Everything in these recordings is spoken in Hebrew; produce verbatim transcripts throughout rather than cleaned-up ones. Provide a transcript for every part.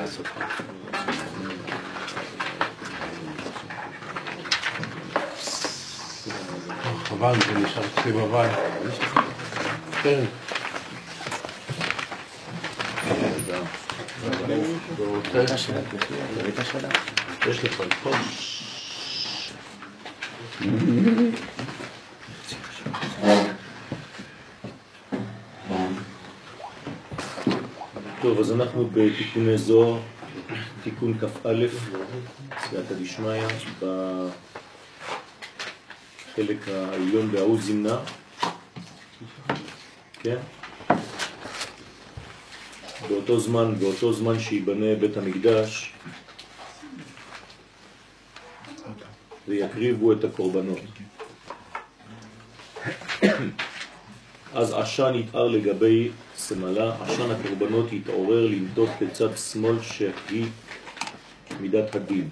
לעשות. חבל, זה נשאר אצלי בבית. כן. יש לך פה. טוב, אז אנחנו בתיקוני זוהר, תיקון כ"א, סייעתא דשמיא, בחלק העליון בהוא זמנה, כן? באותו זמן, באותו זמן שיבנה בית המקדש, ויקריבו את הקורבנות. אז עשן יתאר לגבי סמלה, עשן הקורבנות יתעורר לנטות בצד שמאל שהיא מידת הדין.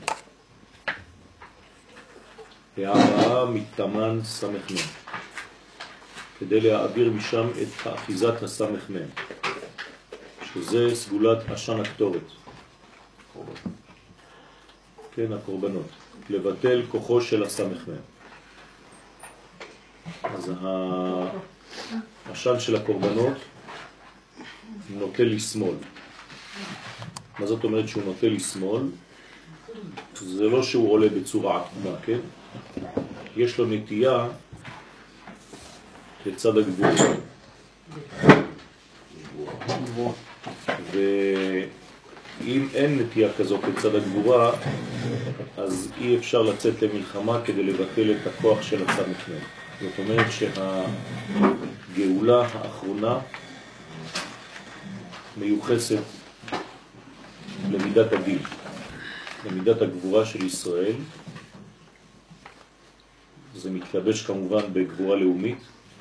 והרעה מתאמן סמך מן, כדי להעביר משם את האחיזת הסמך מן, שזה סגולת עשן הקטורת. כן, הקורבנות. לבטל כוחו של הסמך מן. אז העשן של הקורבנות נוטה לשמאל. מה זאת אומרת שהוא נוטה לשמאל? זה לא שהוא עולה בצורה עקומה, כן? יש לו נטייה לצד הגבול. ואם אין נטייה כזאת לצד הגבורה, אז אי אפשר לצאת למלחמה כדי לבטל את הכוח של הסמך מן. זאת אומרת שהגאולה האחרונה מיוחסת למידת הדין, למידת הגבורה של ישראל. זה מתלבש כמובן בגבורה לאומית,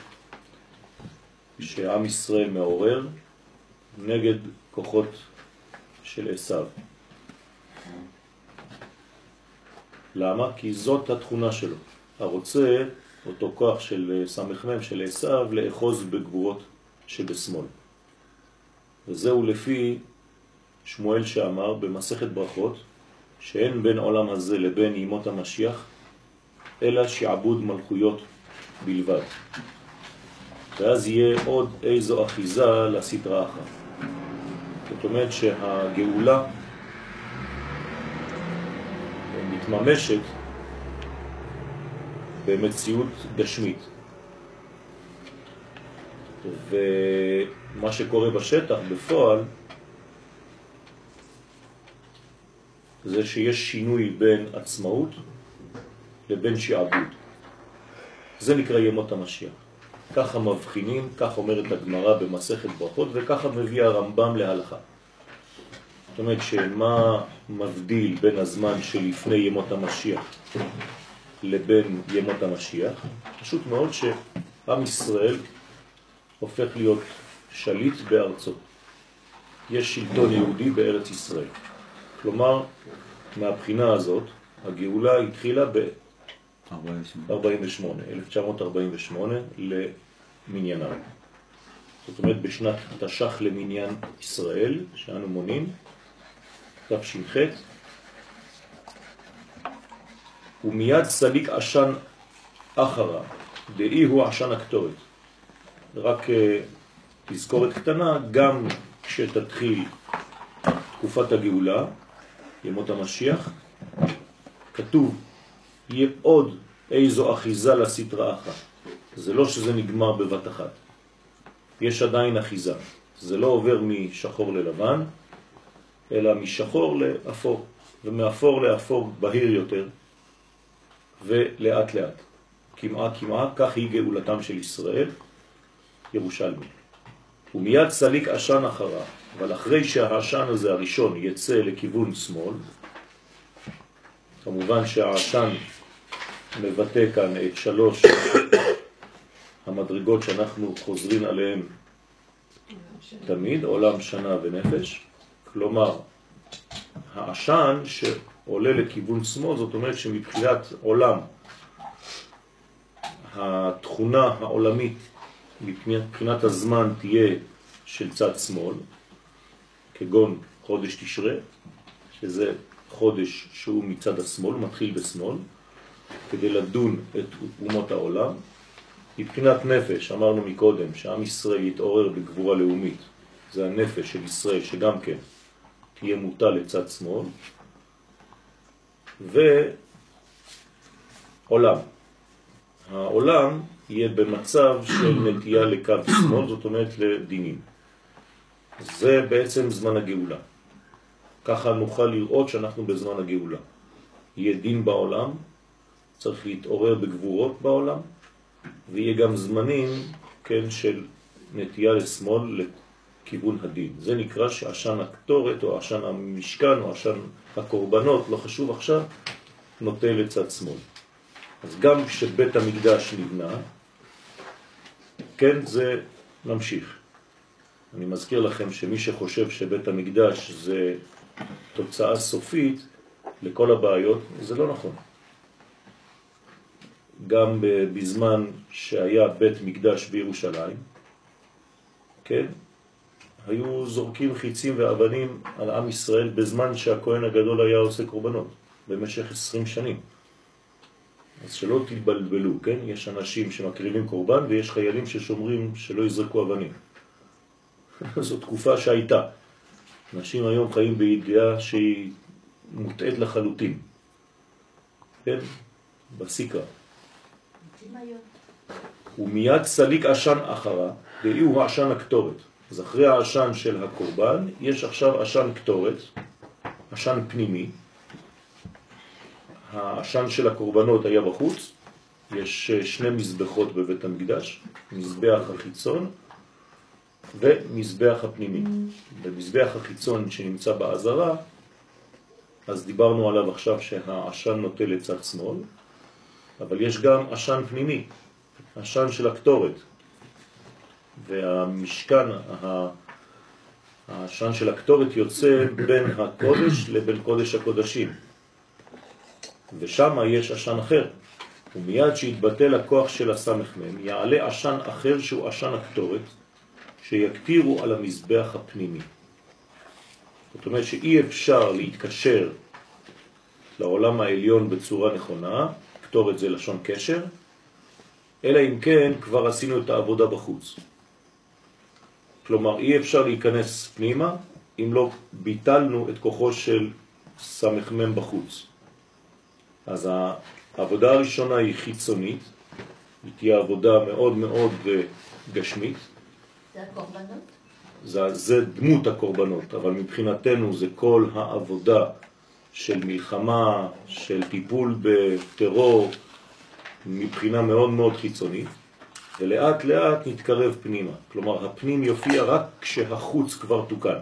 שעם ישראל מעורר נגד כוחות של עשיו. למה? כי זאת התכונה שלו. הרוצה אותו כוח של סמך מם, של עשיו, לאחוז בגבורות שבשמאל. וזהו לפי שמואל שאמר במסכת ברכות, שאין בין עולם הזה לבין ימות המשיח, אלא שעבוד מלכויות בלבד. ואז יהיה עוד איזו אחיזה לסדרה אחת. זאת אומרת שהגאולה מתממשת במציאות גשמית. ומה שקורה בשטח בפועל זה שיש שינוי בין עצמאות לבין שעבוד. זה נקרא ימות המשיח. ככה מבחינים, כך אומרת הגמרא במסכת ברכות, וככה מביא הרמב"ם להלכה. זאת אומרת שמה מבדיל בין הזמן שלפני ימות המשיח לבין ימות המשיח? פשוט מאוד שעם ישראל הופך להיות שליט בארצו. יש שלטון יהודי בארץ ישראל. כלומר, מהבחינה הזאת, הגאולה התחילה ב-ארבעים ושמונה, אלף תשע מאות ארבעים ושמונה למניינה. זאת אומרת, בשנת תש"ח למניין ישראל, שאנו מונים, תש"ח, ומיד סליק עשן אחרה, דאי הוא עשן הקטורת. רק תזכורת קטנה, גם כשתתחיל תקופת הגאולה, ימות המשיח, כתוב, יהיה עוד איזו אחיזה לסתרה אחת. זה לא שזה נגמר בבת אחת. יש עדיין אחיזה. זה לא עובר משחור ללבן, אלא משחור לאפור, ומאפור לאפור בהיר יותר, ולאט לאט. כמעה כמעה, כך היא גאולתם של ישראל, ירושלמי. ומיד סליק עשן אחרה, אבל אחרי שהעשן הזה הראשון יצא לכיוון שמאל, כמובן שהעשן מבטא כאן את שלוש המדרגות שאנחנו חוזרים עליהן תמיד, עולם, שנה ונפש. כלומר, העשן שעולה לכיוון שמאל, זאת אומרת שמבחינת עולם, התכונה העולמית מבחינת הזמן תהיה של צד שמאל, כגון חודש תשרה, שזה חודש שהוא מצד השמאל, מתחיל בשמאל, כדי לדון את אומות העולם. מבחינת נפש, אמרנו מקודם, שעם ישראל יתעורר בגבורה לאומית, זה הנפש של ישראל שגם כן תהיה מוטה לצד שמאל, ועולם. העולם יהיה במצב של נטייה לקו שמאל, זאת אומרת לדינים. זה בעצם זמן הגאולה. ככה נוכל לראות שאנחנו בזמן הגאולה. יהיה דין בעולם, צריך להתעורר בגבורות בעולם, ויהיה גם זמנים, כן, של נטייה לשמאל לכיוון הדין. זה נקרא שעשן הקטורת או עשן המשכן או עשן הקורבנות, לא חשוב עכשיו, נוטה לצד שמאל. אז גם כשבית המקדש נבנה, כן, זה ממשיך. אני מזכיר לכם שמי שחושב שבית המקדש זה תוצאה סופית לכל הבעיות, זה לא נכון. גם בזמן שהיה בית מקדש בירושלים, כן, היו זורקים חיצים ואבנים על עם ישראל בזמן שהכהן הגדול היה עושה קורבנות, במשך עשרים שנים. אז שלא תתבלבלו, כן? יש אנשים שמקריבים קורבן ויש חיילים ששומרים שלא יזרקו אבנים. זו תקופה שהייתה. אנשים היום חיים בידיעה שהיא מוטעת לחלוטין. כן? בסיקרה. ומיד סליק עשן אחרה, דהי הוא עשן הקטורת. אז אחרי העשן של הקורבן, יש עכשיו עשן קטורת, עשן פנימי. העשן של הקורבנות היה בחוץ, יש שני מזבחות בבית המקדש, מזבח החיצון ומזבח הפנימי. במזבח החיצון שנמצא בעזרה, אז דיברנו עליו עכשיו שהעשן נוטה לצד שמאל, אבל יש גם עשן פנימי, עשן של הקטורת. והמשכן, העשן של הקטורת יוצא בין הקודש לבין קודש הקודשים. ושם יש עשן אחר. ומיד שהתבטל הכוח של הסמ"ם, יעלה עשן אחר שהוא עשן הקטורת, שיקטירו על המזבח הפנימי. זאת אומרת שאי אפשר להתקשר לעולם העליון בצורה נכונה, קטורת זה לשון קשר, אלא אם כן כבר עשינו את העבודה בחוץ. כלומר, אי אפשר להיכנס פנימה אם לא ביטלנו את כוחו של סמ"ם בחוץ. אז העבודה הראשונה היא חיצונית, היא תהיה עבודה מאוד מאוד גשמית. זה הקורבנות? זה, זה דמות הקורבנות, אבל מבחינתנו זה כל העבודה של מלחמה, של טיפול בטרור, מבחינה מאוד מאוד חיצונית, ולאט לאט נתקרב פנימה. כלומר, הפנים יופיע רק כשהחוץ כבר תוקן.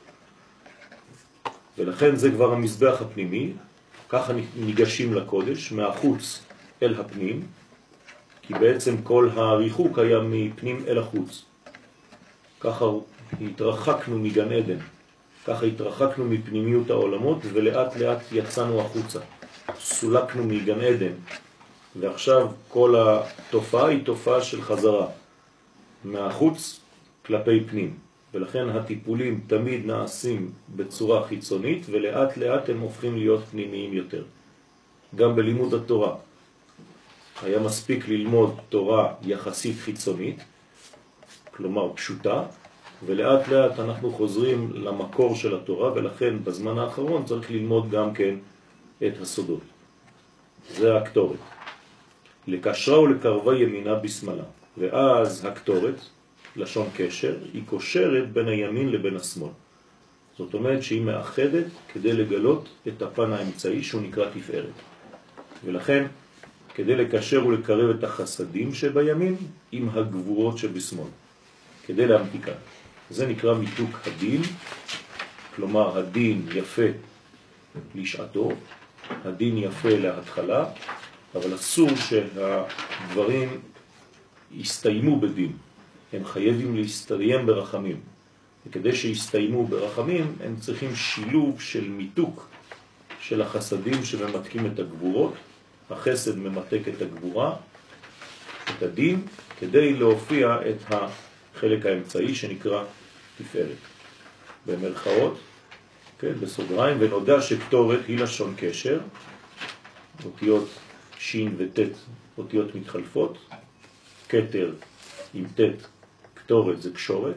ולכן זה כבר המזבח הפנימי, ככה ניגשים לקודש, מהחוץ אל הפנים, כי בעצם כל הריחוק היה מפנים אל החוץ. ככה התרחקנו מגן עדן, ככה התרחקנו מפנימיות העולמות, ולאט לאט יצאנו החוצה. סולקנו מגן עדן, ועכשיו כל התופעה היא תופעה של חזרה, מהחוץ כלפי פנים. ולכן הטיפולים תמיד נעשים בצורה חיצונית, ולאט לאט הם הופכים להיות פנימיים יותר. גם בלימוד התורה. היה מספיק ללמוד תורה יחסית חיצונית, כלומר פשוטה, ולאט לאט אנחנו חוזרים למקור של התורה, ולכן בזמן האחרון צריך ללמוד גם כן את הסודות. זה הקטורת. לקשרה ולקרבה ימינה בשמאלה. ואז הקטורת, לשון קשר, היא קושרת בין הימין לבין השמאל. זאת אומרת שהיא מאחדת כדי לגלות את הפן האמצעי שהוא נקרא תפארת. ולכן, כדי לקשר ולקרב את החסדים שבימין עם הגבורות שבשמאל. כדי להמתיקה. זה נקרא מיתוק הדין, כלומר הדין יפה לשעתו, הדין יפה להתחלה, אבל אסור שהדברים יסתיימו בדין. הם חייבים להסתיים ברחמים. וכדי שיסתיימו ברחמים, הם צריכים שילוב של מיתוק של החסדים שממתקים את הגבורות. החסד ממתק את הגבורה, את הדין, כדי להופיע את החלק האמצעי שנקרא תפארת. במרכאות, כן, בסוגריים, ונודע שקטורת היא לשון קשר, אותיות שין וטט, אותיות מתחלפות, קטר עם טט, קטורת זה קשורת,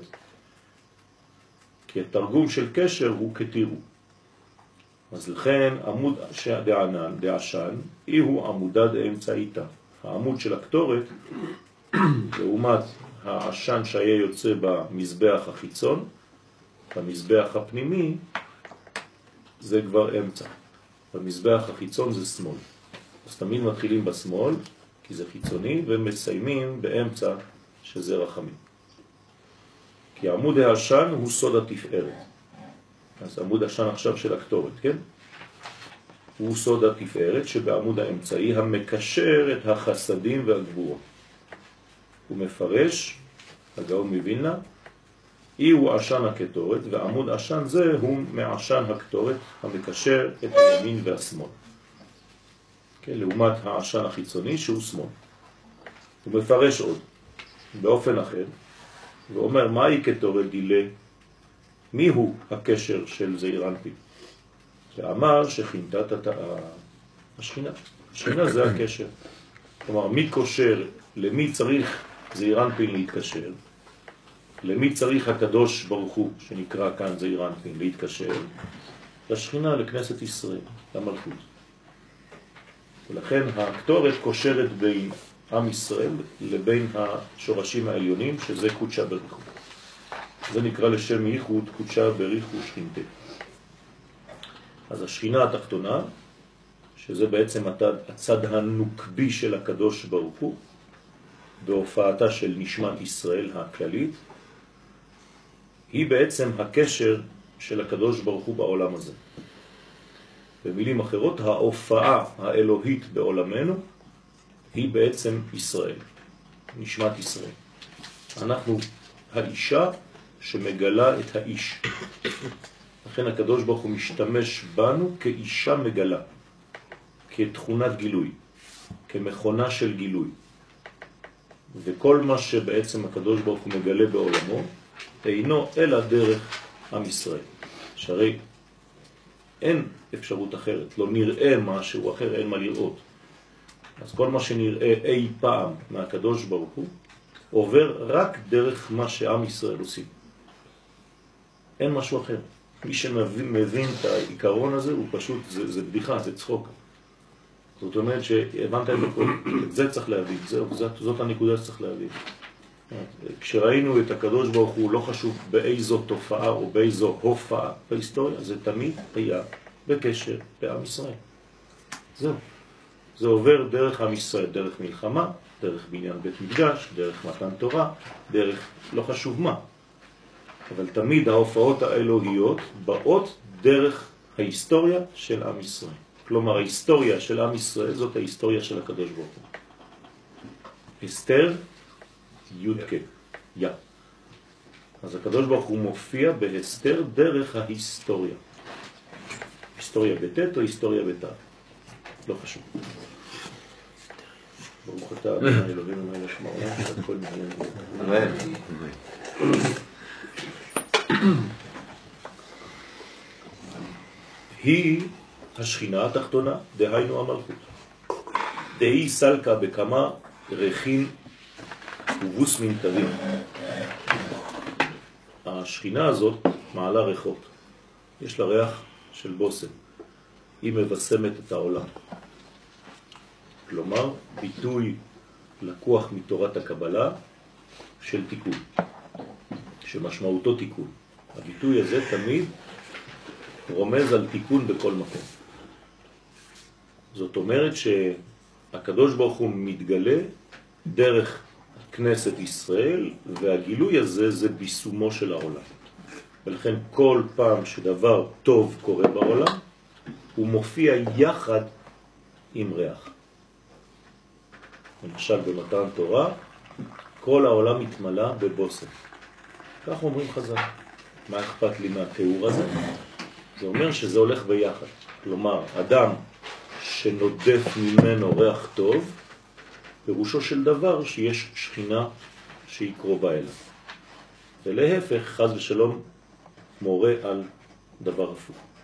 כי התרגום של קשר הוא כתירו. אז לכן עמוד דענן, דעשן, אי הוא עמודה דאמצעיתה. העמוד של הקטורת, לעומת העשן שהיה יוצא במזבח החיצון, במזבח הפנימי, זה כבר אמצע. במזבח החיצון זה שמאל. אז תמיד מתחילים בשמאל, כי זה חיצוני, ומסיימים באמצע, שזה רחמים. כי עמוד העשן הוא סוד התפארת. אז עמוד השן עכשיו של הקטורת, כן? הוא סוד התפארת שבעמוד האמצעי המקשר את החסדים והגבורות. הוא מפרש, הגאון מווילנה, אי הוא עשן הקטורת, ועמוד עשן זה הוא מעשן הקטורת המקשר את הימין והשמאל. כן, לעומת העשן החיצוני שהוא שמאל. הוא מפרש עוד באופן אחר, ואומר מהי קטורת דילה? מי הוא הקשר של זעיר אנפין? שאמר שכינתת השכינה. השכינה זה הקשר. כלומר, מי קושר, למי צריך זעיר אנפין להתקשר? למי צריך הקדוש ברוך הוא, שנקרא כאן זעיר אנפין, להתקשר? לשכינה, לכנסת ישראל, למלכות. ולכן הקטורת קושרת בין עם ישראל לבין השורשים העליונים, שזה קודשה בריחו. זה נקרא לשם ייחוד קודשה בריחו שכינתה. אז השכינה התחתונה, שזה בעצם הצד הנוקבי של הקדוש ברוך הוא, בהופעתה של נשמת ישראל הכללית, היא בעצם הקשר של הקדוש ברוך הוא בעולם הזה. במילים אחרות, ההופעה האלוהית בעולמנו היא בעצם ישראל, נשמת ישראל. אנחנו האישה שמגלה את האיש. לכן הקדוש ברוך הוא משתמש בנו כאישה מגלה, כתכונת גילוי, כמכונה של גילוי. וכל מה שבעצם הקדוש ברוך הוא מגלה בעולמו, אינו אלא דרך עם ישראל. שהרי אין אפשרות אחרת, לא נראה משהו אחר, אין מה לראות. אז כל מה שנראה אי פעם מהקדוש ברוך הוא, עובר רק דרך מה שעם ישראל עושים. אין משהו אחר. מי שמבין את העיקרון הזה, הוא פשוט, זה, זה בדיחה, זה צחוק. זאת אומרת שהבנת את הכל, את זה צריך להבין, זה, זאת, זאת הנקודה שצריך להבין. כשראינו את הקדוש ברוך הוא, לא חשוב באיזו תופעה או באיזו הופעה בהיסטוריה, זה תמיד היה בקשר לעם ישראל. זהו. זה עובר דרך עם ישראל, דרך מלחמה, דרך בניין בית מקדש, דרך מתן תורה, דרך לא חשוב מה. אבל תמיד ההופעות האלוהיות באות דרך ההיסטוריה של עם ישראל. כלומר, ההיסטוריה של עם ישראל זאת ההיסטוריה של הקדוש ברוך הוא. אסתר יודקה, יא. אז הקדוש ברוך הוא מופיע בהסתר דרך ההיסטוריה. היסטוריה בתת או היסטוריה בתת? לא חשוב. ברוך אתה, אלוהינו מלך העולם, שעד כל מעניין. אמן. היא השכינה התחתונה, דהיינו המלכות. דהי סלקה בכמה רכין ובוס מנתרים. השכינה הזאת מעלה ריחות. יש לה ריח של בוסם. היא מבשמת את העולם. כלומר, ביטוי לקוח מתורת הקבלה של תיקון, שמשמעותו תיקון. הביטוי הזה תמיד רומז על תיקון בכל מקום. זאת אומרת שהקדוש ברוך הוא מתגלה דרך כנסת ישראל, והגילוי הזה זה ביסומו של העולם. ולכן כל פעם שדבר טוב קורה בעולם, הוא מופיע יחד עם ריח. למשל במתן תורה, כל העולם מתמלא בבוסם. כך אומרים חז"ל. מה אכפת לי מהתיאור הזה? זה אומר שזה הולך ביחד. כלומר, אדם שנודף ממנו ריח טוב, פירושו של דבר שיש שכינה שהיא קרובה אליו. ולהפך, חז ושלום, מורה על דבר הפוך.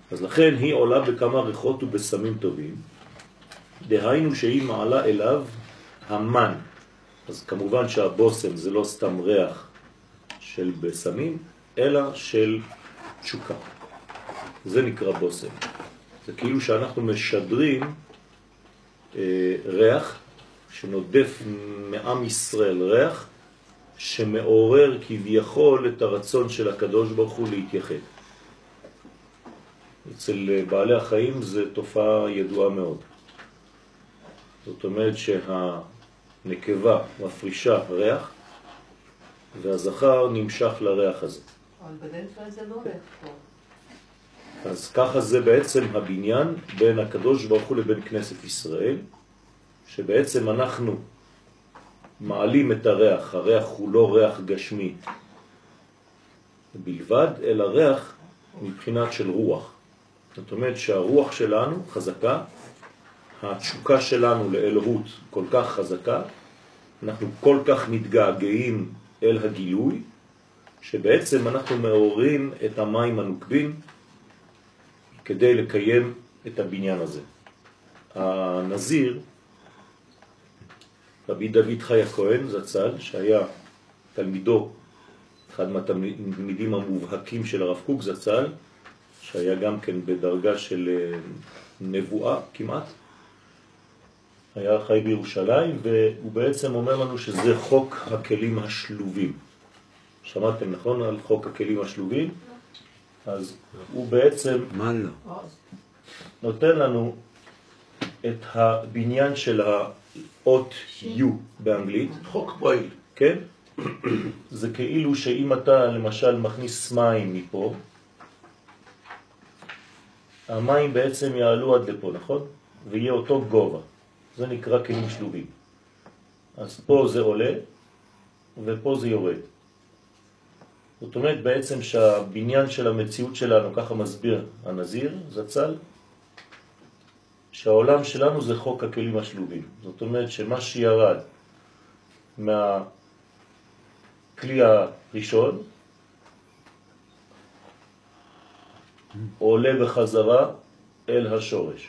אז לכן היא עולה בכמה ריחות ובסמים טובים, דהיינו שהיא מעלה אליו המן. אז כמובן שהבוסם זה לא סתם ריח של בסמים, אלא של תשוקה. זה נקרא בוסם. זה כאילו שאנחנו משדרים אה, ריח שנודף מעם ישראל, ריח שמעורר כביכול את הרצון של הקדוש ברוך הוא להתייחד. אצל בעלי החיים זה תופעה ידועה מאוד. זאת אומרת שהנקבה מפרישה ריח והזכר נמשך לריח הזה. אבל בדרך כלל זה לא ריח טוב. אז ככה זה בעצם הבניין בין הקדוש ברוך הוא לבין כנסת ישראל, שבעצם אנחנו מעלים את הריח. הריח הוא לא ריח גשמי בלבד, אלא ריח מבחינת של רוח. זאת אומרת שהרוח שלנו חזקה, התשוקה שלנו לאלוהות כל כך חזקה, אנחנו כל כך מתגעגעים אל הגילוי, שבעצם אנחנו מעוררים את המים הנוקבים כדי לקיים את הבניין הזה. הנזיר, רבי דוד חי הכהן זצ"ל, שהיה תלמידו, אחד מהתלמידים המובהקים של הרב קוק זצ"ל, שהיה גם כן בדרגה של נבואה כמעט, היה חי בירושלים, והוא בעצם אומר לנו שזה חוק הכלים השלובים. שמעתם נכון על חוק הכלים השלובים? אז הוא בעצם מה לא? נותן לנו את הבניין של האות U באנגלית. חוק פועל. כן? זה כאילו שאם אתה למשל מכניס מים מפה, המים בעצם יעלו עד לפה, נכון? ויהיה אותו גובה. זה נקרא כלים שלובים. אז פה זה עולה ופה זה יורד. זאת אומרת בעצם שהבניין של המציאות שלנו, ככה מסביר הנזיר, זצ"ל, שהעולם שלנו זה חוק הכלים השלובים. זאת אומרת שמה שירד מהכלי הראשון עולה בחזרה אל השורש.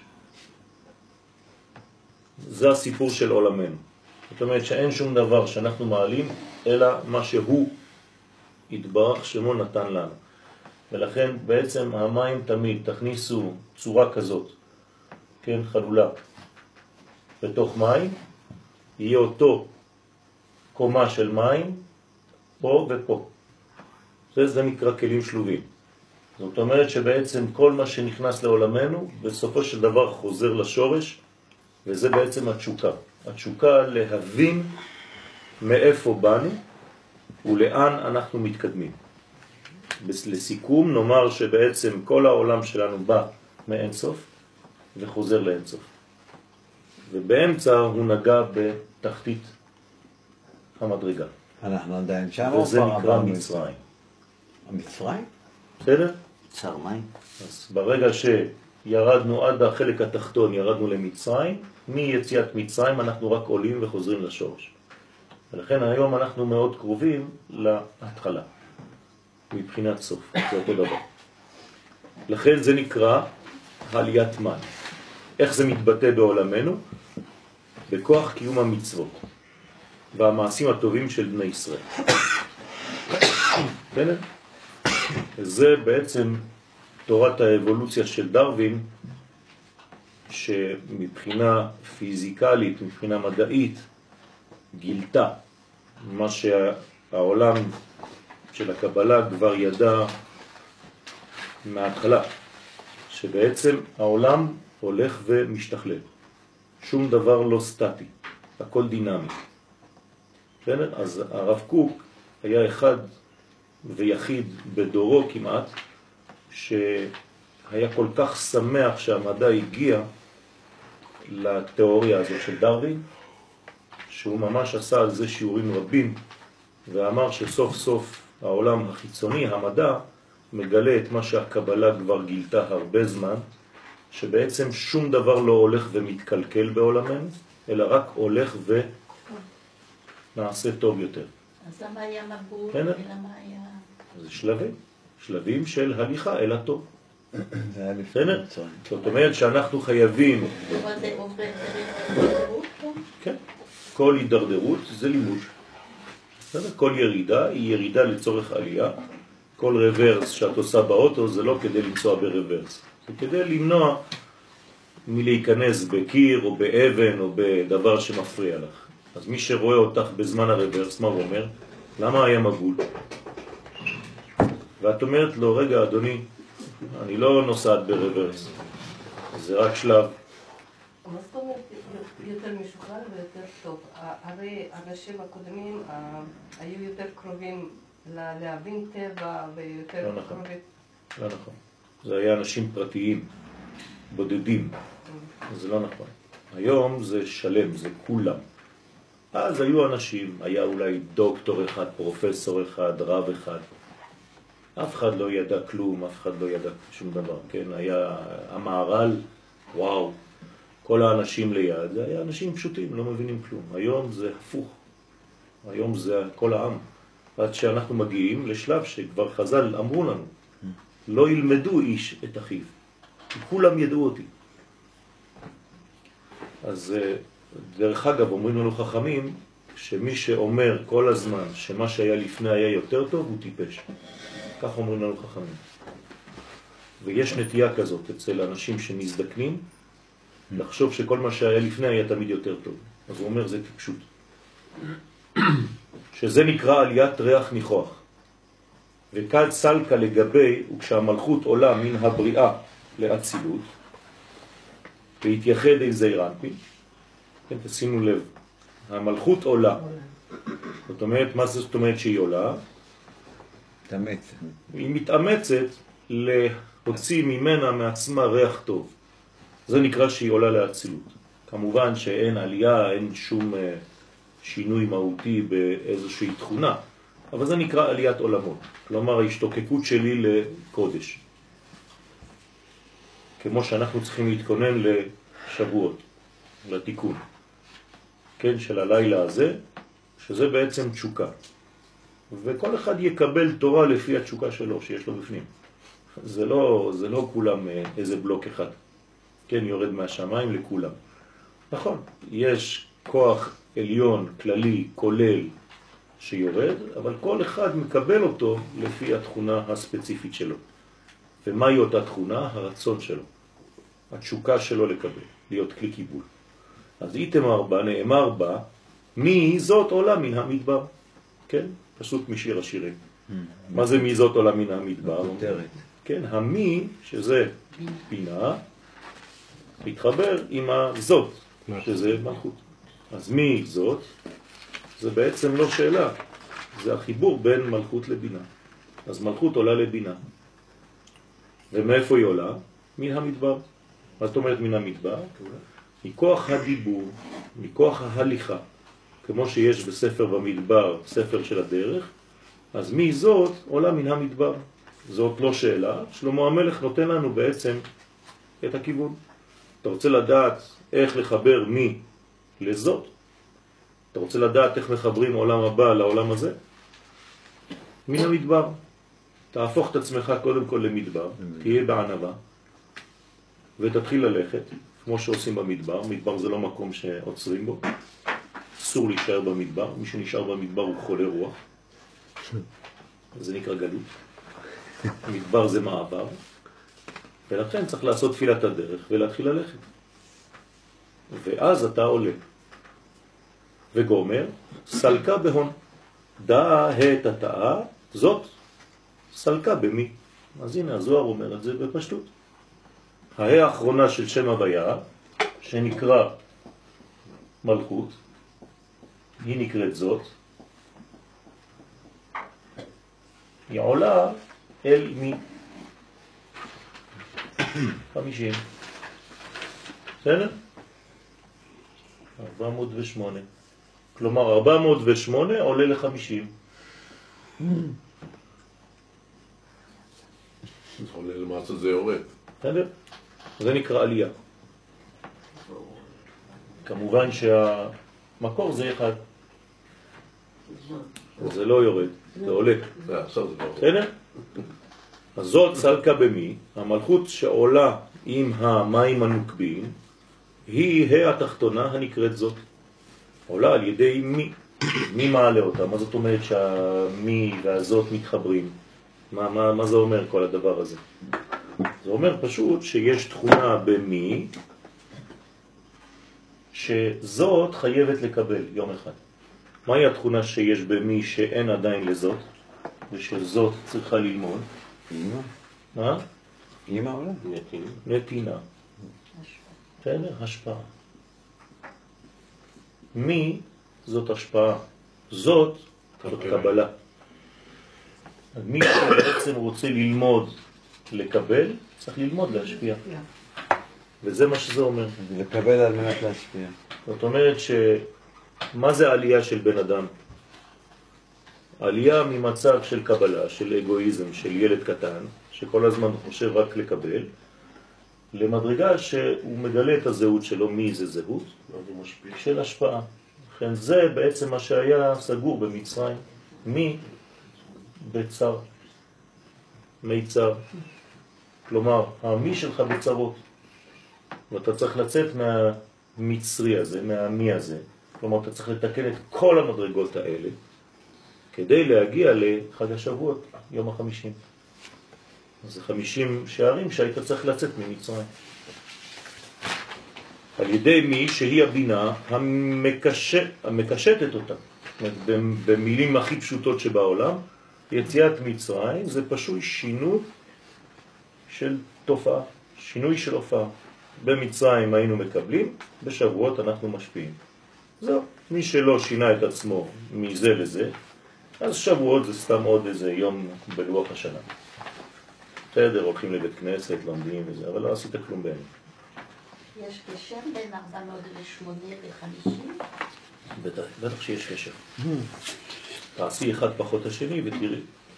זה הסיפור של עולמנו. זאת אומרת שאין שום דבר שאנחנו מעלים, אלא מה שהוא יתברך שמו נתן לנו. ולכן בעצם המים תמיד תכניסו צורה כזאת, כן, חלולה, בתוך מים, יהיה אותו קומה של מים, פה ופה. זה, זה נקרא כלים שלובים. זאת אומרת שבעצם כל מה שנכנס לעולמנו, בסופו של דבר חוזר לשורש, וזה בעצם התשוקה. התשוקה להבין מאיפה באנו ולאן אנחנו מתקדמים. לסיכום נאמר שבעצם כל העולם שלנו בא מאינסוף וחוזר לאינסוף. ובאמצע הוא נגע בתחתית המדרגה. אנחנו עדיין שם וזה נקרא מצרים. המצרים? בסדר? צר מים. אז ברגע שירדנו עד החלק התחתון, ירדנו למצרים, מיציאת מצרים אנחנו רק עולים וחוזרים לשורש. ולכן היום אנחנו מאוד קרובים להתחלה, מבחינת סוף, זה אותו דבר. לכן זה נקרא עליית מן. איך זה מתבטא בעולמנו? בכוח קיום המצוות והמעשים הטובים של בני ישראל. בסדר? זה בעצם תורת האבולוציה של דרווין, שמבחינה פיזיקלית, מבחינה מדעית, גילתה מה שהעולם של הקבלה כבר ידע מההתחלה, שבעצם העולם הולך ומשתכלל. שום דבר לא סטטי, הכל דינמי. אז הרב קוק היה אחד ויחיד בדורו כמעט, שהיה כל כך שמח שהמדע הגיע לתיאוריה הזאת של דרווין, שהוא ממש עשה על זה שיעורים רבים, ואמר שסוף סוף העולם החיצוני, המדע, מגלה את מה שהקבלה כבר גילתה הרבה זמן, שבעצם שום דבר לא הולך ומתקלקל בעולמנו, אלא רק הולך ונעשה טוב יותר. אז למה היה מבול כן. ולמה היה... זה שלבים, שלבים של הליכה אל הטוב. זה היה לפני בסדר? מצרים. זאת אומרת שאנחנו חייבים, אבל זה עובר דרך הידרדרות פה? כן, כל הידרדרות זה לימוד. בסדר? כל ירידה היא ירידה לצורך עלייה. כל רוורס שאת עושה באוטו זה לא כדי לנסוע ברוורס, זה כדי למנוע מלהיכנס בקיר או באבן או בדבר שמפריע לך. אז מי שרואה אותך בזמן הרוורס, מה הוא אומר? למה היה מגול? ואת אומרת לו, רגע אדוני, אני לא נוסעת ברוורס, זה רק שלב. מה זאת אומרת יותר משוחרר ויותר טוב? הרי האנשים הקודמים היו יותר קרובים להבין טבע ויותר לא נכון. קרובים. לא נכון. זה היה אנשים פרטיים, בודדים. זה לא נכון. היום זה שלם, זה כולם. אז היו אנשים, היה אולי דוקטור אחד, פרופסור אחד, רב אחד. אף אחד לא ידע כלום, אף אחד לא ידע שום דבר, כן? היה המערל, וואו, כל האנשים ליד, זה היה אנשים פשוטים, לא מבינים כלום. היום זה הפוך. היום זה כל העם. עד שאנחנו מגיעים לשלב שכבר חז"ל אמרו לנו, לא ילמדו איש את אחיו, כי כולם ידעו אותי. אז דרך אגב אומרים לנו חכמים, שמי שאומר כל הזמן שמה שהיה לפני היה יותר טוב, הוא טיפש. כך אומרים לנו חכמים. ויש נטייה כזאת אצל אנשים שמזדקנים, לחשוב שכל מה שהיה לפני היה תמיד יותר טוב. אז הוא אומר, זה טיפשות. שזה נקרא עליית ריח ניחוח. וכד סלקה לגבי, וכשהמלכות עולה מן הבריאה לאצילות, והתייחד עם זעיר אנפין, כן, תשימו לב, המלכות עולה. זאת אומרת, מה זאת אומרת שהיא עולה? מתאמצת. היא מתאמצת להוציא ממנה מעצמה ריח טוב. זה נקרא שהיא עולה לאצילות. כמובן שאין עלייה, אין שום שינוי מהותי באיזושהי תכונה, אבל זה נקרא עליית עולמות. כלומר, ההשתוקקות שלי לקודש. כמו שאנחנו צריכים להתכונן לשבועות, לתיקון. כן, של הלילה הזה, שזה בעצם תשוקה. וכל אחד יקבל תורה לפי התשוקה שלו, שיש לו בפנים. זה לא, זה לא כולם איזה בלוק אחד. כן, יורד מהשמיים לכולם. נכון, יש כוח עליון, כללי, כולל, שיורד, אבל כל אחד מקבל אותו לפי התכונה הספציפית שלו. ומהי אותה תכונה? הרצון שלו. התשוקה שלו לקבל, להיות כלי קיבול. אז איתמר בה, נאמר בה, מי זאת עולה מן המדבר? כן, פשוט משיר השירים. מה זה מי זאת עולה מן המדבר? כן, המי, שזה בינה, מתחבר עם הזאת, שזה מלכות. אז מי זאת? זה בעצם לא שאלה, זה החיבור בין מלכות לבינה. אז מלכות עולה לבינה. ומאיפה היא עולה? מן המדבר. מה זאת אומרת מן המדבר? מכוח הדיבור, מכוח ההליכה. כמו שיש בספר במדבר, ספר של הדרך, אז מי זאת עולה מן המדבר. זאת לא שאלה. שלמה המלך נותן לנו בעצם את הכיוון. אתה רוצה לדעת איך לחבר מי לזאת? אתה רוצה לדעת איך מחברים עולם הבא לעולם הזה? מן המדבר. תהפוך את עצמך קודם כל למדבר, תהיה בענבה, ותתחיל ללכת, כמו שעושים במדבר. מדבר זה לא מקום שעוצרים בו. אסור להישאר במדבר. מי שנשאר במדבר הוא חולה רוח. זה נקרא גלות. מדבר זה מעבר. ולכן צריך לעשות תפילת הדרך ולהתחיל ללכת. ואז אתה עולה. וגומר, סלקה בהון. דא הת התאה, זאת סלקה במי. אז הנה, הזוהר אומר את זה בפשטות. ההא האחרונה של שם הוויה, שנקרא מלכות, היא נקראת זאת, היא עולה אל מי. חמישים. בסדר? ארבע מאות ושמונה. כלומר, ארבע מאות ושמונה עולה ל-חמישים. זה עולה למעשה זה יורד. בסדר? זה נקרא עלייה. כמובן שהמקור זה אחד. זה לא יורד, זה עולה. זה עכשיו זה כבר. בסדר? אז זאת סלקה במי, המלכות שעולה עם המים הנוקבים, היא התחתונה הנקראת זאת. עולה על ידי מי. מי מעלה אותה? מה זאת אומרת שהמי והזאת מתחברים? מה, מה, מה זה אומר כל הדבר הזה? זה אומר פשוט שיש תכונה במי שזאת חייבת לקבל יום אחד. מהי התכונה שיש במי שאין עדיין לזאת ושזאת צריכה ללמוד? אמא. מה? אמא אולי? נתינה. נתינה. בסדר? השפעה. מי זאת השפעה? זאת זאת קבלה. מי שבעצם רוצה ללמוד לקבל, צריך ללמוד להשפיע. וזה מה שזה אומר. לקבל על מנת להשפיע. זאת אומרת שמה זה עלייה של בן אדם? עלייה ממצב של קבלה, של אגואיזם, של ילד קטן, שכל הזמן חושב רק לקבל, למדרגה שהוא מגלה את הזהות שלו, מי זה זהות? של השפעה. לכן זה בעצם מה שהיה סגור במצרים. מי? בצר. מיצר. כלומר, המי שלך בצרות. ואתה צריך לצאת מהמצרי הזה, מהמי הזה. כלומר, אתה צריך לתקן את כל המדרגות האלה, כדי להגיע לחג השבועות, יום החמישים. אז זה חמישים שערים שהיית צריך לצאת ממצרים. על ידי מי שהיא הבינה המקשט, המקשטת אותה. במילים הכי פשוטות שבעולם, יציאת מצרים זה פשוט שינוי של תופעה, שינוי של הופעה. במצרים היינו מקבלים, בשבועות אנחנו משפיעים. זהו, מי שלא שינה את עצמו מזה לזה, אז שבועות זה סתם עוד איזה יום בלוח השנה. בסדר, הולכים לבית כנסת, לומדים וזה, אבל לא עשית כלום באמת. יש קשר בין ארבע מאות ושמונה וחמישים? בטח, בטח שיש קשר. תעשי אחד פחות השני ותראי.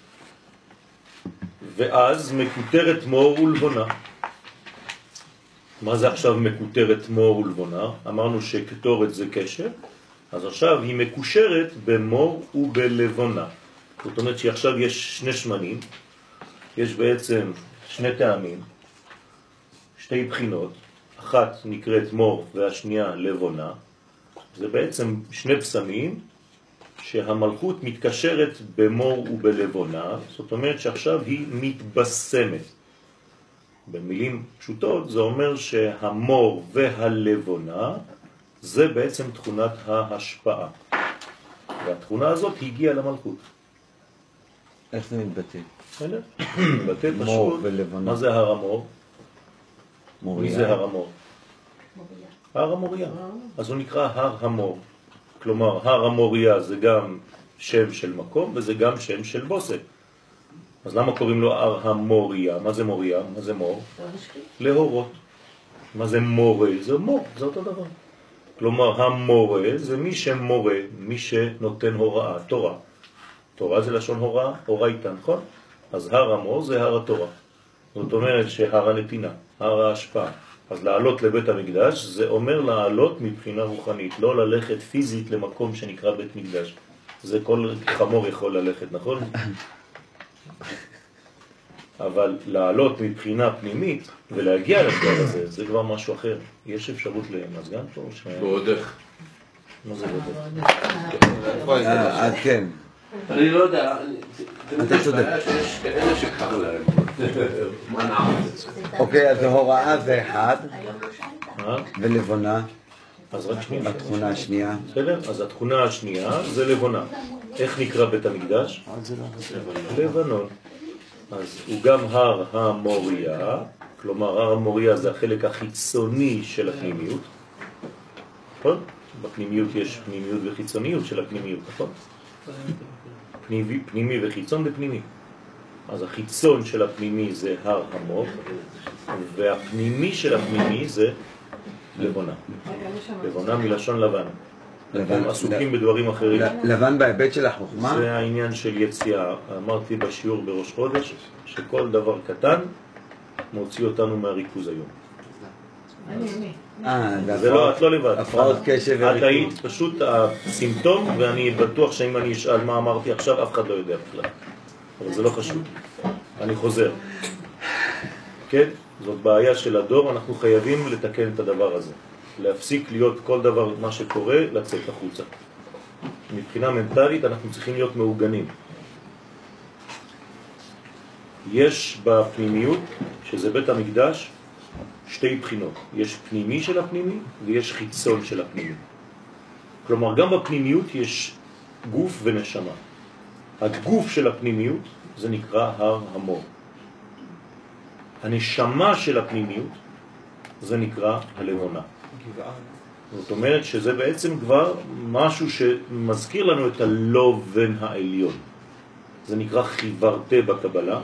ואז מקוטרת מור ולבונה. מה זה עכשיו מקוטרת מור ולבונה? אמרנו שקטורת זה קשר, אז עכשיו היא מקושרת במור ובלבונה. זאת אומרת שעכשיו יש שני שמנים, יש בעצם שני טעמים, שתי בחינות, אחת נקראת מור והשנייה לבונה. זה בעצם שני פסמים שהמלכות מתקשרת במור ובלבונה, זאת אומרת שעכשיו היא מתבשמת. במילים פשוטות זה אומר שהמור והלבונה זה בעצם תכונת ההשפעה. והתכונה הזאת הגיעה למלכות. איך זה מתבטא? בסדר? מתבטא מור פשוט. ולבונה. מה זה הר המור? מוריה. מי זה הר המור? מוריה. הר המוריה. אז הוא נקרא הר המור. כלומר, הר המוריה זה גם שם של מקום וזה גם שם של בוסק. אז למה קוראים לו הר המוריה? מה זה מוריה? מה זה מור? להורות. מה זה מורה? זה מור, זה אותו דבר. כלומר, המורה זה מי שמורה, מי שנותן הוראה, תורה. תורה זה לשון הוראה, הורייתא, נכון? אז הר המור זה הר התורה. זאת אומרת שהר הנתינה, הר ההשפעה. אז לעלות לבית המקדש זה אומר לעלות מבחינה רוחנית, לא ללכת פיזית למקום שנקרא בית מקדש. זה כל חמור יכול ללכת, נכון? אבל לעלות מבחינה פנימית ולהגיע לשלב הזה, זה כבר משהו אחר. יש אפשרות למזגן פה? ש... ועודך. מה זה ועודך? אה, כן. אני לא יודע, אתה צודק. שיש כאלה שקר להם. מה נעשה? אוקיי, אז הוראה זה אחד, היום לא שאלת. אה? ולבונה, אז רק שנייה. התכונה השנייה. בסדר? אז התכונה השנייה זה לבונה. איך נקרא בית המקדש? לבנון. אז הוא גם הר המוריה, כלומר הר המוריה זה החלק החיצוני של הפנימיות. נכון? בפנימיות יש פנימיות וחיצוניות של הפנימיות, נכון? פנימי, פנימי וחיצון ופנימי. אז החיצון של הפנימי זה הר המור, והפנימי של הפנימי זה לבונה. לבונה מלשון לבן. הם עסוקים בדברים אחרים. לבן בהיבט של החוכמה? זה העניין של יציאה. אמרתי בשיעור בראש חודש, שכל דבר קטן מוציא אותנו מהריכוז היום. אה, זה לא, את לא לבד. הפרעות קשב וריכוז. את היית פשוט הסימפטום, ואני בטוח שאם אני אשאל מה אמרתי עכשיו, אף אחד לא יודע בכלל. אבל זה לא חשוב. אני חוזר. כן? זאת בעיה של הדור, אנחנו חייבים לתקן את הדבר הזה. להפסיק להיות כל דבר מה שקורה, לצאת החוצה. מבחינה מנטלית אנחנו צריכים להיות מעוגנים. יש בפנימיות, שזה בית המקדש, שתי בחינות. יש פנימי של הפנימי ויש חיצון של הפנימי. כלומר, גם בפנימיות יש גוף ונשמה. הגוף של הפנימיות זה נקרא הר המור. הנשמה של הפנימיות זה נקרא הלבונה. זאת אומרת שזה בעצם כבר משהו שמזכיר לנו את הלובן העליון. זה נקרא חיברתה בקבלה.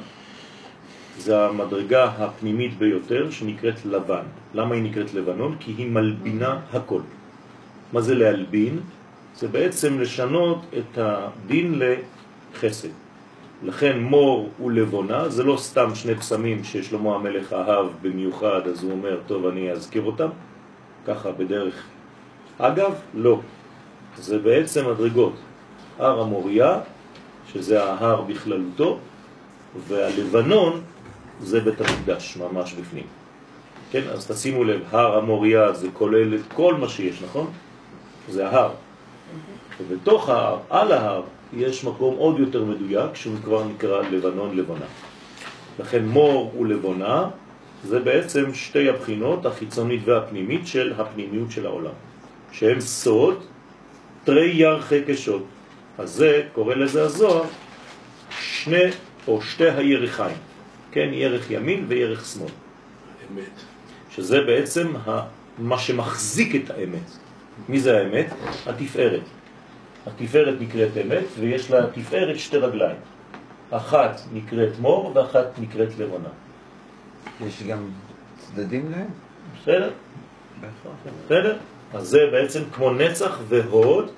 זה המדרגה הפנימית ביותר שנקראת לבן. למה היא נקראת לבנון? כי היא מלבינה הכל. מה זה להלבין? זה בעצם לשנות את הדין לחסד. לכן מור ולבונה זה לא סתם שני פסמים ששלמה המלך אהב במיוחד, אז הוא אומר, טוב, אני אזכיר אותם, ככה בדרך. אגב, לא. זה בעצם מדרגות. הר המוריה, שזה ההר בכללותו, והלבנון זה בית המקדש, ממש בפנים. כן, אז תשימו לב, הר המוריה זה כולל את כל מה שיש, נכון? זה ההר. ובתוך ההר, על ההר, יש מקום עוד יותר מדויק, שהוא כבר נקרא לבנון לבונה. לכן מור ולבונה, זה בעצם שתי הבחינות, החיצונית והפנימית של הפנימיות של העולם. שהם סוד, תרי ירחי קשות. אז זה, קורא לזה הזוהר, שני או שתי הירחיים. כן, ירח ימין וירח שמאל. אמת. שזה בעצם מה שמחזיק את האמת. מי זה האמת? התפארת. התפארת נקראת אמת, ויש לה תפארת שתי רגליים. אחת נקראת מור, ואחת נקראת לבונה. יש גם צדדים להם? בסדר? בסדר? אז זה בעצם כמו נצח והוד,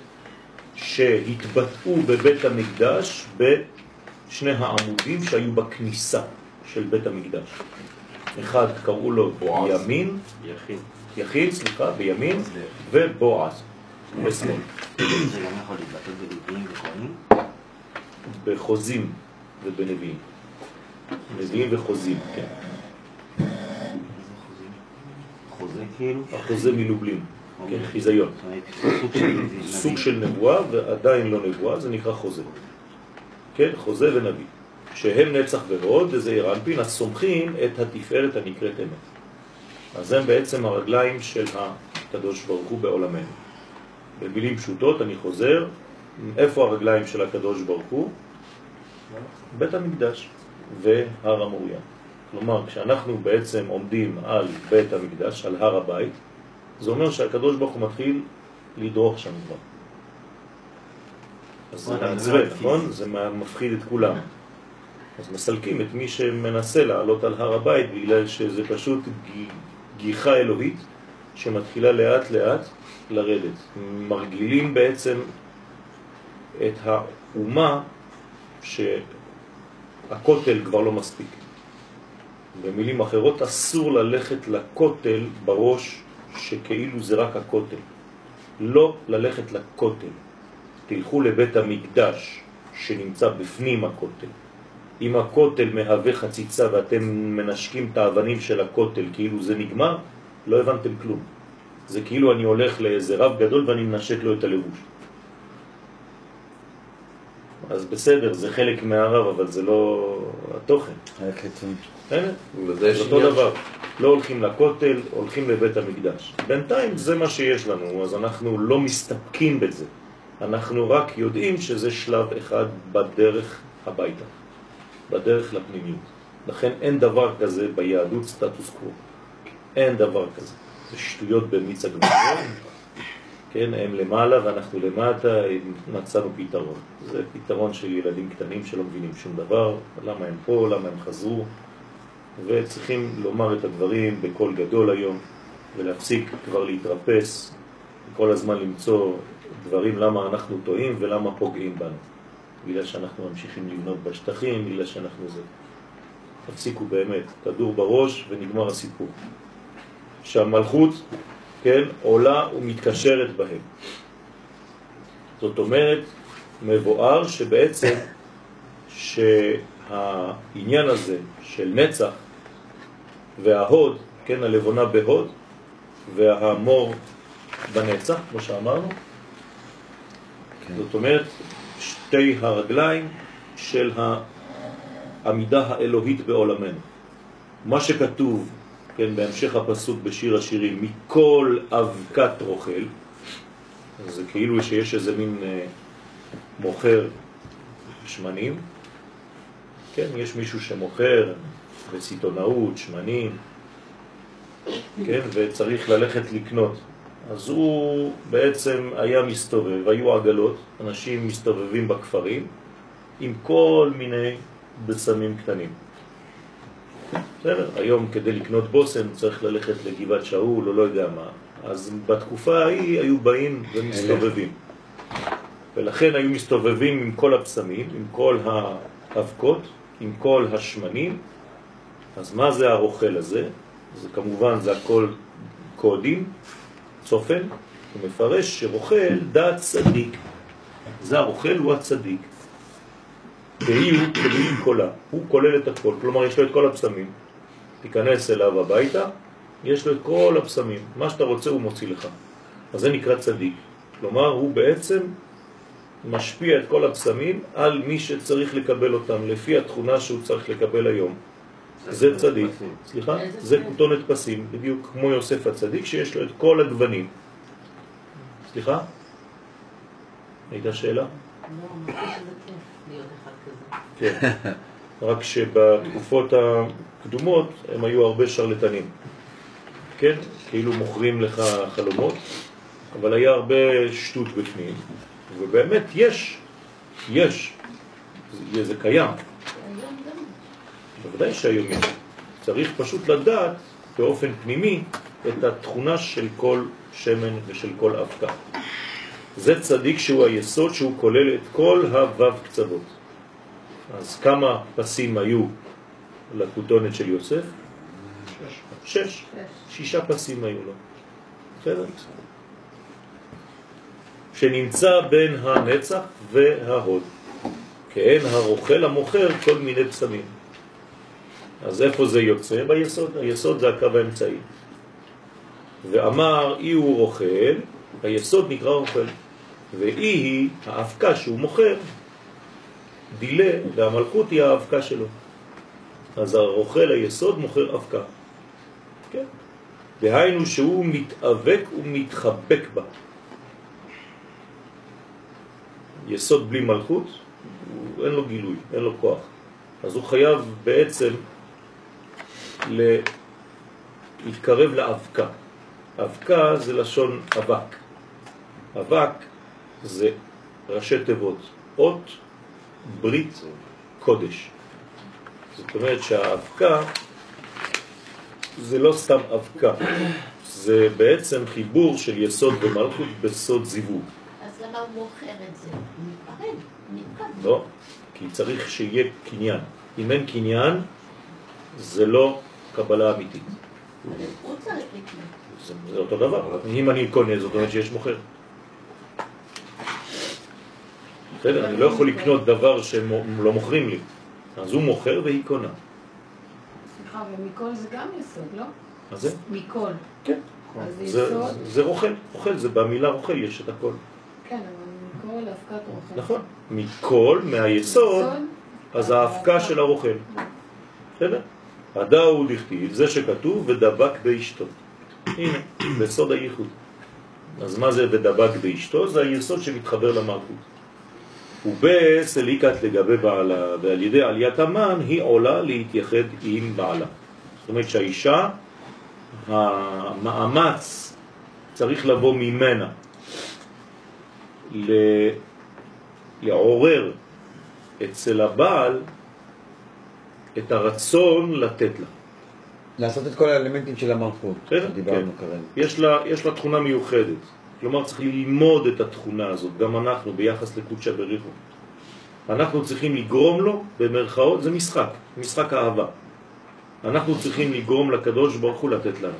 שהתבטאו בבית המקדש בשני העמודים שהיו בכניסה של בית המקדש. אחד קראו לו ימין, יחיד. יחיד, סליחה, בימין, ובועז, בשמאל. זה גם יכול להתבטא בלוויים וכהנים? בחוזים ובנביאים. נביאים וחוזים, כן. חוזה כאילו? החוזה מלובלין, כן, חיזיון. סוג של נביא. סוג של נבואה ועדיין לא נבואה, זה נקרא חוזה. כן, חוזה ונביא. שהם נצח והוד, וזה ירנפין, אז סומכים את התפארת הנקראת אמת. אז הם בעצם הרגליים של הקדוש ברוך הוא בעולמנו. במילים פשוטות אני חוזר, איפה הרגליים של הקדוש ברוך הוא? בית המקדש והר המוריה. כלומר, כשאנחנו בעצם עומדים על בית המקדש, על הר הבית, זה אומר שהקדוש ברוך הוא מתחיל לדרוך שם כבר. אז זה מעצבן, נכון? זה מפחיד את כולם. אז מסלקים את מי שמנסה לעלות על הר הבית, בגלל שזה פשוט גיחה אלוהית שמתחילה לאט לאט לרדת. מרגילים בעצם את האומה שהכותל כבר לא מספיק. במילים אחרות, אסור ללכת לכותל בראש שכאילו זה רק הכותל. לא ללכת לכותל. תלכו לבית המקדש שנמצא בפנים הכותל. אם הכותל מהווה חציצה ואתם מנשקים את האבנים של הכותל כאילו זה נגמר, לא הבנתם כלום. זה כאילו אני הולך לאיזה רב גדול ואני מנשק לו את הלבוש. אז בסדר, זה חלק מהרב, אבל זה לא התוכן. היה קיצון. זה אותו דבר. לא הולכים לכותל, הולכים לבית המקדש. בינתיים זה מה שיש לנו, אז אנחנו לא מסתפקים בזה. אנחנו רק יודעים שזה שלב אחד בדרך הביתה. בדרך לפנימיות. לכן אין דבר כזה ביהדות סטטוס קוו. אין דבר כזה. זה שטויות במיץ הגבולות. כן, הם למעלה ואנחנו למטה, מצאנו פתרון. זה פתרון של ילדים קטנים שלא מבינים שום דבר, למה הם פה, למה הם חזרו, וצריכים לומר את הדברים בקול גדול היום, ולהפסיק כבר להתרפס, כל הזמן למצוא דברים למה אנחנו טועים ולמה פוגעים בנו. בגלל שאנחנו ממשיכים לבנות בשטחים, בגלל שאנחנו זה. תפסיקו באמת, כדור בראש ונגמר הסיפור. שהמלכות, כן, עולה ומתקשרת בהם. זאת אומרת, מבואר שבעצם העניין הזה של נצח וההוד, כן, הלבונה בהוד והמור בנצח, כמו שאמרנו, כן. זאת אומרת שתי הרגליים של העמידה האלוהית בעולמנו. מה שכתוב, כן, בהמשך הפסוק בשיר השירים, מכל אבקת רוכל, זה כאילו שיש איזה מין אה, מוכר שמנים, כן, יש מישהו שמוכר בסיטונאות שמנים, כן, וצריך ללכת לקנות. אז הוא בעצם היה מסתובב, היו עגלות, אנשים מסתובבים בכפרים עם כל מיני בשמים קטנים. בסדר? היום כדי לקנות בוסם צריך ללכת לגבעת שאול או לא יודע מה. אז בתקופה ההיא היו באים ומסתובבים. ולכן היו מסתובבים עם כל הבשמים, עם כל האבקות, עם כל השמנים. אז מה זה הרוכל הזה? זה כמובן זה הכל קודים, צופן. הוא מפרש שרוכל דעת צדיק. זה הרוכל הוא הצדיק. והיא הוא כלי קולה, הוא כולל את הכל, כלומר יש לו את כל הבשמים. תיכנס אליו הביתה, יש לו את כל הבשמים, מה שאתה רוצה הוא מוציא לך. אז זה נקרא צדיק. כלומר הוא בעצם משפיע את כל הבשמים על מי שצריך לקבל אותם, לפי התכונה שהוא צריך לקבל היום. זה צדיק. סליחה? זה כותונת פסים, בדיוק כמו יוסף הצדיק שיש לו את כל הגוונים. סליחה? הייתה שאלה? לא, אמרתי שזה כיף להיות אחד כזה. כן, רק שבתקופות הקדומות הם היו הרבה שרלטנים, כן? כאילו מוכרים לך חלומות, אבל היה הרבה שטות בפנים, ובאמת יש, יש, זה, זה קיים. בוודאי שהיום יש. צריך פשוט לדעת באופן פנימי את התכונה של כל שמן ושל כל אבקה. זה צדיק שהוא היסוד שהוא כולל את כל הוו קצוות. אז כמה פסים היו לכותונת של יוסף? שש. שש. שישה פסים היו לו. בסדר? שנמצא בין הנצח וההוד. כן, הרוכל המוכר כל מיני פסמים. אז איפה זה יוצא? ביסוד. היסוד זה הקו האמצעי. ואמר אי הוא רוכל, היסוד נקרא רוכל. ואי היא האבקה שהוא מוכר, דילה, והמלכות היא האבקה שלו. אז הרוכל היסוד מוכר אבקה. כן? דהיינו שהוא מתאבק ומתחבק בה. יסוד בלי מלכות, הוא, אין לו גילוי, אין לו כוח. אז הוא חייב בעצם להתקרב לאבקה. אבקה זה לשון אבק. אבק זה ראשי תיבות. אות ברית קודש. זאת אומרת שהאבקה זה לא סתם אבקה. זה בעצם חיבור של יסוד ומלכות בסוד זיווג. אז למה הוא מוכר את זה? הוא מתפרד, נתקד. לא, כי צריך שיהיה קניין. אם אין קניין, זה לא קבלה אמיתית. הוא צריך לקנות. זה, זה אותו דבר. אם אני קונה, זאת אומרת שיש מוכר. בסדר, אני לא יכול לקנות דבר שלא מוכרים לי. אז הוא מוכר והיא קונה. סליחה, ומכל זה גם יסוד, לא? מה זה? מכל. כן. אז זה זה, יסוד? זה רוכל. רוכל, זה במילה רוכל יש את הכל. כן, אבל מכל אבקת רוכל. נכון. מכל, מהיסוד, אז האבקה של הרוכל. בסדר? הדאו דכתיב, זה שכתוב ודבק באשתו. הנה, בסוד הייחוד. אז מה זה ודבק באשתו? זה היסוד שמתחבר למלכות. ובסליקת לגבי בעלה, ועל ידי עליית המן היא עולה להתייחד עם בעלה. זאת אומרת שהאישה, המאמץ צריך לבוא ממנה לעורר אצל הבעל את הרצון לתת לה. לעשות את כל האלמנטים של המלכות שדיברנו כרגע. יש לה, יש לה תכונה מיוחדת. כלומר צריך ללמוד את התכונה הזאת, גם אנחנו ביחס לקודשא בריחו. אנחנו צריכים לגרום לו, במרכאות, זה משחק, משחק האהבה. אנחנו צריכים לגרום לקדוש ברוך הוא לתת לנו.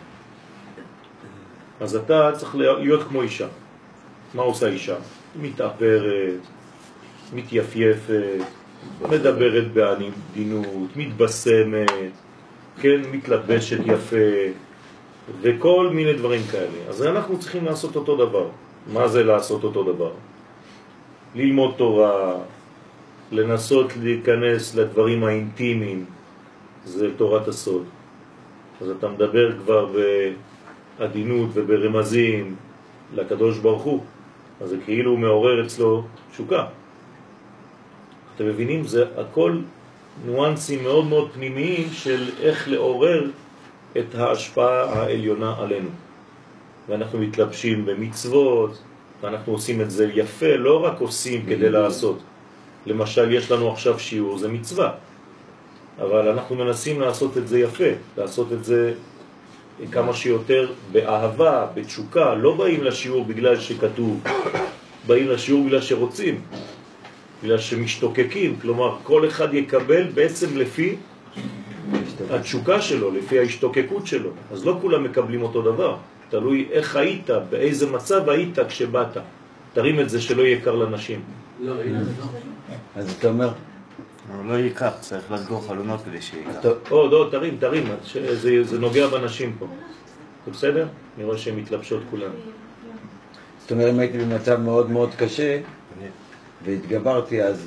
אז אתה צריך להיות כמו אישה. מה עושה אישה? מתאפרת, מתייפייפת, מדברת בעדינות, מתבשמת, כן, מתלבשת יפה, וכל מיני דברים כאלה. אז אנחנו צריכים לעשות אותו דבר. מה זה לעשות אותו דבר? ללמוד תורה, לנסות להיכנס לדברים האינטימיים, זה תורת הסוד. אז אתה מדבר כבר בעדינות וברמזים לקדוש ברוך הוא, אז זה כאילו מעורר אצלו תשוקה. אתם מבינים? זה הכל ניואנסים מאוד מאוד פנימיים של איך לעורר את ההשפעה העליונה עלינו. ואנחנו מתלבשים במצוות, ואנחנו עושים את זה יפה, לא רק עושים כדי לעשות. למשל, יש לנו עכשיו שיעור, זה מצווה. אבל אנחנו מנסים לעשות את זה יפה, לעשות את זה כמה שיותר באהבה, בתשוקה. לא באים לשיעור בגלל שכתוב, באים לשיעור בגלל שרוצים, בגלל שמשתוקקים. כלומר, כל אחד יקבל בעצם לפי התשוקה שלו, לפי ההשתוקקות שלו. אז לא כולם מקבלים אותו דבר. תלוי איך היית, באיזה מצב היית כשבאת. תרים את זה שלא יהיה קר לנשים. לא, הנה, לא. אז אתה אומר... הוא לא ייקח, צריך לסגור חלונות כדי שייקח. או, לא, תרים, תרים, זה, זה נוגע בנשים פה. זה בסדר? אני רואה שהן מתלבשות כולן. זאת אומרת, אם הייתי במצב מאוד מאוד קשה, והתגברתי, אז...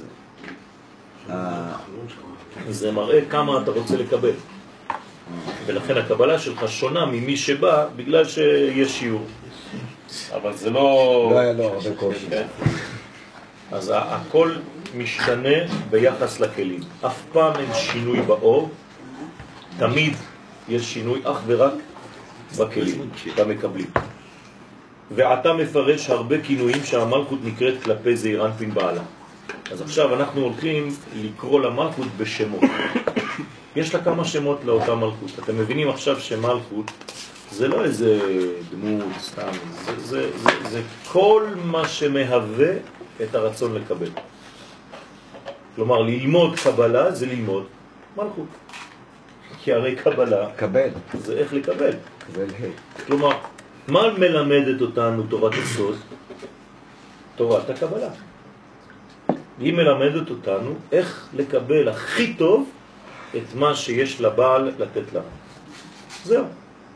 זה מראה כמה אתה רוצה לקבל. ולכן הקבלה שלך שונה ממי שבא בגלל שיש שיעור. אבל זה לא... לא היה לו הרבה קושי. אז הכל משתנה ביחס לכלים. אף פעם אין שינוי באור, תמיד יש שינוי אך ורק בכלים, במקבלים. ואתה מפרש הרבה כינויים שהמלכות נקראת כלפי זעיר אנפין בעלה. אז עכשיו אנחנו הולכים לקרוא למלכות בשמות. יש לה כמה שמות לאותה מלכות. אתם מבינים עכשיו שמלכות זה לא איזה דמות סתם, זה, זה, זה, זה כל מה שמהווה את הרצון לקבל. כלומר, ללמוד קבלה זה ללמוד מלכות. כי הרי קבלה קבל. זה איך לקבל. קבל ה'. כלומר, מה מלמדת אותנו תורת הסוד? תורת הקבלה. היא מלמדת אותנו איך לקבל הכי טוב את מה שיש לבעל לתת לנו. זהו.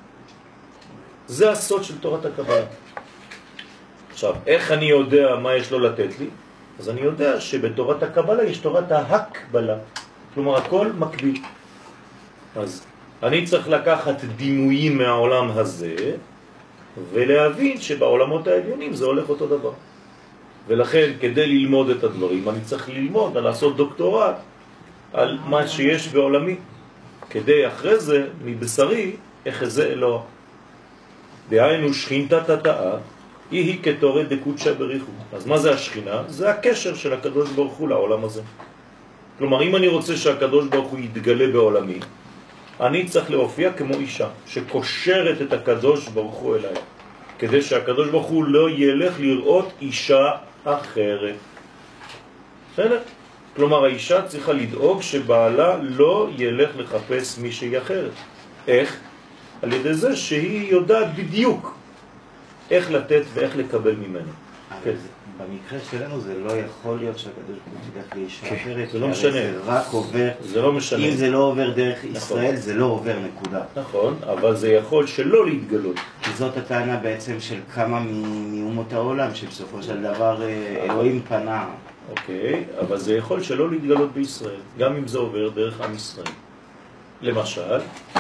זה הסוד של תורת הקבלה. עכשיו, איך אני יודע מה יש לו לתת לי? אז אני יודע שבתורת הקבלה יש תורת ההקבלה. כלומר, הכל מקביל. אז אני צריך לקחת דימויים מהעולם הזה, ולהבין שבעולמות העליונים זה הולך אותו דבר. ולכן, כדי ללמוד את הדברים, אני צריך ללמוד, לעשות דוקטורט על מה שיש בעולמי. כדי אחרי זה, מבשרי, איך זה אלוה. דהיינו שכינתה תתאה, היא היא כתורת דקודשה בריחו. אז מה זה השכינה? זה הקשר של הקדוש ברוך הוא לעולם הזה. כלומר, אם אני רוצה שהקדוש ברוך הוא יתגלה בעולמי, אני צריך להופיע כמו אישה, שקושרת את הקדוש ברוך הוא אליי, כדי שהקדוש ברוך הוא לא ילך לראות אישה אחרת. בסדר? כלומר, האישה צריכה לדאוג שבעלה לא ילך לחפש מישהי אחרת. איך? על ידי זה שהיא יודעת בדיוק איך לתת ואיך לקבל ממנו. כן. במקרה שלנו זה לא יכול להיות שהקדוש ברוך הוא תלך לאישה אחרת. זה לא משנה. זה רק עובר. זה לא משנה. אם זה לא עובר דרך ישראל, זה לא עובר נקודה. נכון, אבל זה יכול שלא להתגלות. כי זאת הטענה בעצם של כמה מאומות העולם, שבסופו של דבר אלוהים פנה. אוקיי, אבל זה יכול שלא להתגלות בישראל, גם אם זה עובר דרך עם ישראל. למשל,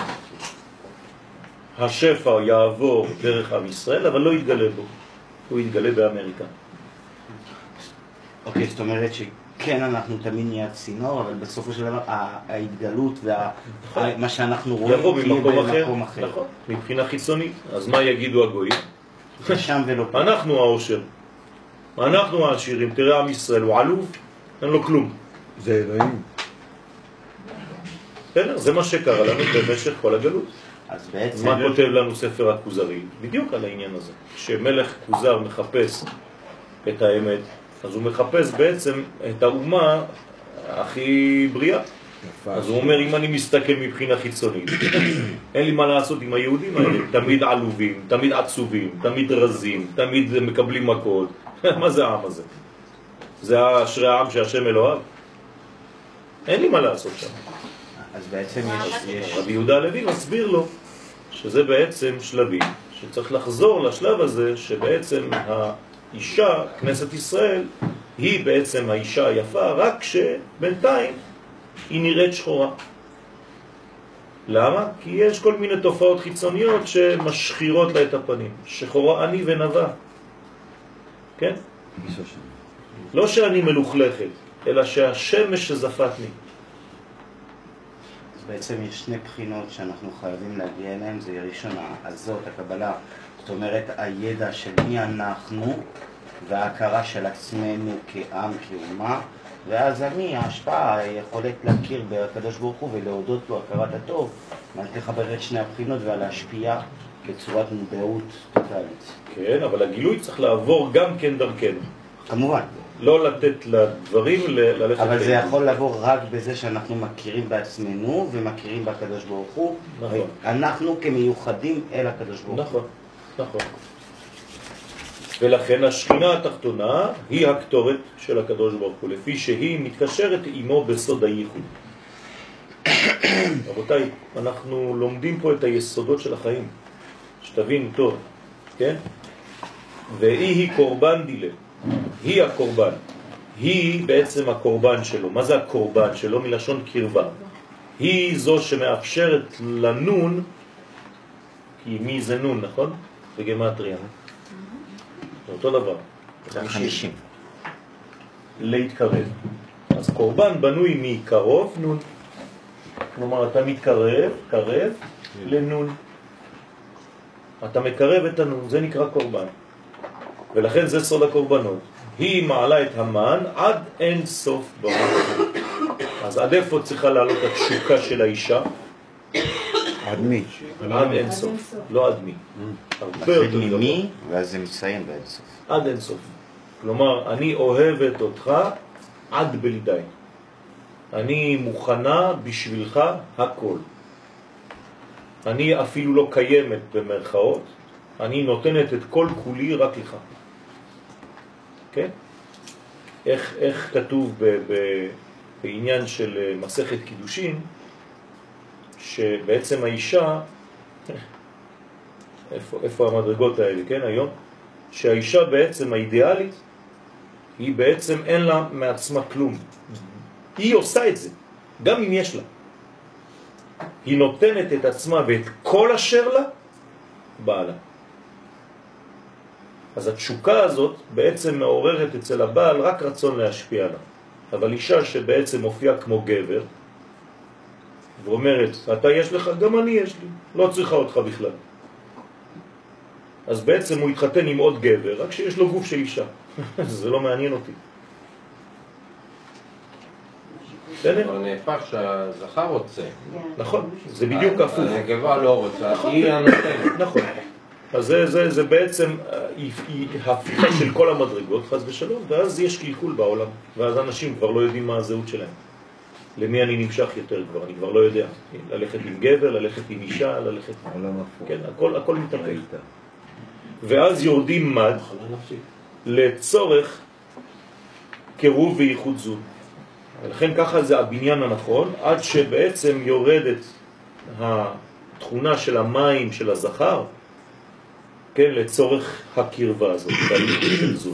השפע יעבור דרך עם ישראל, אבל לא יתגלה בו. הוא יתגלה באמריקה. אוקיי, זאת אומרת שכן אנחנו תמיד נהיה צינור, אבל בסופו של דבר ההתגלות ומה שאנחנו רואים יבוא ממקום אחר. אחר. נכון, מבחינה חיצונית. אז מה יגידו הגויים? שם ולא פה. אנחנו העושר. אנחנו העשירים. תראה עם ישראל, הוא עלוב, אין לו כלום. זה אלוהים. זה מה שקרה לנו במשך כל הגלות. אז בעצם... מה כותב לנו ספר הכוזרי? בדיוק על העניין הזה. כשמלך כוזר מחפש את האמת, אז הוא מחפש בעצם את האומה הכי בריאה. אז הוא אומר, אם אני מסתכל מבחינה חיצונית, אין לי מה לעשות עם היהודים האלה. תמיד עלובים, תמיד עצובים, תמיד רזים, תמיד מקבלים מכות. מה זה העם הזה? זה אשרי העם שהשם אלוהיו. אין לי מה לעשות שם. אז בעצם יש... יש... רבי יהודה הלוי מסביר לו שזה בעצם שלבים, שצריך לחזור לשלב הזה שבעצם האישה, כנסת ישראל, היא בעצם האישה היפה, רק שבינתיים היא נראית שחורה. למה? כי יש כל מיני תופעות חיצוניות שמשחירות לה את הפנים. שחורה אני ונבה. כן? לא שאני מלוכלכת, אלא שהשמש שזפתני. אז בעצם יש שני בחינות שאנחנו חייבים להגיע אליהם. זה ראשונה, הזאת, הקבלה, זאת אומרת הידע של מי אנחנו וההכרה של עצמנו כעם, כאומה, ואז אני, ההשפעה, היכולת להכיר בקדוש ברוך הוא ולהודות לו הכרת הטוב, על לחבר את שני הבחינות ועל להשפיע בצורת מודעות טוטלית. כן, אבל הגילוי צריך לעבור גם כן דרכנו. כמובן. לא לתת לדברים ללכת... אבל זה יכול לעבור רק בזה שאנחנו מכירים בעצמנו ומכירים בקדוש ברוך הוא. נכון. אנחנו כמיוחדים אל הקדוש ברוך הוא. נכון, נכון. ולכן השכינה התחתונה היא הכתורת של הקדוש ברוך הוא, לפי שהיא מתקשרת עמו בסוד הייחוד. רבותיי, אנחנו לומדים פה את היסודות של החיים, שתבין טוב, כן? והיא היא קורבן דילה, היא הקורבן, היא בעצם הקורבן שלו. מה זה הקורבן שלו? מלשון קרבה. היא זו שמאפשרת לנון, כי מי זה נון, נכון? בגמטריה. אותו דבר. חמישים. להתקרב. אז קורבן בנוי מקרוב, נון. כלומר, אתה מתקרב, קרב, לנון. אתה מקרב את הנון, זה נקרא קורבן. ולכן זה סוד הקורבנות. היא מעלה את המן עד אין סוף ברוך. אז עד איפה צריכה לעלות התשוקה של האישה? עד מי? עד אין סוף, לא עד מי. הרבה יותר גבוה. ממי, ואז זה מסיים באין סוף. עד אין סוף. כלומר, אני אוהבת אותך עד בלי די. אני מוכנה בשבילך הכל. אני אפילו לא קיימת במרכאות, אני נותנת את כל כולי רק לך. כן? איך, איך כתוב ב, ב, בעניין של מסכת קידושין, שבעצם האישה, איפה, איפה המדרגות האלה, כן, היום? שהאישה בעצם האידיאלית, היא בעצם אין לה מעצמה כלום. היא עושה את זה, גם אם יש לה. היא נותנת את עצמה ואת כל אשר לה, בעלה. אז התשוקה הזאת בעצם מעוררת אצל הבעל רק רצון להשפיע לה. אבל אישה שבעצם מופיעה כמו גבר, ואומרת, אתה יש לך, גם אני יש לי, לא צריכה אותך בכלל. אז בעצם הוא יתחתן עם עוד גבר, רק שיש לו גוף של אישה. זה לא מעניין אותי. זה נהפך שהזכר רוצה. נכון, זה בדיוק הפוך. הנקבה לא רוצה, היא הנותנת. נכון. אז זה, זה, זה בעצם ההפיכה של כל המדרגות, חס ושלום, ואז יש קלקול בעולם, ואז אנשים כבר לא יודעים מה הזהות שלהם. למי אני נמשך יותר כבר, אני כבר לא יודע. ללכת עם גבר, ללכת עם אישה, ללכת... כן, הכל, הכל מתהפך. ואז יורדים מד לצורך קירוב וייחוד זון. ולכן ככה זה הבניין הנכון, עד שבעצם יורדת התכונה של המים של הזכר, כן, לצורך הקרבה הזאת, בייחוד של זון.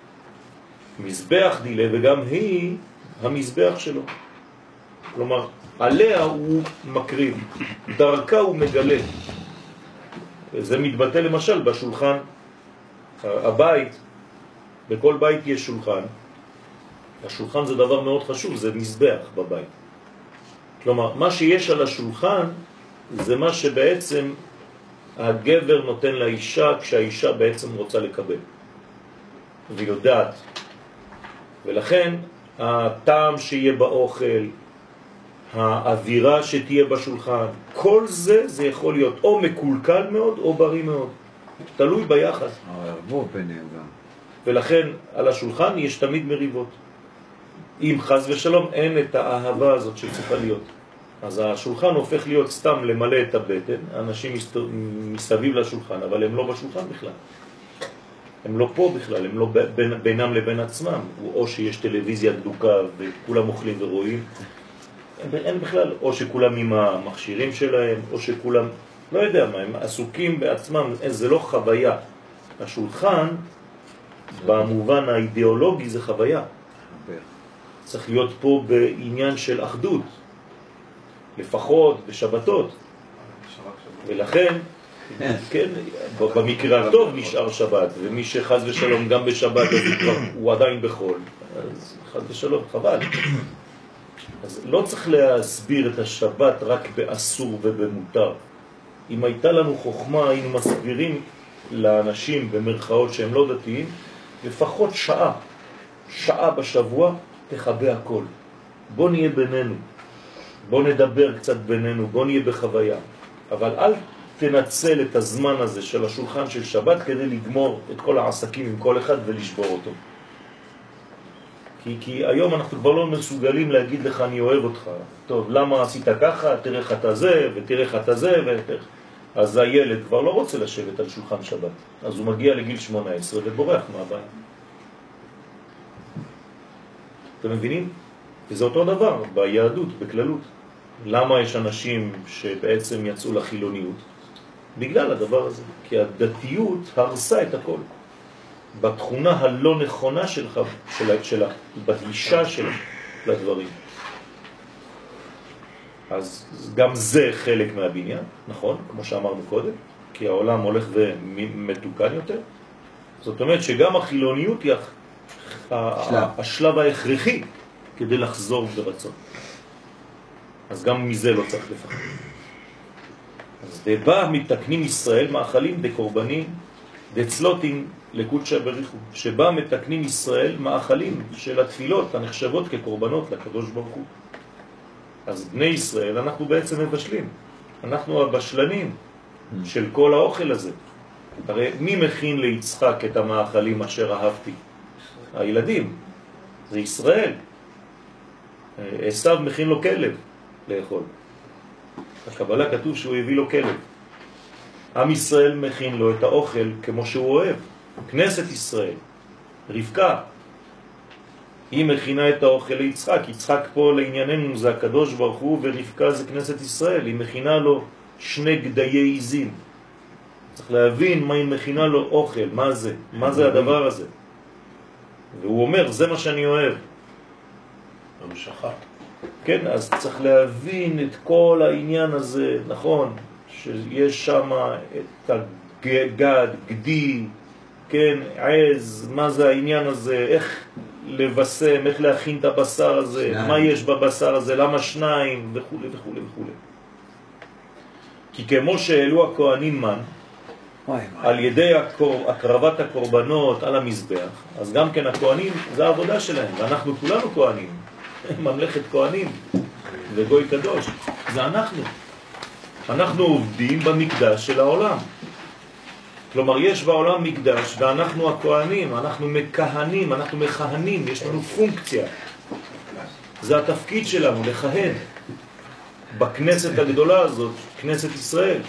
מזבח דילה, וגם היא המזבח שלו. כלומר, עליה הוא מקריב, דרכה הוא מגלה. זה מתבטא למשל בשולחן הבית, בכל בית יש שולחן. השולחן זה דבר מאוד חשוב, זה מזבח בבית. כלומר, מה שיש על השולחן זה מה שבעצם הגבר נותן לאישה כשהאישה בעצם רוצה לקבל ויודעת. ולכן הטעם שיהיה באוכל, האווירה שתהיה בשולחן, כל זה זה יכול להיות או מקולקל מאוד או בריא מאוד, תלוי ביחס. הערבוב ביניהם גם. ולכן על השולחן יש תמיד מריבות. אם חס ושלום אין את האהבה הזאת שצריכה להיות, אז השולחן הופך להיות סתם למלא את הבטן. אנשים מסביב לשולחן, אבל הם לא בשולחן בכלל, הם לא פה בכלל, הם לא בין, בינם לבין עצמם. או שיש טלוויזיה דלוקה וכולם אוכלים ורואים, אין בכלל, או שכולם עם המכשירים שלהם, או שכולם, לא יודע מה, הם עסוקים בעצמם, זה לא חוויה. השולחן, במובן האידיאולוגי, זה חוויה. צריך להיות פה בעניין של אחדות, לפחות בשבתות. ולכן, כן, במקרה הטוב נשאר שבת, ומי שחז ושלום גם בשבת, אז הוא עדיין בחול. אז חז ושלום, חבל. אז לא צריך להסביר את השבת רק באסור ובמותר. אם הייתה לנו חוכמה, היינו מסבירים לאנשים במרכאות שהם לא דתיים, לפחות שעה, שעה בשבוע, תחבא הכל. בוא נהיה בינינו, בוא נדבר קצת בינינו, בוא נהיה בחוויה. אבל אל תנצל את הזמן הזה של השולחן של שבת כדי לגמור את כל העסקים עם כל אחד ולשבור אותו. כי, כי היום אנחנו כבר לא מסוגלים להגיד לך אני אוהב אותך. טוב, למה עשית ככה? תראה איך אתה זה, ותראה איך אתה זה, ותראה... אז הילד כבר לא רוצה לשבת על שולחן שבת. אז הוא מגיע לגיל שמונה עשרה ובורח מהבית. אתם מבינים? וזה אותו דבר ביהדות, בכללות. למה יש אנשים שבעצם יצאו לחילוניות? בגלל הדבר הזה. כי הדתיות הרסה את הכל. בתכונה הלא נכונה שלך, שלה, שלה, בגישה שלה לדברים. אז גם זה חלק מהבניין, נכון? כמו שאמרנו קודם, כי העולם הולך ומתוקן יותר. זאת אומרת שגם החילוניות היא השלב ההכרחי כדי לחזור ברצון. אז גם מזה לא צריך לפחד. אז דבא מתקנים ישראל מאכלים דקורבנים דצלותים לקודשא בריחו, שבה מתקנים ישראל מאכלים של התפילות הנחשבות כקורבנות לקדוש ברוך הוא. אז בני ישראל אנחנו בעצם מבשלים, אנחנו הבשלנים של כל האוכל הזה. הרי מי מכין ליצחק את המאכלים אשר אהבתי? הילדים, זה ישראל. עשיו מכין לו כלב לאכול. בקבלה כתוב שהוא הביא לו כלב. עם ישראל מכין לו את האוכל כמו שהוא אוהב. כנסת ישראל, רבקה, היא מכינה את האוכל ליצחק. יצחק פה לענייננו זה הקדוש ברוך הוא, ורבקה זה כנסת ישראל. היא מכינה לו שני גדיי עיזים. צריך להבין מה היא מכינה לו אוכל, מה זה, מה זה הדבר הזה. והוא אומר, זה מה שאני אוהב. המשכה. כן, אז צריך להבין את כל העניין הזה, נכון, שיש שם את הגד, גדי, כן, עז, מה זה העניין הזה, איך לבשם, איך להכין את הבשר הזה, שניים. מה יש בבשר הזה, למה שניים, וכו' וכו' וכו'. כי כמו שאלו הכהנים מן, על ידי הקור, הקרבת הקורבנות על המזבח, אז גם כן הכהנים, זה העבודה שלהם, ואנחנו כולנו כהנים, ממלכת כהנים וגוי קדוש, זה אנחנו. אנחנו עובדים במקדש של העולם. כלומר, יש בעולם מקדש, ואנחנו הכהנים, אנחנו מכהנים, אנחנו מכהנים, יש לנו פונקציה. זה התפקיד שלנו, לכהן בכנסת הגדולה הזאת, כנסת ישראל.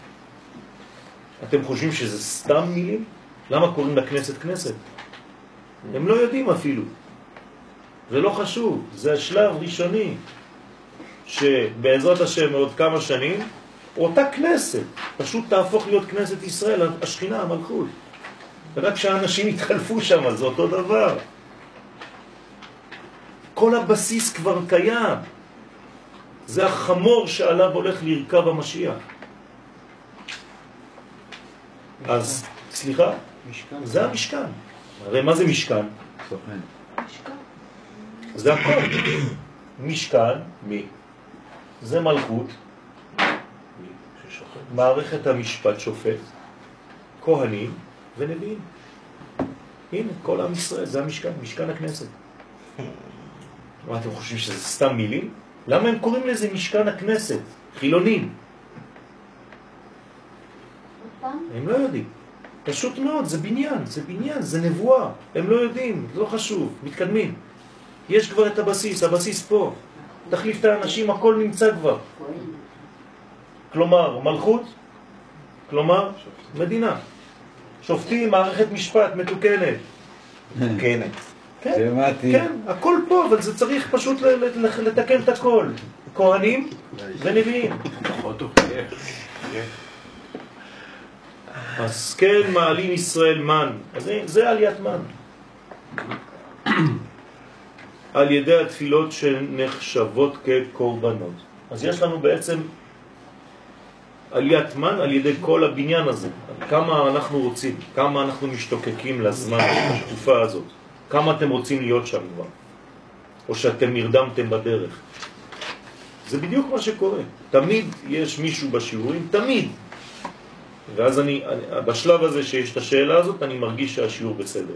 אתם חושבים שזה סתם מילים? למה קוראים לכנסת כנסת? הם לא יודעים אפילו. זה לא חשוב, זה השלב ראשוני, שבעזרת השם עוד כמה שנים, אותה כנסת, פשוט תהפוך להיות כנסת ישראל, השכינה, המלכות. רק שהאנשים יתחלפו שם, זה אותו דבר. כל הבסיס כבר קיים. זה החמור שעליו הולך לרכב המשיח. אז, סליחה? משכן. זה המשכן. הרי מה זה משכן? סוכן. משכן. זה הכל. משכן, מי? זה מלכות. מערכת המשפט שופט, כהנים ונביאים. הנה, כל עם ישראל, זה המשכן, משכן הכנסת. מה אתם חושבים שזה סתם מילים? למה הם קוראים לזה משכן הכנסת? חילונים. הם לא יודעים. פשוט מאוד, זה בניין, זה בניין, זה נבואה. הם לא יודעים, לא חשוב, מתקדמים. יש כבר את הבסיס, הבסיס פה. תחליף את האנשים, הכל נמצא כבר. כלומר, מלכות, כלומר, מדינה. שופטים, מערכת משפט מתוקנת. מתוקנת. כן, כן, הכל פה, אבל זה צריך פשוט לתקן את הכל. כהנים ונביאים. אז כן מעלים ישראל מן, אז זה, זה עליית מן. על ידי התפילות שנחשבות כקורבנות. אז יש לנו בעצם עליית מן על ידי כל הבניין הזה. כמה אנחנו רוצים, כמה אנחנו משתוקקים לזמן, לתקופה הזאת. כמה אתם רוצים להיות שם כבר. או שאתם נרדמתם בדרך. זה בדיוק מה שקורה. תמיד יש מישהו בשיעורים, תמיד. ואז אני, בשלב הזה שיש את השאלה הזאת, אני מרגיש שהשיעור בסדר.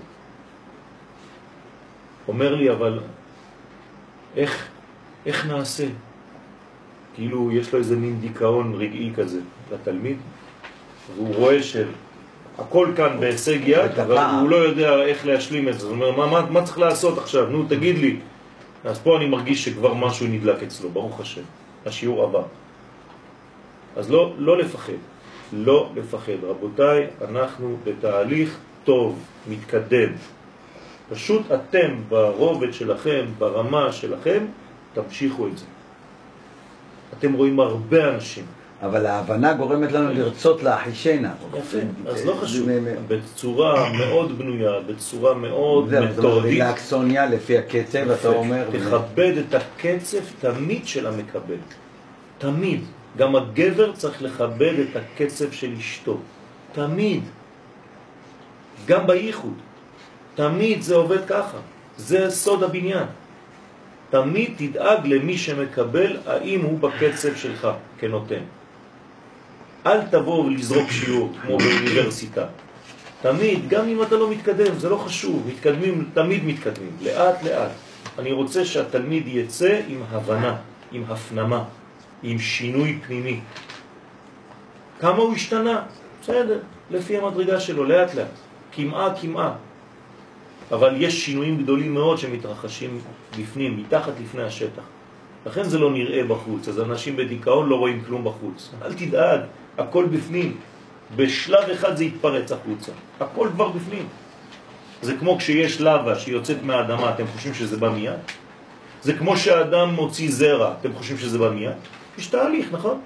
אומר לי, אבל איך, איך נעשה? כאילו יש לו איזה מין דיכאון רגעי כזה לתלמיד, והוא רואה שהכל כאן בהישג יד, אבל הוא לא יודע איך להשלים את זה. זאת אומרת, מה, מה, מה צריך לעשות עכשיו? נו, תגיד לי. אז פה אני מרגיש שכבר משהו נדלק אצלו, ברוך השם. השיעור הבא. אז לא, לא לפחד. לא לפחד. רבותיי, אנחנו בתהליך טוב, מתקדם. פשוט אתם ברובד שלכם, ברמה שלכם, תמשיכו את זה. אתם רואים הרבה אנשים. אבל ההבנה גורמת לנו לרצות להחישנה. יפה, אז לא חשוב. בצורה מאוד בנויה, בצורה מאוד מתורדית. לאקסוניה לפי הקצב, אתה אומר. תכבד את הקצב תמיד של המקבל. תמיד. גם הגבר צריך לכבד את הקצב של אשתו. תמיד. גם בייחוד. תמיד זה עובד ככה. זה סוד הבניין. תמיד תדאג למי שמקבל, האם הוא בקצב שלך כנותן. אל תבוא ולזרוק שיעור כמו באוניברסיטה. תמיד, גם אם אתה לא מתקדם, זה לא חשוב. מתקדמים, תמיד מתקדמים. לאט לאט. אני רוצה שהתלמיד יצא עם הבנה, עם הפנמה, עם שינוי פנימי. כמה הוא השתנה? בסדר, לפי המדרגה שלו, לאט לאט. כמעה, כמעה. אבל יש שינויים גדולים מאוד שמתרחשים בפנים, מתחת לפני השטח. לכן זה לא נראה בחוץ. אז אנשים בדיכאון לא רואים כלום בחוץ. אל תדאג, הכל בפנים. בשלב אחד זה יתפרץ החוצה. הכל כבר בפנים. זה כמו כשיש לבה שיוצאת מהאדמה, אתם חושבים שזה בא מיד? זה כמו שהאדם מוציא זרע, אתם חושבים שזה בא מיד? יש תהליך, נכון?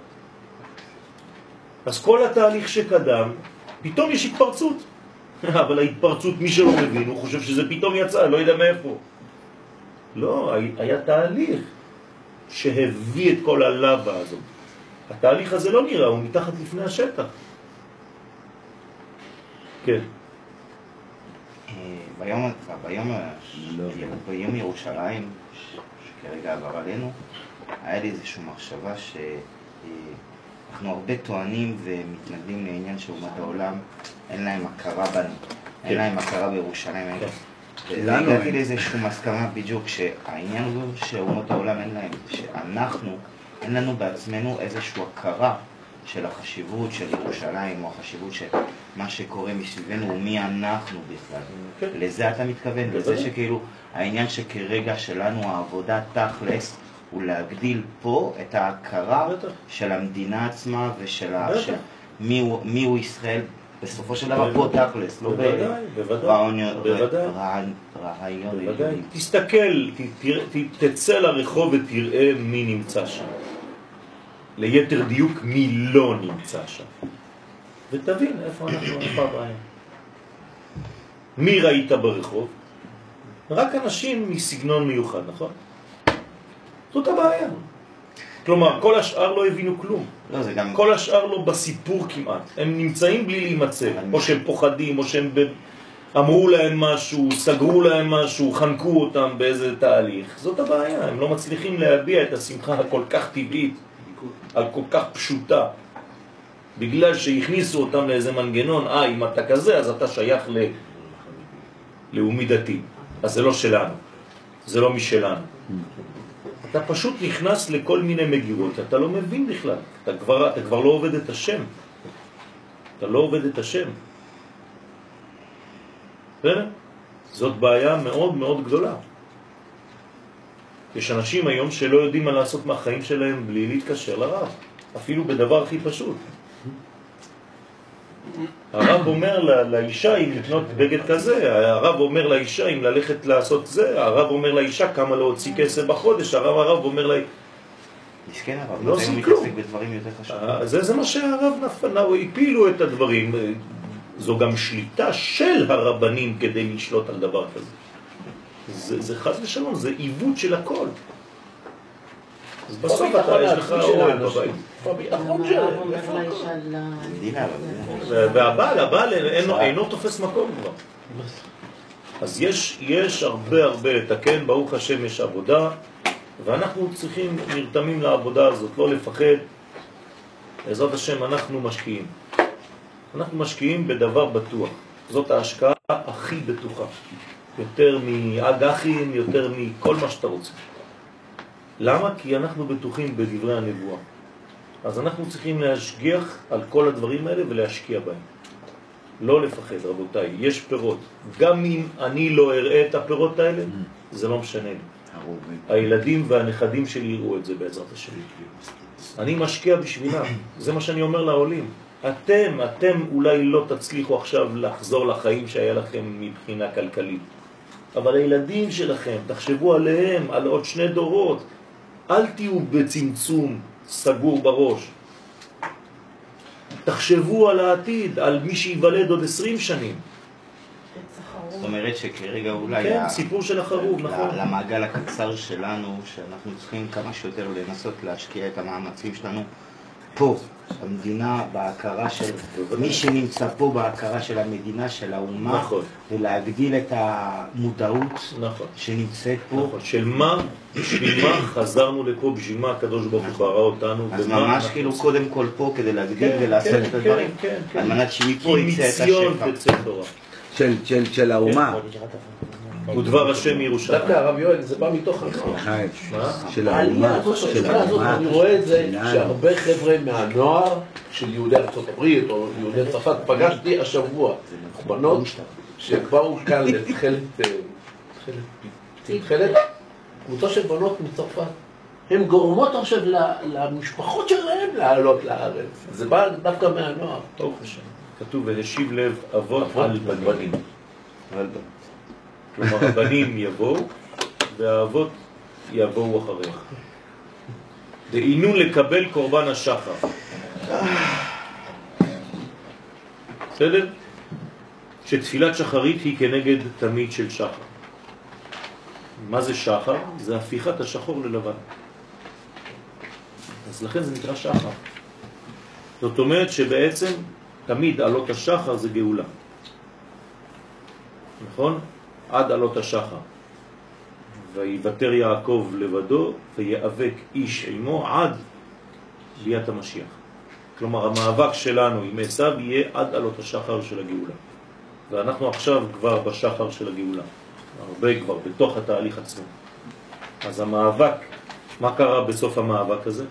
אז כל התהליך שקדם, פתאום יש התפרצות. אבל ההתפרצות, מי שלא מבין, הוא חושב שזה פתאום יצא, לא יודע מאיפה. לא, היה תהליך שהביא את כל הלבה הזאת. התהליך הזה לא נראה, הוא מתחת לפני השטח. כן. ביום, ביום, ביום ירושלים, שכרגע עבר עלינו, היה לי איזושהי מחשבה שאנחנו הרבה טוענים ומתנגדים לעניין שאומת העולם אין להם הכרה בנו, אין להם הכרה בירושלים. והגעתי לאיזושהי מסכמה בדיוק שהעניין הוא שאומות העולם אין להם, שאנחנו, אין לנו בעצמנו איזושהי הכרה של החשיבות של ירושלים, או החשיבות של מה שקורה מסביבנו, ומי אנחנו בכלל. לזה אתה מתכוון? לזה שכאילו העניין שכרגע שלנו העבודה תכלס הוא להגדיל פה את ההכרה של המדינה עצמה ושל מי הוא ישראל בסופו של דבר פה תכלס, לא ברעיון. תסתכל, תצא לרחוב ותראה מי נמצא שם. ליתר דיוק מי לא נמצא שם. ותבין איפה אנחנו נפה בעיה. מי ראית ברחוב? רק אנשים מסגנון מיוחד, נכון? זאת הבעיה. כלומר, כל השאר לא הבינו כלום. לא, זה גם... כל השאר לא בסיפור כמעט. הם נמצאים בלי להימצא. או שהם פוחדים, או שהם ב... אמרו להם משהו, סגרו להם משהו, חנקו אותם באיזה תהליך. זאת הבעיה. הם לא מצליחים להביע את השמחה הכל כך טבעית, על כל כך פשוטה. בגלל שהכניסו אותם לאיזה מנגנון, אה, אם אתה כזה, אז אתה שייך ל... לאומי דתי. אז זה לא שלנו. זה לא משלנו. אתה פשוט נכנס לכל מיני מגירות, אתה לא מבין בכלל. אתה כבר, אתה כבר לא עובד את השם. אתה לא עובד את השם. בסדר? זאת בעיה מאוד מאוד גדולה. יש אנשים היום שלא יודעים מה לעשות מהחיים שלהם בלי להתקשר לרב. אפילו בדבר הכי פשוט. הרב אומר לה, לאישה אם לקנות בגד כזה, הרב אומר לאישה אם ללכת לעשות זה, הרב אומר לאישה כמה להוציא כסף בחודש, הרב הרב אומר לה... מסכן הרב, לא מתי עושים הוא כלום. מתעסק בדברים יותר חשובים? זה, זה מה שהרב נפנאו, הפילו את הדברים. זו גם שליטה של הרבנים כדי לשלוט על דבר כזה. זה, זה חס ושלום, זה עיוות של הכל. אז בסוף אתה, יש לך אוהל בבית. הביטחון שלהם. המדינה, והבעל, הבעל אינו, אינו תופס מקום כבר. אז יש, יש הרבה הרבה לתקן, ברוך השם יש עבודה, ואנחנו צריכים נרתמים לעבודה הזאת, לא לפחד. בעזרת השם אנחנו משקיעים. אנחנו משקיעים בדבר בטוח. זאת ההשקעה הכי בטוחה. יותר מאג"חים, יותר מכל מה שאתה רוצה. למה? כי אנחנו בטוחים בדברי הנבואה. אז אנחנו צריכים להשגיח על כל הדברים האלה ולהשקיע בהם. לא לפחד, רבותיי. יש פירות. גם אם אני לא אראה את הפירות האלה, זה לא משנה לי. הילדים והנכדים שלי יראו את זה בעזרת השם. אני משקיע בשבילם. זה מה שאני אומר לעולים. אתם, אתם אולי לא תצליחו עכשיו לחזור לחיים שהיה לכם מבחינה כלכלית. אבל הילדים שלכם, תחשבו עליהם, על עוד שני דורות. אל תהיו בצמצום סגור בראש. תחשבו על העתיד, על מי שיוולד עוד עשרים שנים. זאת אומרת שכרגע אולי... כן, סיפור של החרוב, נכון. למעגל הקצר שלנו, שאנחנו צריכים כמה שיותר לנסות להשקיע את המאמצים שלנו פה, המדינה, בהכרה של... מי שנמצא פה בהכרה של המדינה, של האומה, נכון. ולהגדיל את המודעות נכון. שנמצאת פה. נכון. של מה, בשביל מה חזרנו לפה, בשביל מה הקדוש ברוך הוא ברא אותנו. אז ומה ממש אנחנו... כאילו קודם כל פה כדי להגדיל כן, ולעשות כן, את הדברים, כן, כן, כן. על מנת שמפה כי יצא את מציון השפע. תצא תורה. של, של, של האומה. ודבר השם ירושלים. דווקא הרב יואל, זה בא מתוך הנוער. חיים. מה? של העלייה האומה. הזאת, של השאלה הזאת, האומה. אני רואה את זה שלנו. שהרבה חבר'ה מהנוער של יהודי ארצות הברית או יהודי צרפת, פגשתי השבוע בנות שכבר כאן לתחילת, תחילת, קבוצה של בנות מצרפת. הן גורמות עכשיו למשפחות שלהם לעלות לארץ. זה בא דווקא מהנוער. ברוך השם. כתוב והשיב לב אבות על בנים. כלומר הבנים יבואו והאבות יבואו אחריהם. דהינו לקבל קורבן השחר. בסדר? שתפילת שחרית היא כנגד תמיד של שחר. מה זה שחר? זה הפיכת השחור ללבן. אז לכן זה נקרא שחר. זאת אומרת שבעצם תמיד עלות השחר זה גאולה. נכון? עד עלות השחר. ויוותר יעקב לבדו ויאבק איש עמו עד ביאת המשיח. כלומר המאבק שלנו עם עשיו יהיה עד עלות השחר של הגאולה. ואנחנו עכשיו כבר בשחר של הגאולה. הרבה כבר בתוך התהליך עצמו. אז המאבק, מה קרה בסוף המאבק הזה?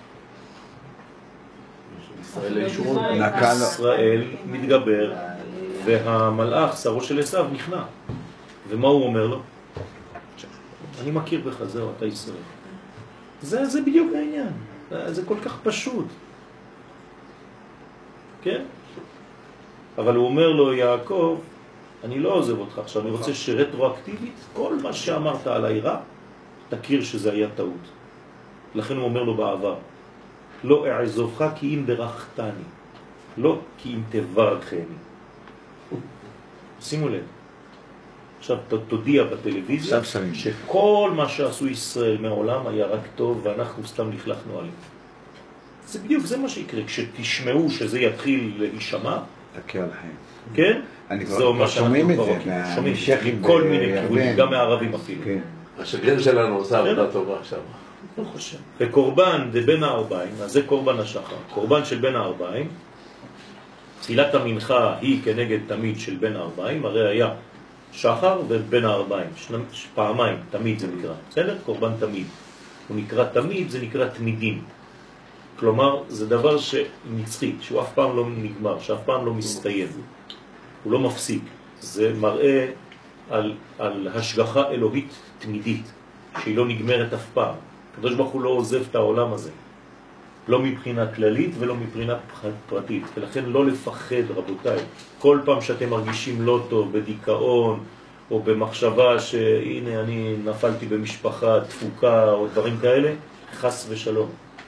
ישראל מתגבר והמלאך שרו של עשיו נכנע. ומה הוא אומר לו? אני מכיר בך, זהו, אתה ישראל. זה, זה בדיוק העניין. זה כל כך פשוט. כן? אבל הוא אומר לו, יעקב, אני לא עוזב אותך עכשיו, אני רוצה שרטרואקטיבית, כל מה שאמרת על העירה, תכיר שזה היה טעות. לכן הוא אומר לו בעבר, לא אעזובך כי אם ברכתני, לא כי אם תברכני. שימו לב. עכשיו תודיע בטלוויזיה שכל מה שעשו ישראל מעולם היה רק טוב ואנחנו סתם לכלכנו עליהם. זה בדיוק, זה מה שיקרה. כשתשמעו שזה יתחיל להישמע, תקה על חיים. כן? אני זו מה שומעים את שאנחנו זה, כבר שומעים. מהמשכים כל מיני בירדן. כיוונים, גם מהערבים אפילו. כן. השגריר שלנו עושה עבודה טובה עכשיו. ברוך השם. וקורבן זה בין הארבעים, אז זה קורבן השחר. קורבן של בין הארבעים, תפילת המנחה היא כנגד תמיד של בין הארבעים, הרי היה שחר ובין הארבעים, פעמיים, תמיד זה נקרא. בסדר? קורבן תמיד. הוא נקרא תמיד, זה נקרא תמידים. כלומר, זה דבר שנצחי, שהוא אף פעם לא נגמר, שאף פעם לא מסתיים. הוא לא מפסיק. זה מראה על, על השגחה אלוהית תמידית, שהיא לא נגמרת אף פעם. הקדוש ברוך הוא לא עוזב את העולם הזה. לא מבחינה כללית ולא מבחינה פרטית. ולכן לא לפחד, רבותיי. כל פעם שאתם מרגישים לא טוב, בדיכאון, או במחשבה שהנה אני נפלתי במשפחה, תפוקה, או דברים כאלה, חס ושלום.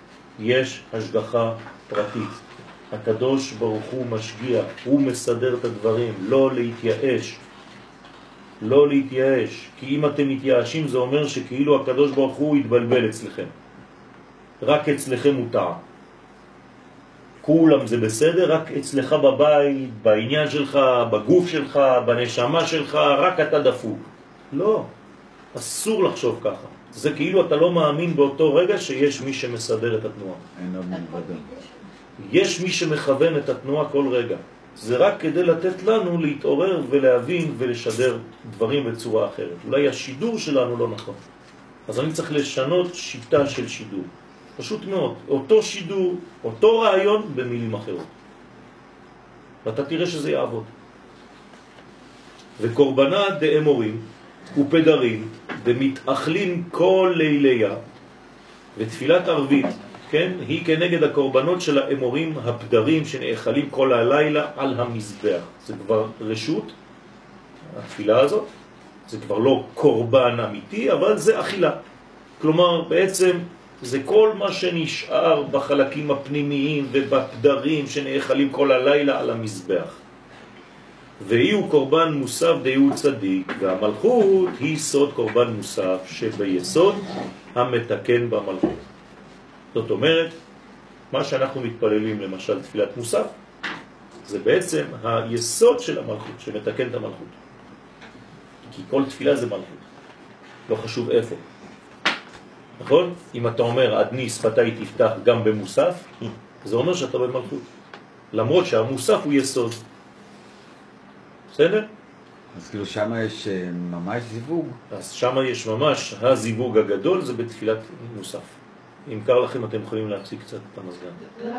יש השגחה פרטית. הקדוש ברוך הוא משגיח, הוא מסדר את הדברים, לא להתייאש. לא להתייאש, כי אם אתם מתייאשים זה אומר שכאילו הקדוש ברוך הוא יתבלבל אצלכם. רק אצלכם הוא טעה. כולם זה בסדר, רק אצלך בבית, בעניין שלך, בגוף שלך, בנשמה שלך, רק אתה דפוק. לא, אסור לחשוב ככה. זה כאילו אתה לא מאמין באותו רגע שיש מי שמסדר את התנועה. אין עוד מלבדו. יש מי שמכוון את התנועה כל רגע. זה רק כדי לתת לנו להתעורר ולהבין ולשדר דברים בצורה אחרת. אולי השידור שלנו לא נכון. אז אני צריך לשנות שיטה של שידור. פשוט מאוד. אותו שידור, אותו רעיון במילים אחרות. ואתה תראה שזה יעבוד. וקורבנה דאמורים ופדרים ומתאכלים כל ליליה ותפילת ערבית, כן, היא כנגד הקורבנות של האמורים הפדרים שנאכלים כל הלילה על המזבח. זה כבר רשות, התפילה הזאת, זה כבר לא קורבן אמיתי, אבל זה אכילה. כלומר, בעצם זה כל מה שנשאר בחלקים הפנימיים ובפדרים שנאכלים כל הלילה על המזבח. והיא קורבן מוסף דיהו צדיק, והמלכות היא סוד קורבן מוסף שביסוד המתקן במלכות. זאת אומרת, מה שאנחנו מתפללים למשל תפילת מוסף, זה בעצם היסוד של המלכות שמתקן את המלכות. כי כל תפילה זה מלכות, לא חשוב איפה. נכון? אם אתה אומר עדני שפתי תפתח גם במוסף, זה אומר שאתה במלכות. למרות שהמוסף הוא יסוד. בסדר? אז כאילו שם יש ממש זיווג. אז שם יש ממש, הזיווג הגדול זה בתפילת מוסף. אם קר לכם אתם יכולים להפסיק קצת את המזגן.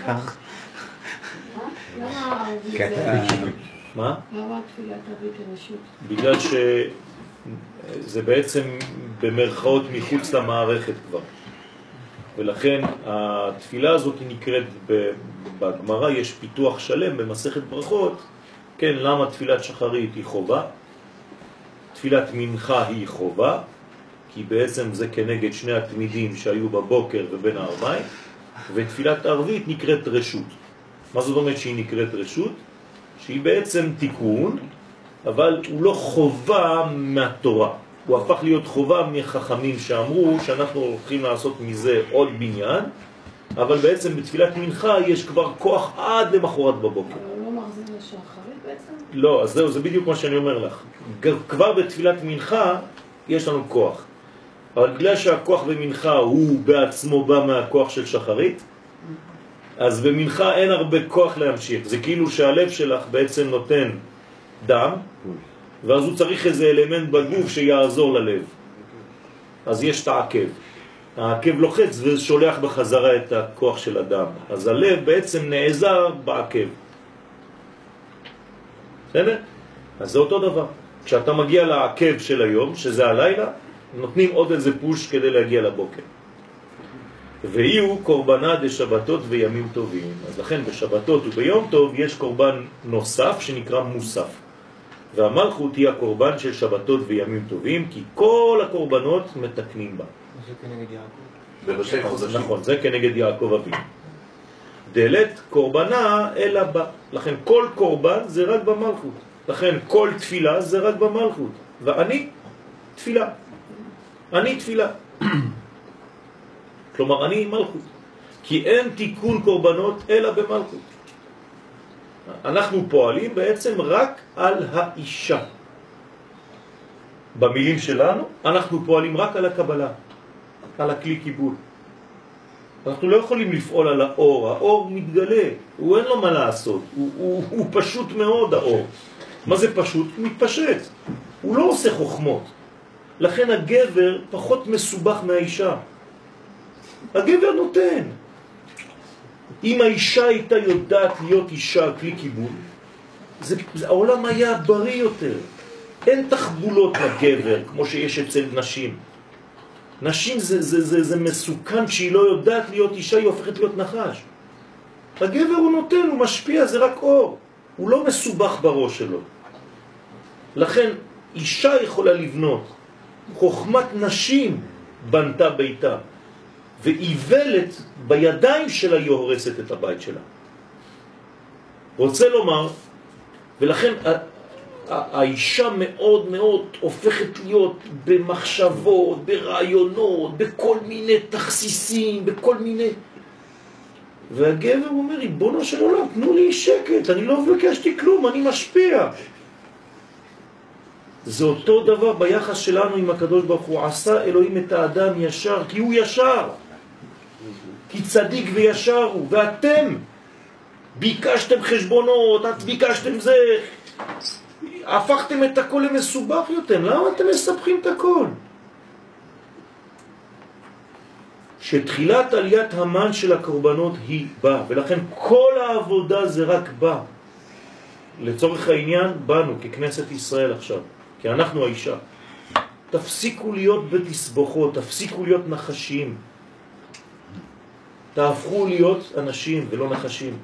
מה? למה תפילת ערבית לרשות? בגלל שזה בעצם במרכאות מחוץ למערכת כבר. ולכן התפילה הזאת נקראת בגמרא, יש פיתוח שלם במסכת ברכות. כן, למה תפילת שחרית היא חובה? תפילת מנחה היא חובה, כי בעצם זה כנגד שני התמידים שהיו בבוקר ובין הארבעים, ותפילת ערבית נקראת רשות. מה זאת אומרת שהיא נקראת רשות? שהיא בעצם תיקון, אבל הוא לא חובה מהתורה. הוא הפך להיות חובה מחכמים שאמרו שאנחנו הולכים לעשות מזה עוד בניין, אבל בעצם בתפילת מנחה יש כבר כוח עד למחרת בבוקר. אבל לא מחזיר לשחרית בעצם? לא, אז זהו, זה בדיוק מה שאני אומר לך. כבר בתפילת מנחה יש לנו כוח. אבל בגלל שהכוח במנחה הוא בעצמו בא מהכוח של שחרית, אז במנחה אין הרבה כוח להמשיך. זה כאילו שהלב שלך בעצם נותן דם, ואז הוא צריך איזה אלמנט בגוף שיעזור ללב. אז יש את העקב. העקב לוחץ ושולח בחזרה את הכוח של הדם. אז הלב בעצם נעזר בעקב. בסדר? אז זה אותו דבר. כשאתה מגיע לעקב של היום, שזה הלילה, נותנים עוד איזה פוש כדי להגיע לבוקר. ויהיו קורבנה דשבתות וימים טובים. אז לכן בשבתות וביום טוב יש קורבן נוסף שנקרא מוסף. והמלכות היא הקורבן של שבתות וימים טובים, כי כל הקורבנות מתקנים בה. זה כנגד יעקב. בראשי חודשים. נכון, זה כנגד יעקב אבינו. דלת קורבנה אלא בה. לכן כל קורבן זה רק במלכות. לכן כל תפילה זה רק במלכות. ואני תפילה. אני תפילה. כלומר, אני מלכות. כי אין תיקון קורבנות אלא במלכות. אנחנו פועלים בעצם רק על האישה. במילים שלנו, אנחנו פועלים רק על הקבלה, על הכלי קיבול. אנחנו לא יכולים לפעול על האור. האור מתגלה, הוא אין לו מה לעשות. הוא, הוא, הוא פשוט מאוד האור. מה זה פשוט? הוא מתפשט. הוא לא עושה חוכמות. לכן הגבר פחות מסובך מהאישה. הגבר נותן. אם האישה הייתה יודעת להיות אישה כלי קיבול, זה, זה, העולם היה בריא יותר. אין תחבולות לגבר כמו שיש אצל נשים. נשים זה, זה, זה, זה מסוכן, כשהיא לא יודעת להיות אישה היא הופכת להיות נחש. הגבר הוא נותן, הוא משפיע, זה רק אור. הוא לא מסובך בראש שלו. לכן אישה יכולה לבנות. חוכמת נשים בנתה ביתה. ואיוולת בידיים שלה היא הורסת את הבית שלה. רוצה לומר, ולכן האישה מאוד מאוד הופכת להיות במחשבות, ברעיונות, בכל מיני תכסיסים, בכל מיני... והגבר אומר, ריבונו של עולם, תנו לי שקט, אני לא מבקשתי כלום, אני משפיע. זה אותו דבר ביחס שלנו עם הקדוש ברוך הוא. עשה אלוהים את האדם ישר, כי הוא ישר. כי צדיק וישר הוא. ואתם ביקשתם חשבונות, את ביקשתם זה, הפכתם את הכל למסובך יותר. למה אתם מסבכים את הכל? שתחילת עליית המן של הקורבנות היא בא, ולכן כל העבודה זה רק בא. לצורך העניין, באנו ככנסת ישראל עכשיו, כי אנחנו האישה. תפסיקו להיות בתסבוכות, תפסיקו להיות נחשים. תהפכו להיות אנשים ולא נחשים.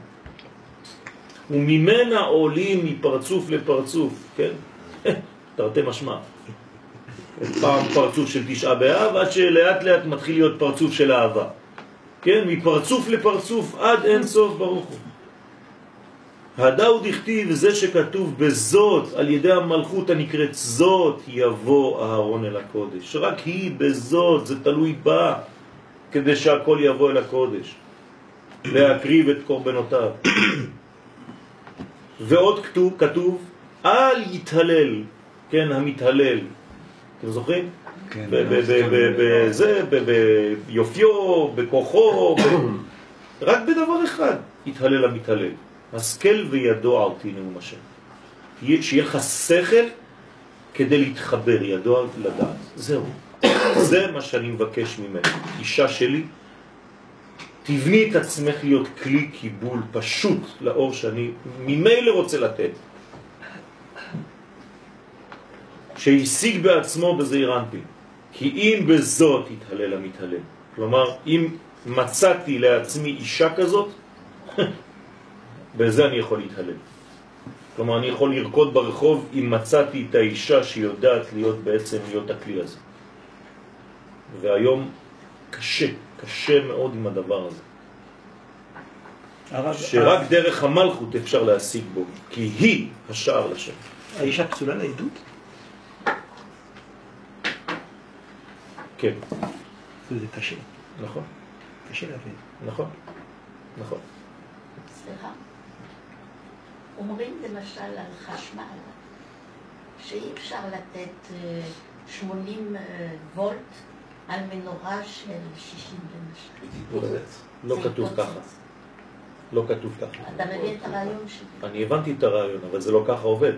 וממנה עולים מפרצוף לפרצוף, כן? תרתי משמע. פעם פרצוף של תשעה באב, עד שלאט לאט מתחיל להיות פרצוף של אהבה. כן? מפרצוף לפרצוף עד אין סוף ברוך הוא. הדאו דכתיב, זה שכתוב בזאת, על ידי המלכות הנקראת זאת, יבוא אהרון אל הקודש. רק היא בזאת, זה תלוי בה, כדי שהכל יבוא אל הקודש. להקריב את קורבנותיו. ועוד כתוב, כתוב, אל יתהלל, כן, המתהלל. אתם זוכרים? כן. בזה, ביופיו, בכוחו, רק בדבר אחד, יתהלל המתהלל. השכל וידוע אותי נאום השם. שיהיה לך שכל כדי להתחבר, ידוע לדעת. זהו. זה מה שאני מבקש ממנו. אישה שלי, תבני את עצמך להיות כלי קיבול פשוט לאור שאני ממילא רוצה לתת. שישיג בעצמו בזעיר אנפין. כי אם בזאת יתהלל המתהלל. כלומר, אם מצאתי לעצמי אישה כזאת, בזה אני יכול להתהלל. כלומר, אני יכול לרקוד ברחוב אם מצאתי את האישה שיודעת להיות בעצם להיות הכלי הזה. והיום קשה, קשה מאוד עם הדבר הזה. הרב, שרק הרב... דרך המלכות אפשר להשיג בו, כי היא השער לשם. האישה פסולה לעדות? כן. זה קשה. נכון. קשה להבין. נכון. נכון. סליחה. אומרים למשל על חשמל, שאי אפשר לתת שמונים וולט על מנורה של שישים למשל. לא כתוב ככה. לא כתוב ככה. אתה מבין את הרעיון שלי? אני הבנתי את הרעיון, אבל זה לא ככה עובד.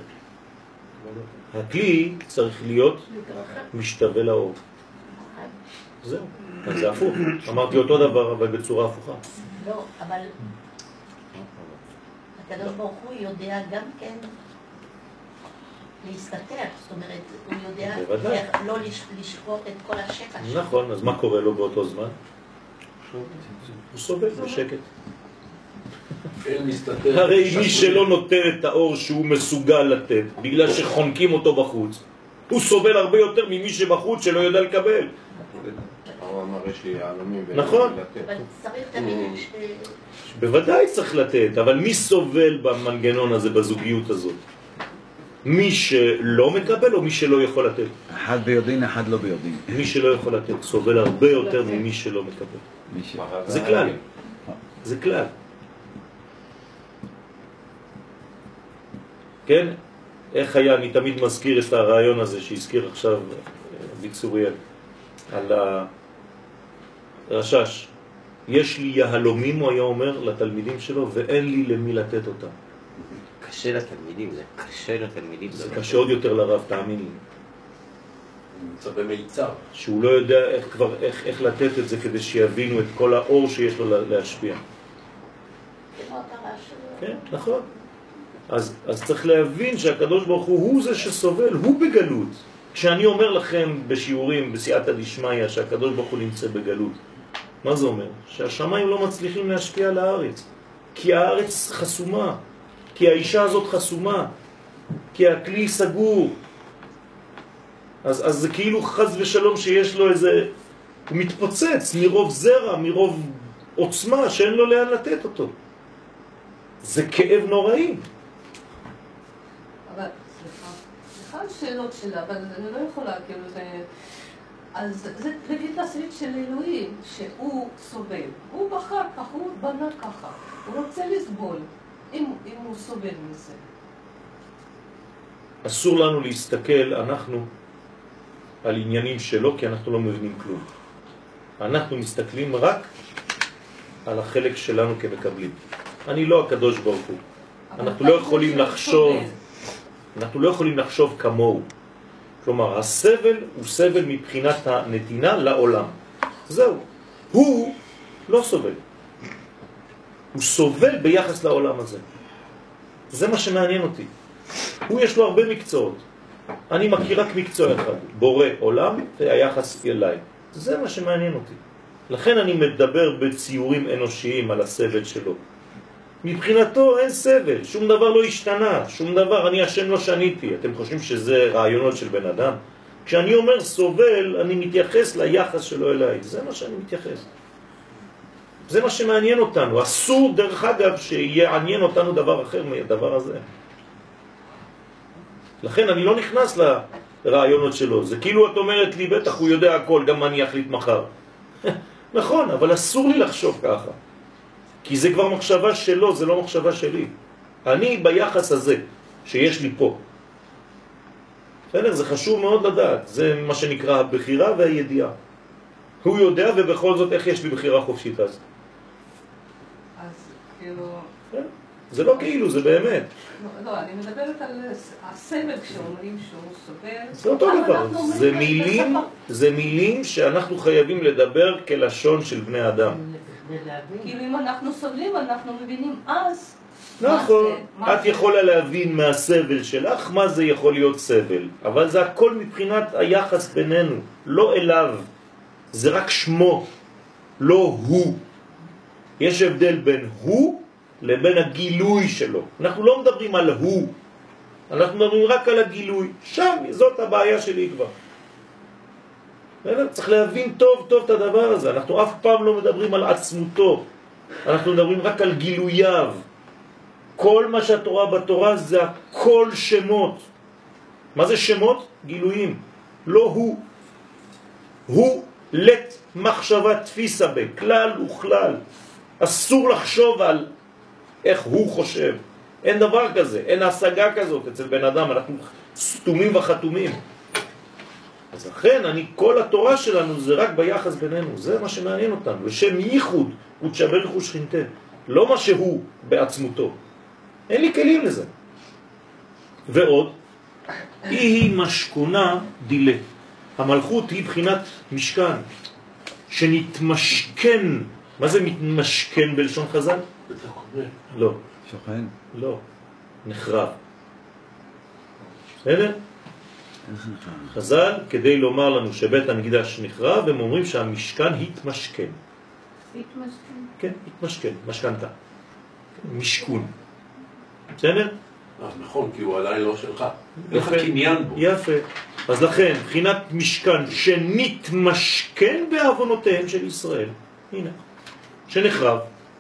הכלי צריך להיות משתווה לאור. זהו, אז זה הפוך. אמרתי אותו דבר, אבל בצורה הפוכה. לא, אבל הקדוש ברוך הוא יודע גם כן להסתתר, זאת אומרת, הוא יודע איך לא לשפוט את כל השפע שלו. נכון, אז מה קורה לו באותו זמן? הוא סובל בשקט. הרי מי שלא נותן את האור שהוא מסוגל לתת, בגלל שחונקים אותו בחוץ, הוא סובל הרבה יותר ממי שבחוץ שלא יודע לקבל. הוא אמר, יש לי העלומים. נכון. אבל צריך תמיד... בוודאי צריך לתת, אבל מי סובל במנגנון הזה, בזוגיות הזאת? מי שלא מקבל או מי שלא יכול לתת? אחד ביודעין, אחד לא ביודעין. מי שלא יכול לתת סובל הרבה יותר ממי שלא מקבל. זה כלל. זה כלל. כן? איך היה, אני תמיד מזכיר את הרעיון הזה שהזכיר עכשיו בצוריאל על הרשש. יש לי יהלומים, הוא היה אומר לתלמידים שלו, ואין לי למי לתת אותם. קשה לתלמידים, זה קשה לתלמידים. זה קשה עוד יותר לרב, תאמין לי. נמצא במיצר. שהוא לא יודע איך, כבר, איך, איך לתת את זה כדי שיבינו את כל האור שיש לו להשפיע. כן, נכון. אז, אז צריך להבין שהקדוש ברוך הוא הוא זה שסובל, הוא בגלות. כשאני אומר לכם בשיעורים, בסייעתא דשמיא, שהקדוש ברוך הוא נמצא בגלות, מה זה אומר? שהשמיים לא מצליחים להשפיע על הארץ. כי הארץ חסומה. כי האישה הזאת חסומה. כי הכלי סגור. אז, אז זה כאילו חז ושלום שיש לו איזה הוא מתפוצץ מרוב זרע, מרוב עוצמה שאין לו לאן לתת אותו. זה כאב נוראי. אבל, סליחה, סליחה על שאלות שלה, אבל אני לא יכולה, כאילו זה... אז זה לפי תסריט של אלוהים, שהוא סובל. הוא בחר ככה, הוא בנה ככה. הוא רוצה לסבול, אם, אם הוא סובל מזה. אסור לנו להסתכל, אנחנו, על עניינים שלו, כי אנחנו לא מבינים כלום. אנחנו מסתכלים רק על החלק שלנו כמקבלים. אני לא הקדוש ברוך הוא. אנחנו לא יכולים לחשוב, אנחנו לא יכולים לחשוב כמוהו. כלומר, הסבל הוא סבל מבחינת הנתינה לעולם. זהו. הוא לא סובל. הוא סובל ביחס לעולם הזה. זה מה שמעניין אותי. הוא יש לו הרבה מקצועות. אני מכיר רק מקצוע אחד, בורא עולם והיחס אליי. זה מה שמעניין אותי. לכן אני מדבר בציורים אנושיים על הסבל שלו. מבחינתו אין סבל, שום דבר לא השתנה, שום דבר, אני השם לא שניתי. אתם חושבים שזה רעיונות של בן אדם? כשאני אומר סובל, אני מתייחס ליחס שלו אליי. זה מה שאני מתייחס. זה מה שמעניין אותנו. אסור דרך אגב שיעניין אותנו דבר אחר מהדבר הזה. לכן אני לא נכנס לרעיונות שלו. זה כאילו את אומרת לי, בטח הוא יודע הכל, גם אני אחליט מחר. נכון, אבל אסור לי לחשוב ככה. כי זה כבר מחשבה שלו, זה לא מחשבה שלי. אני ביחס הזה שיש לי פה. בסדר? זה חשוב מאוד לדעת. זה מה שנקרא הבחירה והידיעה. הוא יודע ובכל זאת איך יש לי בחירה חופשית אז. אז כאילו... זה לא כאילו, זה באמת. לא, לא, אני מדברת על הסבל כשאומרים שהוא סובל. זה אותו דבר. זה מילים, זה מילים שאנחנו חייבים לדבר כלשון של בני אדם. כאילו אם אנחנו סובלים, אנחנו מבינים אז נכון, את יכולה להבין מהסבל שלך מה זה יכול להיות סבל, אבל זה הכל מבחינת היחס בינינו, לא אליו, זה רק שמו, לא הוא. יש הבדל בין הוא לבין הגילוי שלו. אנחנו לא מדברים על הוא, אנחנו מדברים רק על הגילוי. שם, זאת הבעיה שלי כבר. צריך להבין טוב טוב את הדבר הזה. אנחנו אף פעם לא מדברים על עצמותו, אנחנו מדברים רק על גילוייו. כל מה שהתורה בתורה זה הכל שמות. מה זה שמות? גילויים. לא הוא. הוא לת מחשבה תפיסה בכלל וכלל. אסור לחשוב על איך הוא חושב. אין דבר כזה, אין השגה כזאת אצל בן אדם, אנחנו סתומים וחתומים. אז לכן אני, כל התורה שלנו זה רק ביחס בינינו, זה מה שמעניין אותנו. לשם ייחוד ותשבר חוש שכינתה, לא מה שהוא בעצמותו. אין לי כלים לזה. ועוד, היא משכונה דילה. המלכות היא בחינת משכן, שנתמשכן. מה זה מתמשכן בלשון חז"ל? לא. שוכן? לא. נחרב. בסדר? חז"ל, כדי לומר לנו שבית המקדש נחרב, הם אומרים שהמשכן התמשכן. התמשכן? כן, התמשכן, משכנתה. משכון. בסדר? נכון, כי הוא עדיין לא שלך. איך הקניין בו. יפה. אז לכן, בחינת משכן שנתמשכן בעוונותיהם של ישראל. הנה. שנחרב.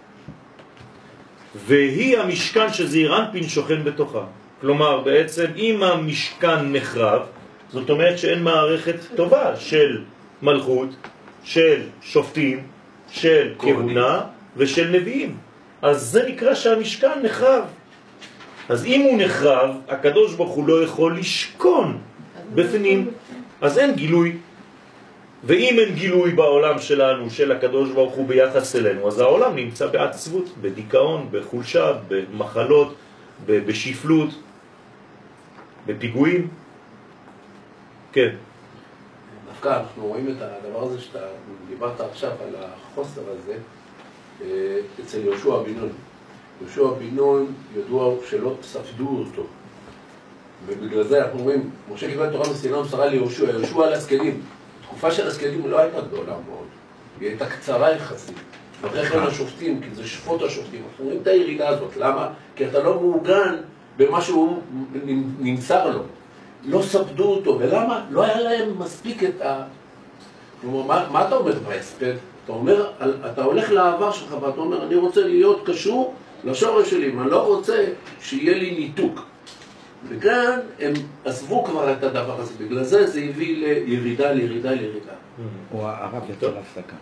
והיא המשכן שזעיר אנפין שוכן בתוכה. כלומר, בעצם אם המשכן נחרב, זאת אומרת שאין מערכת טובה של מלכות, של שופטים, של כהונה ושל נביאים. אז זה נקרא שהמשכן נחרב. אז אם הוא נחרב, הקדוש ברוך הוא לא יכול לשכון בפנים. אז אין גילוי. ואם אין גילוי בעולם שלנו, של הקדוש ברוך הוא ביחס אלינו, אז העולם נמצא בעצבות, בדיכאון, בחולשה, במחלות, בשפלות, בפיגועים. כן. דווקא אנחנו רואים את הדבר הזה שאתה דיברת עכשיו על החוסר הזה אצל יהושע בן נון. יהושע בן נון ידוע שלא ספדו אותו. ובגלל זה אנחנו רואים, משה קיבל תורה מסיני ומסרה ליהושע, יהושע על הסקלים. התקופה של הסקלים לא הייתה גדולה מאוד, היא הייתה קצרה יחסית. אחרי כן השופטים, כי זה שפוט השופטים, אנחנו רואים את הירידה הזאת. למה? כי אתה לא מעוגן במה שהוא נמסר לו. לא ספדו אותו, ולמה? לא היה להם מספיק את, ה... כלומר, מה, מה אתה אומר בהספד? אתה אומר, אתה הולך לעבר שלך ואתה אומר, אני רוצה להיות קשור לשורש שלי, אני לא רוצה שיהיה לי ניתוק. וכאן הם עזבו כבר את הדבר הזה, בגלל זה זה הביא לירידה, לירידה, לירידה. או הרב יצא להפסקה.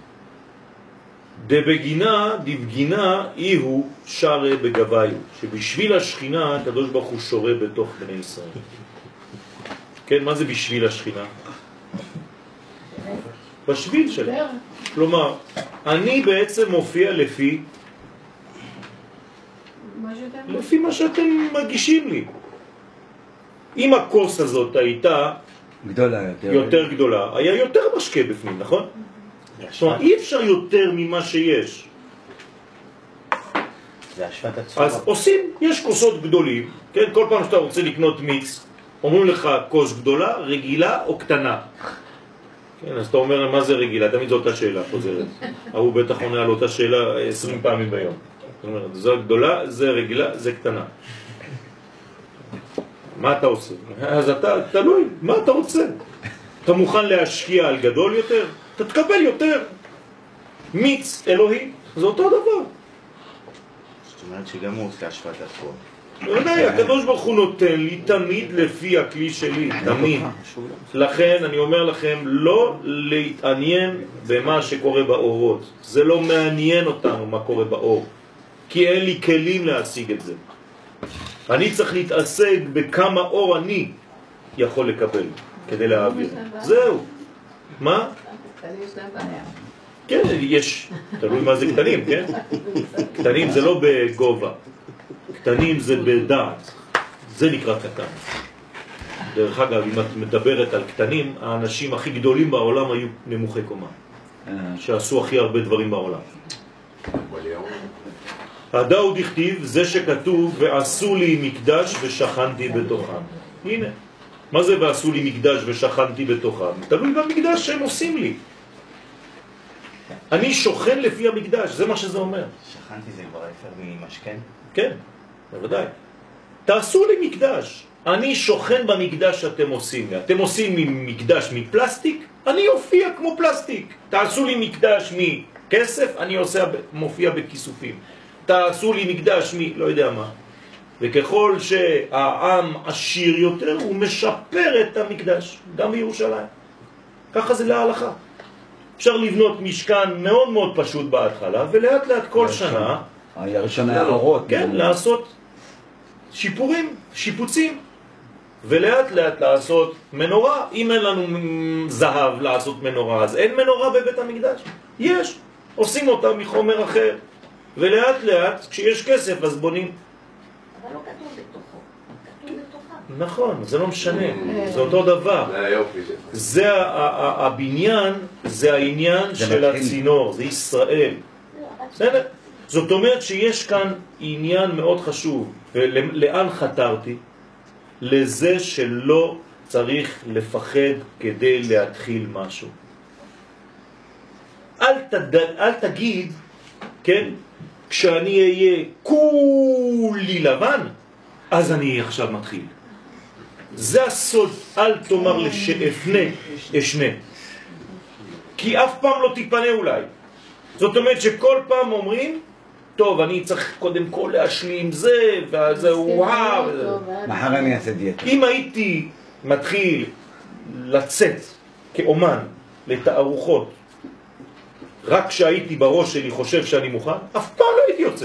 דבגינה, דבגינה, אי הוא שרה בגביו, שבשביל השכינה הקדוש ברוך הוא שורה בתוך בני ישראל. כן, מה זה בשביל השכינה? בשביל שלה. כלומר, אני בעצם מופיע לפי לפי מה שאתם מגישים לי. אם הכוס הזאת הייתה גדולה יותר, יותר גדולה, היה יותר משקה בפנים, נכון? זאת אומרת, אי אפשר יותר ממה שיש. זה השוואת הצורה. אז עושים, יש כוסות גדולים, כן? כל פעם שאתה רוצה לקנות מיץ, אומרים לך כוס גדולה, רגילה או קטנה. כן, אז אתה אומר, מה זה רגילה? תמיד זו אותה שאלה חוזרת. הוא בטח עונה על אותה שאלה עשרים פעמים ביום. זאת אומרת, זו גדולה, זה רגילה, זה קטנה. מה אתה עושה? אז אתה, תלוי, מה אתה רוצה? אתה מוכן להשקיע על גדול יותר? אתה תקבל יותר. מיץ אלוהי, זה אותו דבר. זאת אומרת שגם הוא עושה השוואת הצורה. בוודאי, הקדוש ברוך הוא נותן לי תמיד לפי הכלי שלי, תמיד. לכן אני אומר לכם, לא להתעניין במה שקורה באורות. זה לא מעניין אותנו מה קורה באור, כי אין לי כלים להשיג את זה. אני צריך להתעסק בכמה אור אני יכול לקבל כדי להעביר. זהו. מה? קטנים יש להם בעיה. כן, יש. תלוי מה זה קטנים, כן? קטנים זה לא בגובה. קטנים זה בדעת. זה נקרא קטן. דרך אגב, אם את מדברת על קטנים, האנשים הכי גדולים בעולם היו נמוכי קומה. שעשו הכי הרבה דברים בעולם. הדאוד הכתיב, זה שכתוב, ועשו לי מקדש ושכנתי בתוכם. הנה. מה זה ועשו לי מקדש ושכנתי בתוכם? תלוי במקדש שהם עושים לי. אני שוכן לפי המקדש, זה מה שזה אומר. שכנתי זה כבר אפשר ממשכן? כן, בוודאי. תעשו לי מקדש. אני שוכן במקדש שאתם עושים לי. אתם עושים לי מקדש מפלסטיק, אני אופיע כמו פלסטיק. תעשו לי מקדש מכסף, אני עושה, מופיע בכיסופים. תעשו לי מקדש מ... לא יודע מה. וככל שהעם עשיר יותר, הוא משפר את המקדש, גם בירושלים. ככה זה להלכה. אפשר לבנות משכן מאוד מאוד פשוט בהתחלה, ולאט לאט כל שנה... הראשון היה אורות. כן, לעשות שיפורים, שיפוצים. ולאט לאט לעשות מנורה. אם אין לנו זהב לעשות מנורה, אז אין מנורה בבית המקדש. יש. עושים אותה מחומר אחר. ולאט לאט, כשיש כסף, אז בונים. אבל לא כתוב בתוכו, כתוב בתוכם. נכון, זה לא משנה, זה אותו דבר. זה הבניין, זה העניין של הצינור, זה ישראל. בסדר? זאת אומרת שיש כאן עניין מאוד חשוב, ולאן חתרתי? לזה שלא צריך לפחד כדי להתחיל משהו. אל, תד... אל תגיד, כן, כשאני אהיה כולי לבן, אז אני עכשיו מתחיל. זה הסוד, אל תאמר לשאפנה, אשנה. כי אף פעם לא תיפנה אולי. זאת אומרת שכל פעם אומרים, טוב, אני צריך קודם כל להשלים זה, וזה וואו. מחר אני אעשה דיאטה. אם הייתי מתחיל לצאת כאומן לתערוכות, רק כשהייתי בראש שלי חושב שאני מוכן, אף פעם לא הייתי יוצא.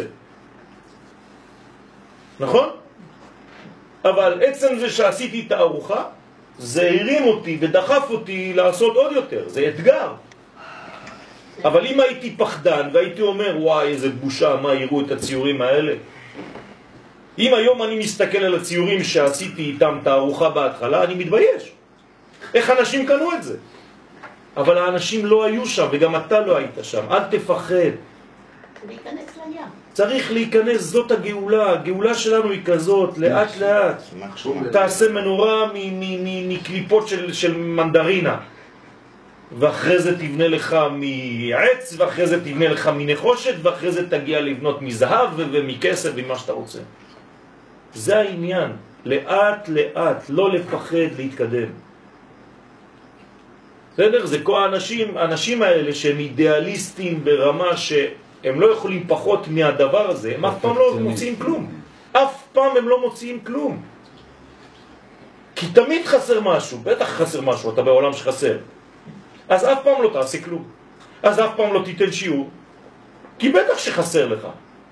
נכון? אבל עצם זה שעשיתי תערוכה, זה הרים אותי ודחף אותי לעשות עוד יותר. זה אתגר. אבל אם הייתי פחדן והייתי אומר, וואי, איזה בושה, מה יראו את הציורים האלה? אם היום אני מסתכל על הציורים שעשיתי איתם תערוכה בהתחלה, אני מתבייש. איך אנשים קנו את זה? אבל האנשים לא היו שם, וגם אתה לא היית שם. אל תפחד. להיכנס לים. צריך להיכנס, זאת הגאולה. הגאולה שלנו היא כזאת, לאט לאט. תעשה מנורה מקליפות של, של מנדרינה. ואחרי זה תבנה לך מעץ, ואחרי זה תבנה לך מנחושת, ואחרי זה תגיע לבנות מזהב ומכסף ומה שאתה רוצה. זה העניין. לאט לאט, לא לפחד להתקדם. בסדר? זה כל האנשים, האנשים האלה שהם אידיאליסטים ברמה שהם לא יכולים פחות מהדבר הזה, הם אף פעם לא מוצאים כלום. אף פעם הם לא מוצאים כלום. כי תמיד חסר משהו, בטח חסר משהו, אתה בעולם שחסר. אז אף פעם לא תעשה כלום. אז אף פעם לא תיתן שיעור, כי בטח שחסר לך.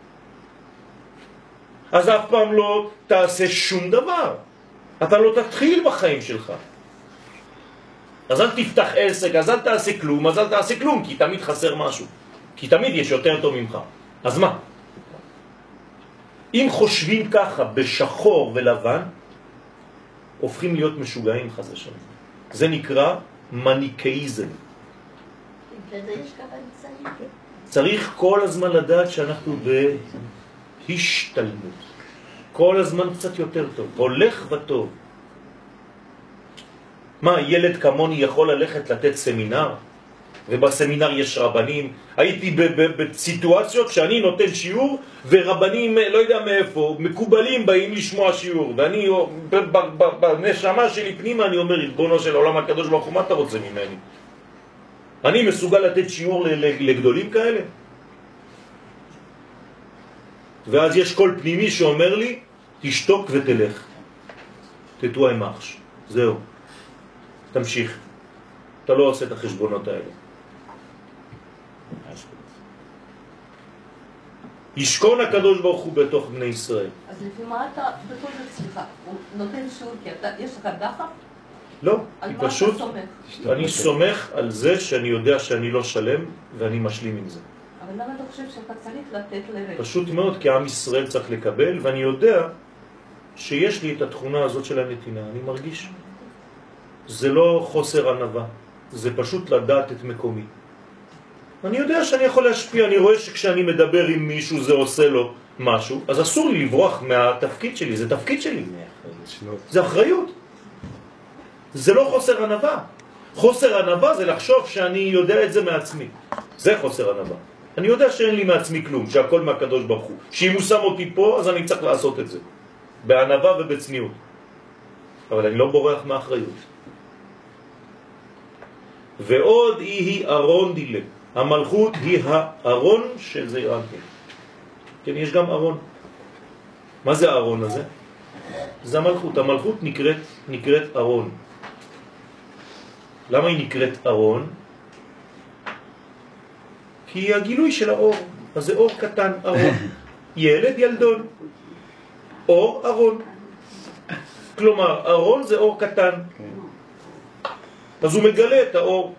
אז אף פעם לא תעשה שום דבר. אתה לא תתחיל בחיים שלך. אז אל תפתח עסק, אז אל תעשה כלום, אז אל תעשה כלום, כי תמיד חסר משהו. כי תמיד יש יותר טוב ממך. אז מה? אם חושבים ככה בשחור ולבן, הופכים להיות משוגעים חס ושלום. זה נקרא מניקאיזם. צריך כל הזמן לדעת שאנחנו בהשתלמות. כל הזמן קצת יותר טוב, הולך וטוב. מה, ילד כמוני יכול ללכת לתת סמינר? ובסמינר יש רבנים. הייתי בסיטואציות שאני נותן שיעור ורבנים לא יודע מאיפה, מקובלים באים לשמוע שיעור, ואני בנשמה שלי פנימה אני אומר, ריבונו של העולם הקדוש ברוך הוא, מה אתה רוצה ממני? אני מסוגל לתת שיעור לגדולים כאלה? ואז יש כל פנימי שאומר לי, תשתוק ותלך. תתואי מחש. זהו. תמשיך. אתה לא עושה את החשבונות האלה. ישכון הקדוש ברוך הוא בתוך בני ישראל. אז לפי מה אתה, בכל זאת, סליחה, הוא נותן שיעור כי אתה, יש לך דחף? לא, על היא מה פשוט, אתה סומך? אני סומך על זה שאני יודע שאני לא שלם ואני משלים עם זה. אבל למה אתה חושב שאתה צריך לתת לרגע? פשוט מאוד, כי עם ישראל צריך לקבל, ואני יודע שיש לי את התכונה הזאת של הנתינה, אני מרגיש. זה לא חוסר ענווה, זה פשוט לדעת את מקומי. אני יודע שאני יכול להשפיע, אני רואה שכשאני מדבר עם מישהו זה עושה לו משהו, אז אסור לי לברוח מהתפקיד שלי, זה תפקיד שלי. זה אחריות. זה לא חוסר ענווה. חוסר ענווה זה לחשוב שאני יודע את זה מעצמי. זה חוסר ענווה. אני יודע שאין לי מעצמי כלום, שהכל מהקדוש ברוך הוא. שאם הוא שם אותי פה, אז אני צריך לעשות את זה. בענווה ובצניעות. אבל אני לא בורח מהאחריות. ועוד היא ארון דילה. המלכות היא הארון של זעיר אנפין. כן, יש גם ארון. מה זה הארון הזה? זה המלכות. המלכות נקראת, נקראת ארון. למה היא נקראת ארון? כי היא הגילוי של האור. אז זה אור קטן, ארון. ילד, ילדון. אור, ארון. כלומר, ארון זה אור קטן. אז הוא מגלה את האור.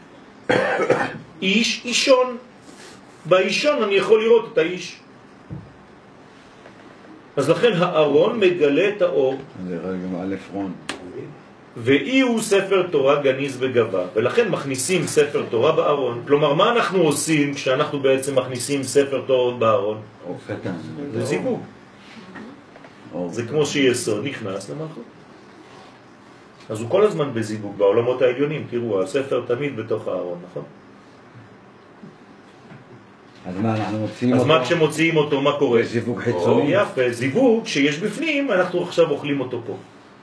איש, אישון. באישון אני יכול לראות את האיש. אז לכן הארון מגלה את האור. זה גם א' רון. ואי הוא ספר תורה גניז בגבה, ולכן מכניסים ספר תורה בארון. כלומר, מה אנחנו עושים כשאנחנו בעצם מכניסים ספר תורה בארון? אור קטן. זה זיווג. זה כמו שיסוד נכנס למלכות. אז הוא כל הזמן בזיווג בעולמות העליונים. תראו, הספר תמיד בתוך הארון, נכון? אז מה, אנחנו מוציאים אז אותו? מה כשמוציאים אותו, מה קורה? זיווג חיצוני. יפה, זיווג שיש בפנים, אנחנו עכשיו אוכלים אותו פה.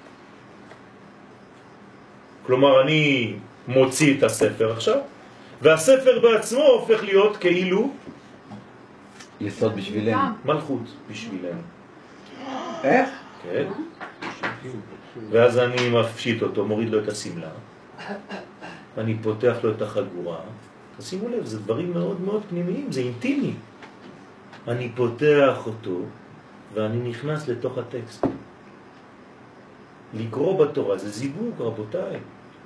כלומר, אני מוציא את הספר עכשיו, והספר בעצמו הופך להיות כאילו יסוד בשבילנו. מלכות בשבילנו. איך? כן. ואז אני מפשיט אותו, מוריד לו את הסמלה, אני פותח לו את החגורה. תשימו לב, זה דברים מאוד מאוד פנימיים, זה אינטימי. אני פותח אותו ואני נכנס לתוך הטקסט. לקרוא בתורה זה זיווג, רבותיי.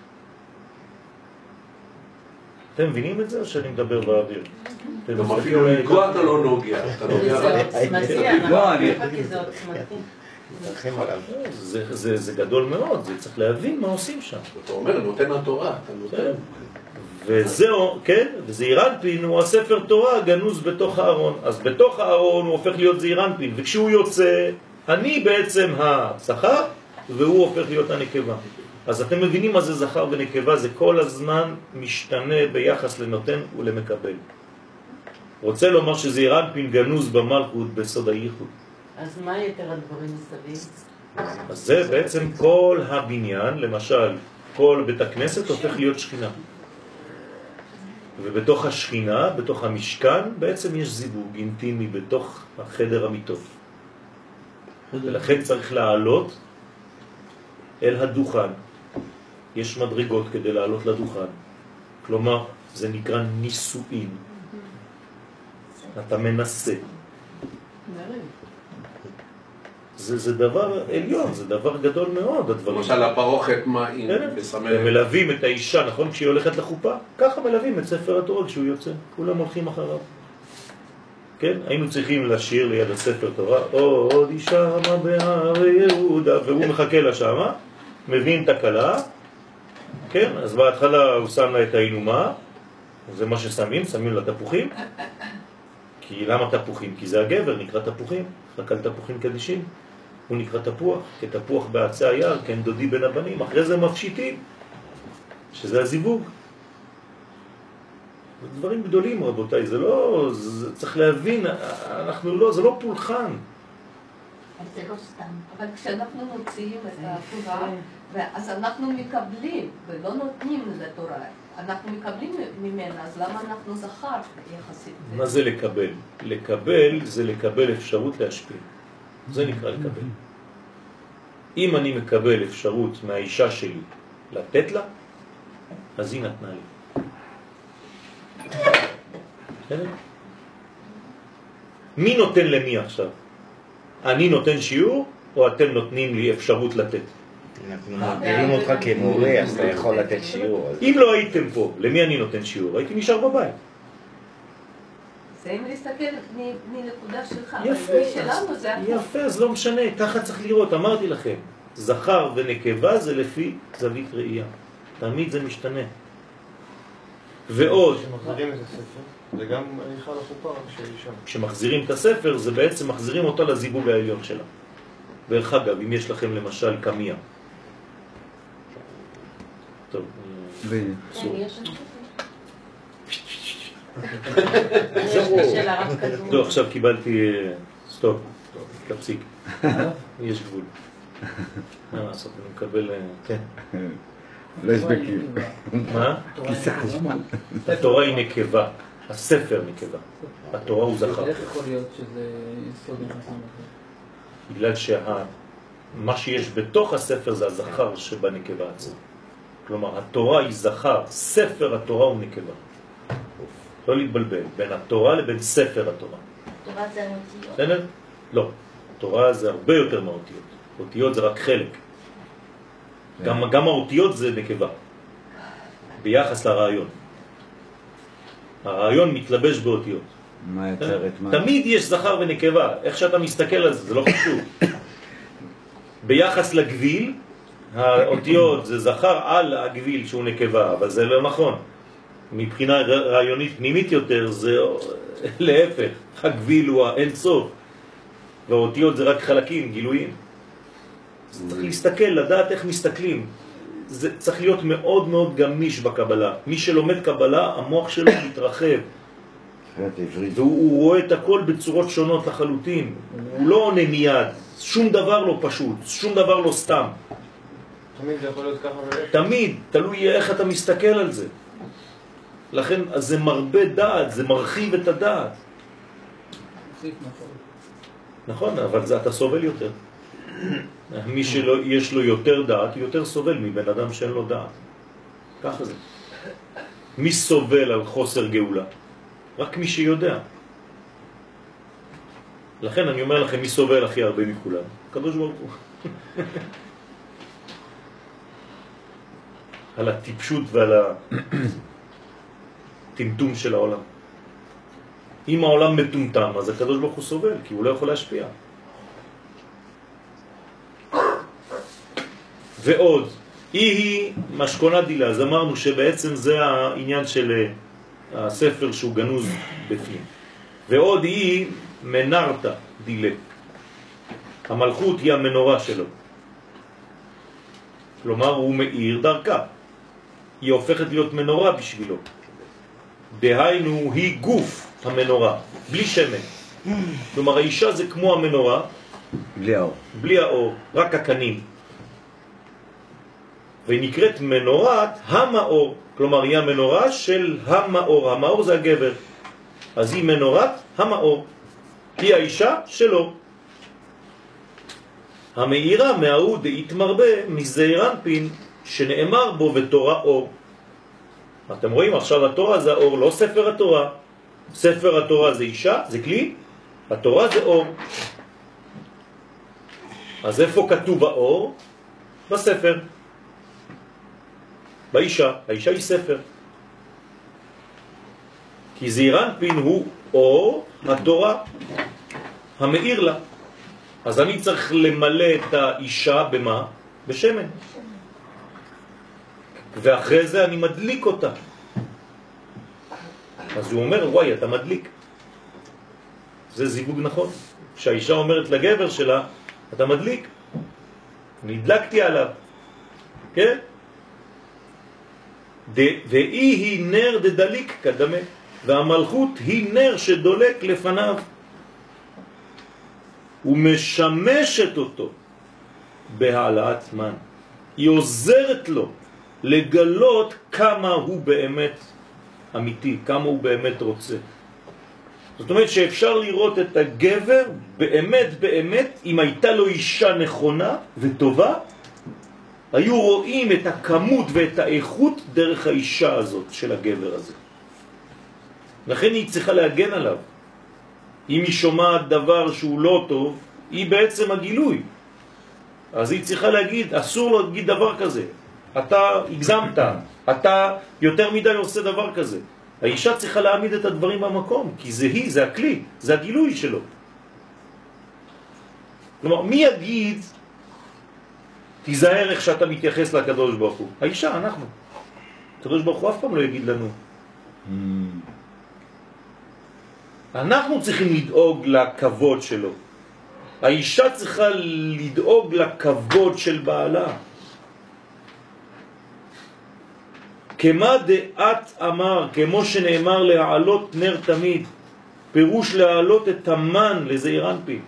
אתם מבינים את זה או שאני מדבר באוויר? גם אפילו לגוע אתה לא נוגע. אתה נוגע זה עוצמתי, אנחנו לא, אני- אומרים כי זה עוצמתי. זה, זה, זה גדול מאוד, זה צריך להבין מה עושים שם. אתה אומר, נותן התורה, אתה נותן. וזהו, כן, וזעיר אנפין הוא הספר תורה גנוז בתוך הארון. אז בתוך הארון הוא הופך להיות זעיר אנפין, וכשהוא יוצא, אני בעצם הזכר, והוא הופך להיות הנקבה. אז אתם מבינים מה זה זכר ונקבה, זה כל הזמן משתנה ביחס לנותן ולמקבל. רוצה לומר שזעיר אנפין גנוז במלכות בסוד הייחוד. אז מה יתר הדברים מסביב? אז זה בעצם כל הבניין, למשל, כל בית הכנסת הופך להיות שכינה. ובתוך השכינה, בתוך המשכן, בעצם יש זיווג אינטימי בתוך החדר המיטות. ולכן צריך לעלות אל הדוכן. יש מדרגות כדי לעלות לדוכן. כלומר, זה נקרא נישואין. אתה מנסה. זה, זה דבר עליון, זה דבר גדול מאוד, הדברים. למשל הפרוכת מים בסמל. הם מלווים את האישה, נכון? כשהיא הולכת לחופה, ככה מלווים את ספר התורה כשהוא יוצא, כולם הולכים אחריו. כן? היינו צריכים לשיר ליד הספר תורה, או עוד אישה מה בהר יהודה, והוא מחכה לה שמה, מבין את הקלה, כן? אז בהתחלה הוא שם לה את האינומה, זה מה ששמים, שמים לה תפוחים, כי למה תפוחים? כי זה הגבר, נקרא תפוחים, חכל תפוחים קדישים, הוא נקרא תפוח, כתפוח בעצי היער, כן דודי בין הבנים, אחרי זה מפשיטים, שזה הזיווג. דברים גדולים רבותיי, זה לא, זה צריך להבין, אנחנו לא, זה לא פולחן. זה לא סתם. אבל כשאנחנו מוציאים את התורה, אז אנחנו מקבלים, ולא נותנים לתורה. אנחנו מקבלים ממנה, אז למה אנחנו זכר יחסית? מה זה לקבל? לקבל זה לקבל אפשרות להשפיע. זה נקרא לקבל. אם אני מקבל אפשרות מהאישה שלי לתת לה, אז היא נתנה לי. מי נותן למי עכשיו? אני נותן שיעור או אתם נותנים לי אפשרות לתת? אנחנו מגדירים אותך כמורה, אז אתה יכול לתת שיעור. אם לא הייתם פה, למי אני נותן שיעור? הייתי נשאר בבית. זה אם להסתכל מנקודה שלך, יפה, אבל משלנו זה הכל. יפה, אז לא משנה, ככה צריך לראות, אמרתי לכם. זכר ונקבה זה לפי זווית ראייה. תמיד זה משתנה. ועוד... כשמחזירים את הספר, זה גם הליכה לחופה, רק שהיא שם. כשמחזירים את הספר, זה בעצם מחזירים אותו לזיווג העליון שלה. דרך אגב, אם יש לכם למשל קמיה. טוב, כן, יש טוב, עכשיו קיבלתי... סטופ, תפסיק. יש גבול. מה לעשות, אני מקבל... כן. לא הסבקי. מה? כיסא חשמל. התורה היא נקבה, הספר נקבה. התורה הוא זכר. איך יכול להיות שזה יסוד נכנסים לכם? בגלל שמה שיש בתוך הספר זה הזכר שבנקבה עצמה. כלומר, התורה היא זכר, ספר התורה הוא נקבה. לא להתבלבל, בין התורה לבין ספר התורה. תורה זה האותיות. בסדר? לא. התורה זה הרבה יותר מהאותיות. אותיות זה רק חלק. גם, גם האותיות זה נקבה. ביחס לרעיון. הרעיון מתלבש באותיות. מה יצרת מה? תמיד יש זכר ונקבה. איך שאתה מסתכל על זה, זה לא חשוב. ביחס לגביל, האותיות זה זכר על הגביל שהוא נקבה, אבל זה לא נכון. מבחינה רעיונית פנימית יותר זה להפך, הגביל הוא האין סוף והאותיות זה רק חלקים, גילויים. צריך להסתכל, לדעת איך מסתכלים. זה צריך להיות מאוד מאוד גמיש בקבלה. מי שלומד קבלה, המוח שלו מתרחב והוא רואה את הכל בצורות שונות לחלוטין. הוא לא עונה מיד, שום דבר לא פשוט, שום דבר לא סתם. תמיד זה יכול להיות ככה ולך. תמיד, תלוי איך אתה מסתכל על זה. לכן זה מרבה דעת, זה מרחיב את הדעת. נכון, אבל זה אתה סובל יותר. מי שיש לו יותר דעת, יותר סובל מבן אדם שאין לו דעת. ככה זה. מי סובל על חוסר גאולה? רק מי שיודע. לכן אני אומר לכם, מי סובל הכי הרבה מכולם? הקדוש ברוך הוא. על הטיפשות ועל הטמטום של העולם. אם העולם מטומטם, אז הקדוש ברוך הוא סובל, כי הוא לא יכול להשפיע. ועוד, היא היא משכונה דילה, אז אמרנו שבעצם זה העניין של הספר שהוא גנוז בפנים. ועוד היא מנרתה דילה. המלכות היא המנורה שלו. כלומר, הוא מאיר דרכה. היא הופכת להיות מנורה בשבילו. דהיינו, היא גוף המנורה, בלי שמן. כלומר, האישה זה כמו המנורה. בלי האור. בלי האור, רק הקנים. ונקראת מנורת המאור, כלומר היא המנורה של המאור, המאור זה הגבר, אז היא מנורת המאור, היא האישה שלו. המאירה מההוא דהתמרבה מזעיר אנפין שנאמר בו ותורה אור. אתם רואים עכשיו התורה זה האור, לא ספר התורה. ספר התורה זה אישה, זה כלי, התורה זה אור. אז איפה כתוב האור? בספר. באישה, האישה היא ספר. כי זעיר אנפין הוא אור התורה המאיר לה. אז אני צריך למלא את האישה במה? בשמן. ואחרי זה אני מדליק אותה. אז הוא אומר, וואי, אתה מדליק. זה זיווג נכון. כשהאישה אומרת לגבר שלה, אתה מדליק. נדלקתי עליו. כן? והיא היא נר דדליק כדמה. והמלכות היא נר שדולק לפניו. ומשמשת אותו בהעלאת מן. היא עוזרת לו לגלות כמה הוא באמת אמיתי, כמה הוא באמת רוצה. זאת אומרת שאפשר לראות את הגבר באמת באמת, אם הייתה לו אישה נכונה וטובה, היו רואים את הכמות ואת האיכות דרך האישה הזאת של הגבר הזה. לכן היא צריכה להגן עליו. אם היא שומעת דבר שהוא לא טוב, היא בעצם הגילוי. אז היא צריכה להגיד, אסור להגיד דבר כזה. אתה הגזמת, אתה יותר מדי עושה דבר כזה. האישה צריכה להעמיד את הדברים במקום, כי זה היא, זה הכלי, זה הגילוי שלו. כלומר, מי יגיד, תיזהר איך שאתה מתייחס לקדוש ברוך הוא? האישה, אנחנו. הקדוש ברוך הוא אף פעם לא יגיד לנו. אנחנו צריכים לדאוג לכבוד שלו. האישה צריכה לדאוג לכבוד של בעלה. כמה דעת אמר, כמו שנאמר להעלות נר תמיד, פירוש להעלות את המן לזעיר אנפין.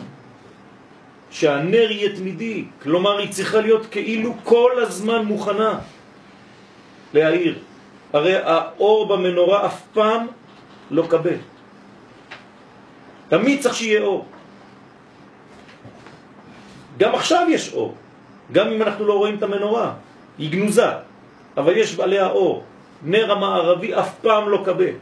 שהנר יהיה תמידי, כלומר היא צריכה להיות כאילו כל הזמן מוכנה להעיר. הרי האור במנורה אף פעם לא קבל. תמיד צריך שיהיה אור. גם עכשיו יש אור. גם אם אנחנו לא רואים את המנורה. היא גנוזה. אבל יש עליה אור. נר המערבי אף פעם לא קבל.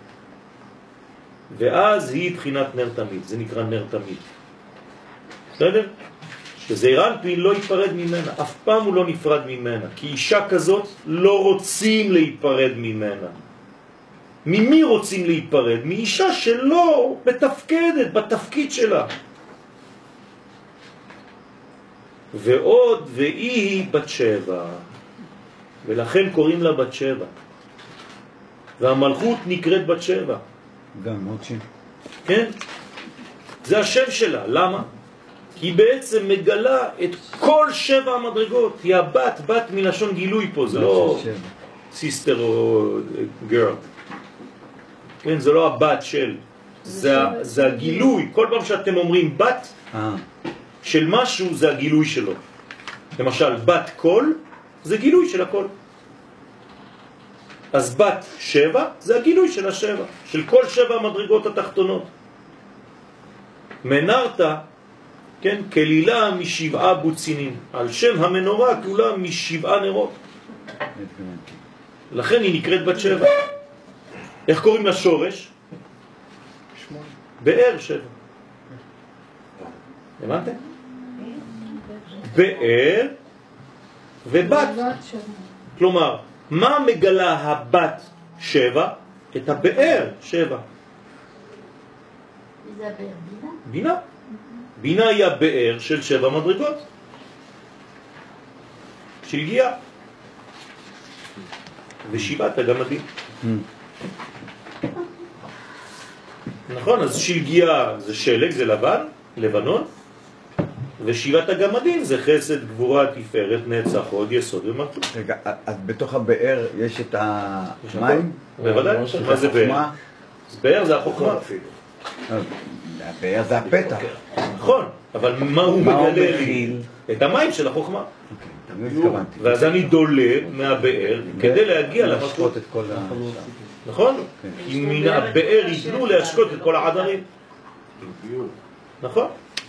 ואז היא בחינת נר תמיד. זה נקרא נר תמיד. בסדר? שזעיר אנפין לא ייפרד ממנה. אף פעם הוא לא נפרד ממנה. כי אישה כזאת לא רוצים להיפרד ממנה. ממי רוצים להיפרד? מאישה שלא מתפקדת בתפקיד שלה. ועוד והיא היא בת שבע. ולכן קוראים לה בת שבע. והמלכות נקראת בת שבע. גם מוצ'י. כן? זה השם שלה. למה? כי היא בעצם מגלה את כל שבע המדרגות. היא הבת, בת מלשון גילוי פה. זה לא סיסטר או גרל. כן, זה לא הבת של. זה, זה הגילוי. כל פעם שאתם אומרים בת של משהו, זה הגילוי שלו. למשל, בת קול, זה גילוי של הכל. אז בת שבע, זה הגילוי של השבע. של כל שבע המדרגות התחתונות. מנרת, כן, כלילה משבעה בוצינים. על שם המנורה כולה משבעה נרות. לכן היא נקראת בת שבע. איך קוראים לשורש? באר שבע. הבנתם? באר ובת. כלומר, מה מגלה הבת שבע? את הבאר שבע. זה הבאר בינה? בינה. בינה היא הבאר של שבע מדרגות. שלגיה. ושבעת הגמדים. נכון, אז שלגיה זה שלג, זה לבן, לבנון, ושבעת הגמדים זה חסד, גבורה, תפארת, נצח, עוד יסוד ומלכות. רגע, אז בתוך הבאר יש את המים? בוודאי, מה זה באר? אז באר זה החוכמה. הבאר זה הפתח. נכון, אבל מה הוא מגלה לי? את המים של החוכמה. ואז אני דולה מהבאר כדי להגיע למלכות. נכון? כי מן הבאר יתנו להשקות את כל העדרים. נכון?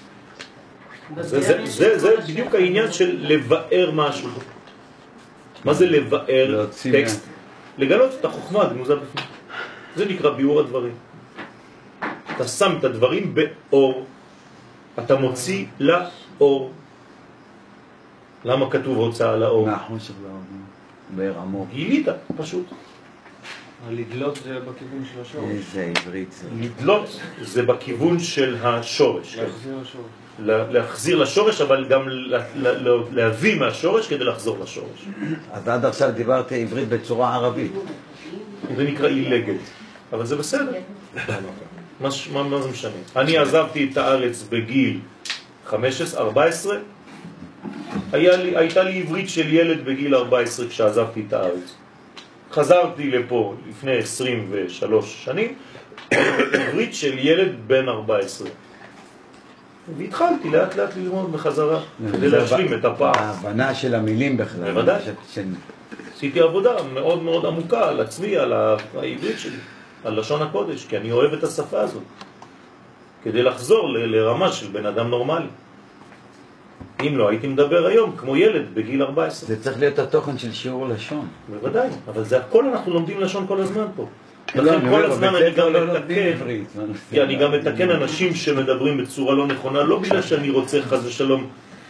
זה בדיוק העניין של לבאר משהו. מה זה לבאר טקסט? לגלות את החוכמה הגנוזה בפנים. זה נקרא ביאור הדברים. אתה שם את הדברים באור, אתה מוציא לאור. למה כתוב הוצאה לאור? מהחושך לאור, באר עמוק. גילית, פשוט. לדלות זה בכיוון של השורש. איזה עברית זה. לדלות זה בכיוון של השורש. להחזיר לשורש. להחזיר לשורש, אבל גם להביא מהשורש כדי לחזור לשורש. אז עד עכשיו דיברתי עברית בצורה ערבית. זה נקרא אילגת, אבל זה בסדר. מה, מה, מה זה משנה? אני עזבתי את הארץ בגיל חמש עשרה ארבע עשרה, היה לי, הייתה לי עברית של ילד בגיל ארבע עשרה כשעזבתי את הארץ. חזרתי לפה לפני עשרים ושלוש שנים, עברית של ילד בן ארבע עשרה. והתחלתי לאט לאט ללמוד בחזרה, כדי להשלים את הפער. ההבנה של המילים בכלל. בוודאי. עשיתי עבודה מאוד מאוד עמוקה על עצמי, על העברית שלי, על לשון הקודש, כי אני אוהב את השפה הזאת, כדי לחזור לרמה של בן אדם נורמלי. אם לא, הייתי מדבר היום כמו ילד בגיל ארבע עשרה. זה צריך להיות התוכן של שיעור לשון. בוודאי, אבל זה הכל אנחנו לומדים לשון כל הזמן פה. לכן כל הזמן אני גם מתקן, כי אני גם מתקן אנשים שמדברים בצורה לא נכונה, לא בגלל שאני רוצה חס ושלום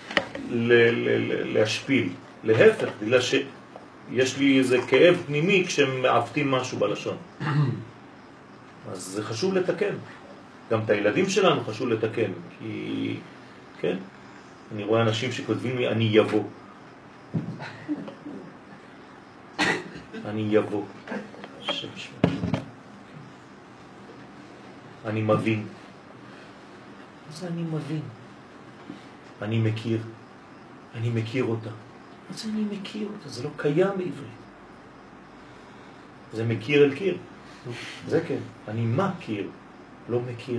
להשפיל, להפך, בגלל שיש לי איזה כאב פנימי כשהם מעוותים משהו בלשון. אז זה חשוב לתקן. גם את הילדים שלנו חשוב לתקן, כי, כן, אני רואה אנשים שכותבים לי, אני יבוא. אני יבוא. אני מבין. אז אני מבין. אני מכיר. אני מכיר אותה. אז אני מכיר אותה. זה לא קיים בעברית. זה מכיר אל קיר. זה כן. אני מכיר, לא מכיר.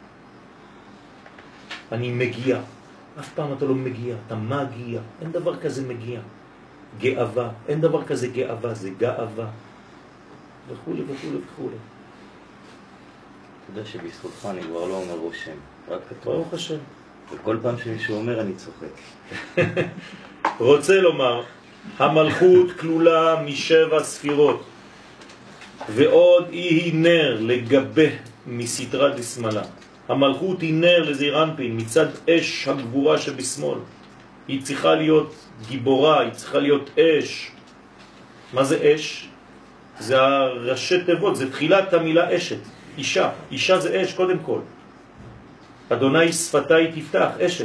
אני מגיע. אף פעם אתה לא מגיע, אתה מגיע. אין דבר כזה מגיע. גאווה. אין דבר כזה גאווה, זה גאווה. וכו' וכו' וכו'. אתה יודע שבזכותך אני כבר לא אומר רושם, רק כתוב. ברוך השם. וכל פעם שמישהו אומר אני צוחק. רוצה לומר, המלכות כלולה משבע ספירות, ועוד היא נר לגבי מסתרה דשמאלה. המלכות היא נר לזעיר אנפין מצד אש הגבורה שבשמאל. היא צריכה להיות גיבורה, היא צריכה להיות אש. מה זה אש? זה הראשי תיבות, זה תחילת המילה אשת, אישה. אישה זה אש קודם כל. אדוני שפתיי תפתח, אשת.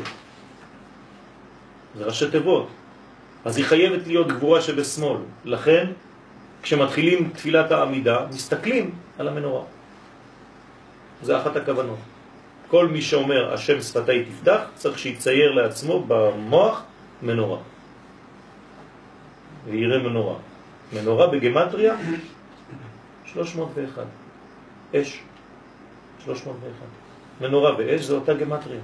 זה ראשי תיבות. אז היא חייבת להיות גבורה שבשמאל. לכן, כשמתחילים תפילת העמידה, מסתכלים על המנורה. זה אחת הכוונות. כל מי שאומר השם שפתיי תפתח, צריך שיצייר לעצמו במוח מנורה. ויראה מנורה. מנורה בגמטריה שלוש מאות ואחת. אש שלוש מאות ואחת. מנורה ואש זה אותה גמטריה.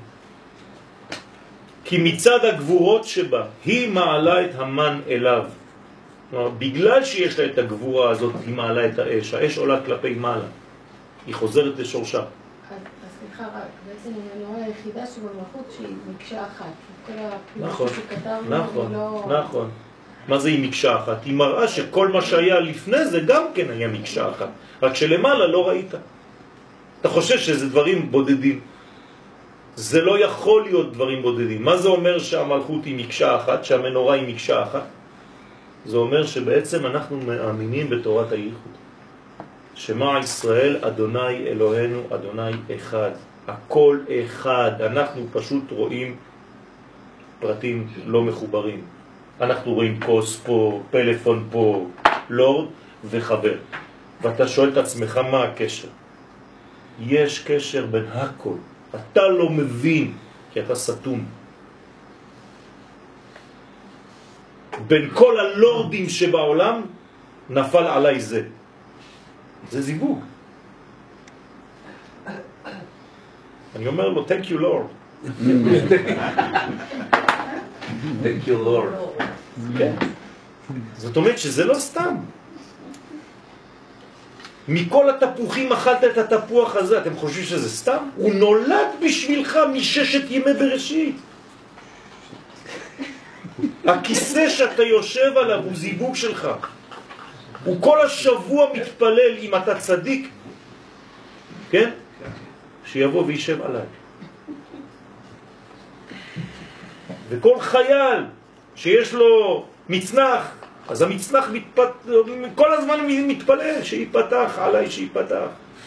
כי מצד הגבורות שבה היא מעלה את המן אליו. כלומר, בגלל שיש לה את הגבורה הזאת היא מעלה את האש. האש עולה כלפי מעלה. היא חוזרת לשורשה. אז סליחה רק, בעצם אני רואה היחידה שבמלכות שהיא מקשה אחת. נכון, נכון, לא... נכון. מה זה היא מקשה אחת? היא מראה שכל מה שהיה לפני זה גם כן היה מקשה אחת. רק שלמעלה לא ראית. אתה חושב שזה דברים בודדים. זה לא יכול להיות דברים בודדים. מה זה אומר שהמלכות היא מקשה אחת, שהמנורה היא מקשה אחת? זה אומר שבעצם אנחנו מאמינים בתורת הייחוד. שמה ישראל, אדוני אלוהינו, אדוני אחד. הכל אחד. אנחנו פשוט רואים פרטים לא מחוברים. אנחנו רואים כוס פה, פלאפון פה, לורד וחבר. ואתה שואל את עצמך מה הקשר. יש קשר בין הכל. אתה לא מבין, כי אתה סתום. בין כל הלורדים שבעולם נפל עליי זה. זה זיווג. אני אני אומר לו, thank you Lord. thank you Lord. כן. זאת אומרת שזה לא סתם. מכל התפוחים אכלת את התפוח הזה, אתם חושבים שזה סתם? הוא נולד בשבילך מששת ימי בראשית. הכיסא שאתה יושב עליו הוא זיווג שלך. הוא כל השבוע מתפלל אם אתה צדיק, כן? שיבוא וישב עליי. וכל חייל שיש לו מצנח, אז המצנח מתפת... כל הזמן מתפלל שיפתח עליי, שיפתח.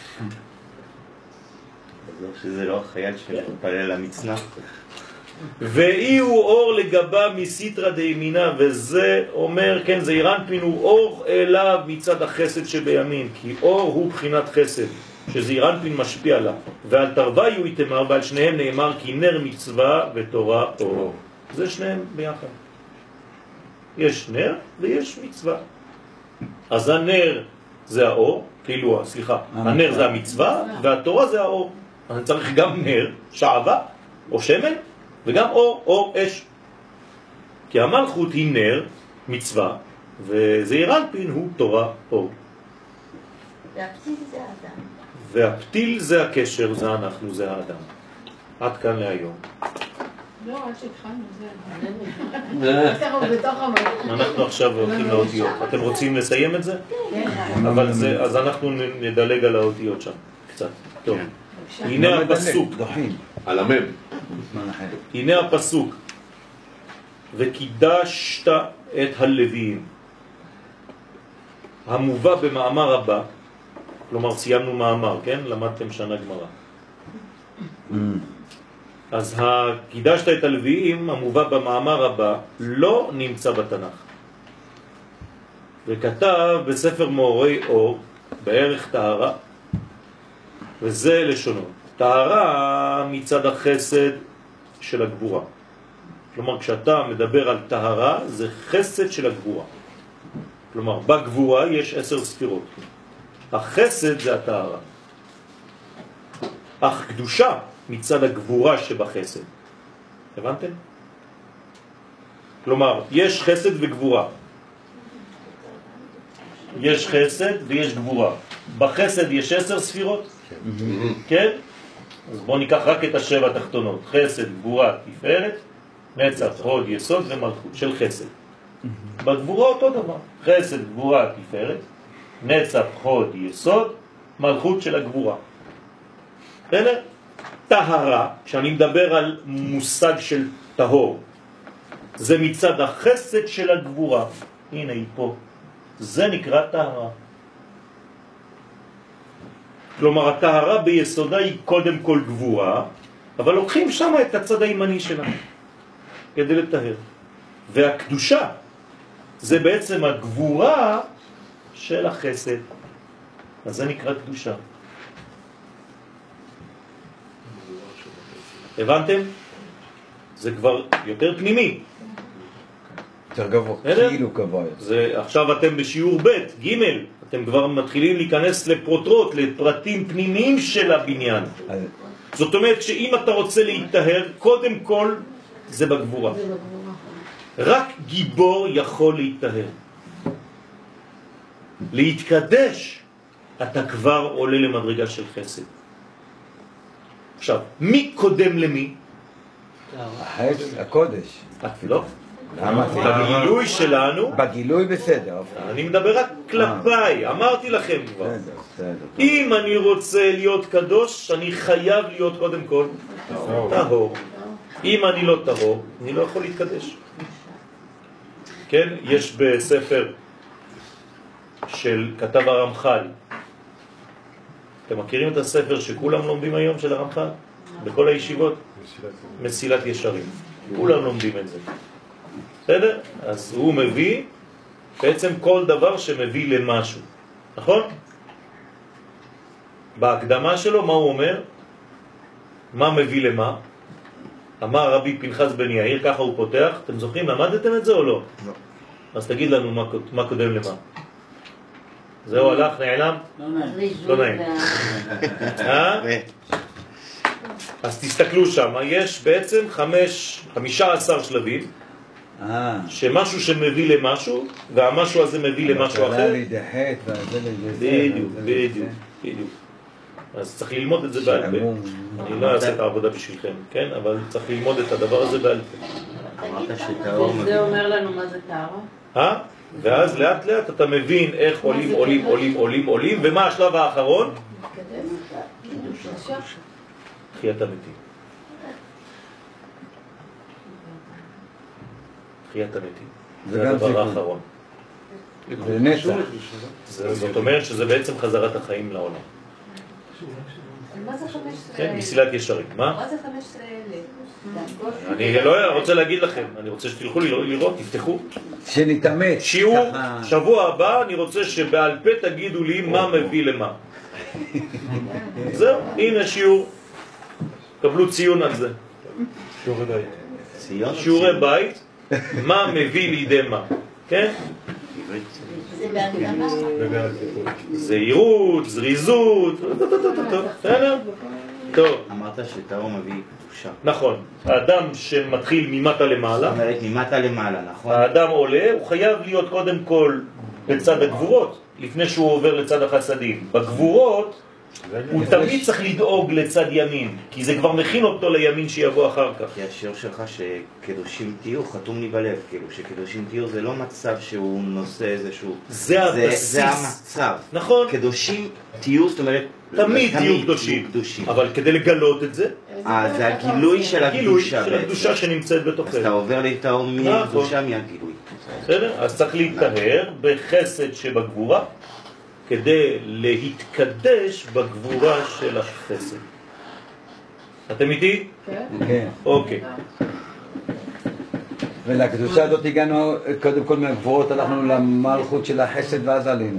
שזה לא החייל שמתפלל למצנח. ואי הוא אור לגבה מסיטרא דימינה, וזה אומר, כן, זעיר אנפין הוא אור אליו מצד החסד שבימין, כי אור הוא בחינת חסד, שזעיר אנפין משפיע לה. ועל תרוויו יתמר, ועל שניהם נאמר כי נר מצווה ותורה אור. זה שניהם ביחד. יש נר ויש מצווה. אז הנר זה האור, כאילו, סליחה, הנר זה המצווה, והתורה זה האור. אז צריך גם נר, שעבה או שמן, וגם אור, אור אש. כי המלכות היא נר, מצווה, וזעיר אנפין הוא תורה, אור. והפתיל זה האדם. והפתיל זה הקשר, זה אנחנו, זה האדם. עד כאן להיום. לא, עד שהתחלנו, זה... אנחנו בתוך המלכות. אנחנו עכשיו הולכים לאותיות. אתם רוצים לסיים את זה? כן. אבל זה, אז אנחנו נדלג על האותיות שם, קצת. טוב. הנה הפסוק. על המם. הנה הפסוק. וקידשת את הלוויים. המובא במאמר הבא, כלומר סיימנו מאמר, כן? למדתם שנה גמרא. אז הקידשת את הלוויים המובא במאמר הבא לא נמצא בתנ"ך. וכתב בספר מאורי אור בערך טהרה, וזה לשונו. טהרה מצד החסד של הגבורה. כלומר, כשאתה מדבר על טהרה, זה חסד של הגבורה. כלומר, בגבורה יש עשר ספירות. החסד זה הטהרה. אך קדושה מצד הגבורה שבחסד. הבנתם? כלומר, יש חסד וגבורה. יש חסד ויש גבורה. בחסד יש עשר ספירות? כן? אז בואו ניקח רק את השבע התחתונות. חסד, גבורה, תפארת, נצח, הוד, יסוד ומלכות של חסד. בגבורה אותו דבר. חסד, גבורה, תפארת, נצח, הוד, יסוד, מלכות של הגבורה. בסדר? טהרה, כשאני מדבר על מושג של טהור, זה מצד החסד של הגבורה. הנה היא פה. זה נקרא טהרה. כלומר, הטהרה ביסודה היא קודם כל גבורה, אבל לוקחים שם את הצד הימני שלנו כדי לטהר. והקדושה זה בעצם הגבורה של החסד. אז זה נקרא קדושה. הבנתם? זה כבר יותר פנימי. יותר גבוה, כאילו גבוה. זה עכשיו אתם בשיעור ב' ג', אתם כבר מתחילים להיכנס לפרוטרות, לפרטים פנימיים של הבניין. זאת אומרת שאם אתה רוצה להתטהר, קודם כל זה בגבורה. רק גיבור יכול להתטהר. להתקדש, אתה כבר עולה למדרגה של חסד. עכשיו, מי קודם למי? החסד, הקודש. לא. בגילוי שלנו, בגילוי בסדר. אני מדבר רק כלפיי, אמרתי לכם כבר. אם אני רוצה להיות קדוש, אני חייב להיות קודם כל טהור. אם אני לא טהור, אני לא יכול להתקדש. כן, יש בספר של כתב הרמח"ל. אתם מכירים את הספר שכולם לומדים היום של הרמח"ל? בכל הישיבות? מסילת ישרים. כולם לומדים את זה. בסדר? אז הוא מביא בעצם כל דבר שמביא למשהו. נכון? בהקדמה שלו מה הוא אומר? מה מביא למה? אמר רבי פנחס בן יאיר, ככה הוא פותח. אתם זוכרים? למדתם את זה או לא? לא. אז תגיד לנו מה, מה קודם למה. זהו הלך, נעלם? לא נעים. לא נעים. אה? אז תסתכלו שם, יש בעצם חמש, חמישה עשר שלבים, שמשהו שמביא למשהו, והמשהו הזה מביא למשהו אחר. בדיוק, בדיוק, בדיוק. אז צריך ללמוד את זה בעל פה. אני לא אעשה את העבודה בשבילכם, כן? אבל צריך ללמוד את הדבר הזה בעל פה. זה אומר לנו מה זה טהרה? אה? ואז לאט לאט אתה מבין איך עולים, עולים, עולים, עולים, עולים, ומה השלב האחרון? תחיית המתים. תחיית המתים. זה הדבר האחרון. זה נצח. זאת אומרת שזה בעצם חזרת החיים לעולם. מה זה חמש עשרה? כן, מסילת ישרים. מה? מה זה חמש עשרה אלף? אני לא רוצה להגיד לכם, אני רוצה שתלכו לראות, תפתחו. שנתאמץ. שיעור, שבוע הבא אני רוצה שבעל פה תגידו לי מה מביא למה. זהו, הנה שיעור. קבלו ציון על זה. שיעורי בית. שיעורי בית, מה מביא לידי מה. כן? זה בהקדמה. זהירות, זריזות, בסדר? טוב. אמרת שטהור מביא קדושה. נכון. האדם שמתחיל ממטה למעלה, זאת אומרת ממטה למעלה, נכון? האדם עולה, הוא חייב להיות קודם כל בצד הגבורות, לפני שהוא עובר לצד החסדים. בגבורות הוא תמיד צריך לדאוג לצד ימין, כי זה כבר מכין אותו לימין שיבוא אחר כך. כי השיר שלך שקדושים תהיו חתום לי בלב, כאילו שקדושים תהיו זה לא מצב שהוא נושא איזשהו... זה הבסיס. זה המצב. נכון. קדושים תהיו, זאת אומרת... תמיד תהיו קדושים. אבל כדי לגלות את זה... אה, זה הגילוי של הקדושה בעצם. של הקדושה שנמצאת בתוכנו. אז אתה עובר להתאור מהקדושה מהגילוי. בסדר? אז צריך להתאר בחסד שבגבורה, כדי להתקדש בגבורה של החסד. אתם איתי? כן. אוקיי. ולקדושה הזאת הגענו, קודם כל מהגבורות הלכנו למלכות של החסד ואז עלינו.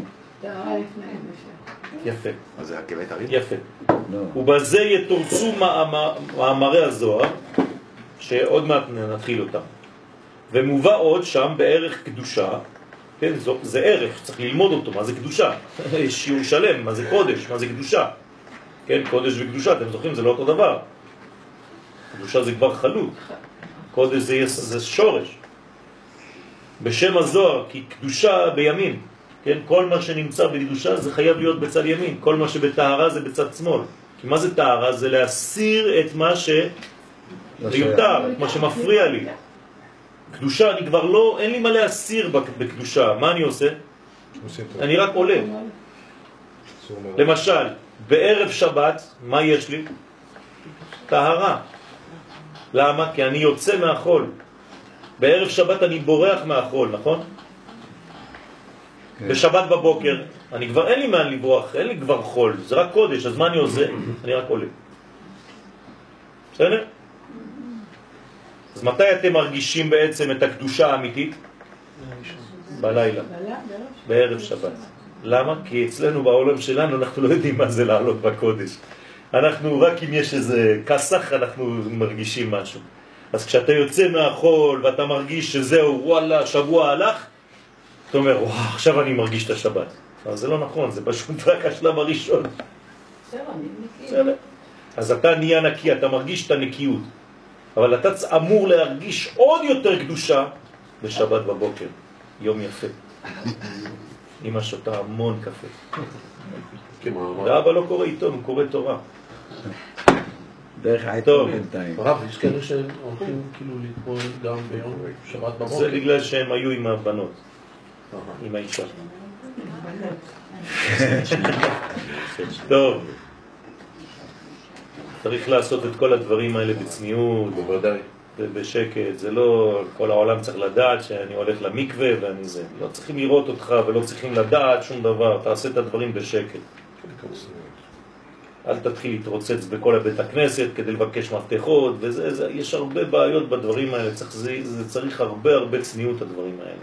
יפה. אז זה הכבד הריב? יפה. ובזה יתורצו מאמרי הזוהר, שעוד מעט נתחיל אותם. ומובא עוד שם בערך קדושה, כן, זו, זה ערך, צריך ללמוד אותו, מה זה קדושה? שיעור שלם, מה זה קודש, מה זה קדושה? כן, קודש וקדושה, אתם זוכרים, זה לא אותו דבר. קדושה זה כבר חלות, קודש זה, זה שורש. בשם הזוהר, כי קדושה בימין, כן, כל מה שנמצא בקדושה זה חייב להיות בצד ימין, כל מה שבטהרה זה בצד שמאל. כי מה זה טהרה? זה להסיר את מה שמיותר, מה שמפריע לי. קדושה, אני כבר לא, אין לי מה להסיר בקדושה. מה אני עושה? אני רק עולה. למשל, בערב שבת, מה יש לי? טהרה. למה? כי אני יוצא מהחול. בערב שבת אני בורח מהחול, נכון? כן. בשבת בבוקר, אני כבר, אין לי מה לברוח, אין לי כבר חול, זה רק קודש, אז מה אני עושה? אני רק עולה. בסדר? אז מתי אתם מרגישים בעצם את הקדושה האמיתית? בלילה, בערב שבת. למה? כי אצלנו בעולם שלנו אנחנו לא יודעים מה זה לעלות בקודש. אנחנו רק אם יש איזה כסח אנחנו מרגישים משהו. אז כשאתה יוצא מהחול ואתה מרגיש שזהו, וואלה, שבוע הלך, אתה אומר, וואו, עכשיו אני מרגיש את השבת. אבל זה לא נכון, זה פשוט רק השלב הראשון. בסדר. אז אתה נהיה נקי, אתה מרגיש את הנקיות. אבל אתה אמור להרגיש עוד יותר קדושה בשבת בבוקר. יום יפה. אמא שותה המון קפה. ואבא לא קורא עיתון, הוא קורא תורה. דרך העיתון בינתיים. רב, יש כאלה שהולכים כאילו להתמודד גם ביום שבת בבוקר. זה בגלל שהם היו עם הבנות. עם האישה. טוב. צריך לעשות את כל הדברים האלה בצניעות, בוודאי, ובשקט. זה לא, כל העולם צריך לדעת שאני הולך למקווה ואני זה. לא צריכים לראות אותך ולא צריכים לדעת שום דבר. תעשה את הדברים בשקט. אל תתחיל להתרוצץ בכל הבית הכנסת כדי לבקש מפתחות, וזה, זה, יש הרבה בעיות בדברים האלה. צריך, זה, זה צריך הרבה הרבה צניעות הדברים האלה.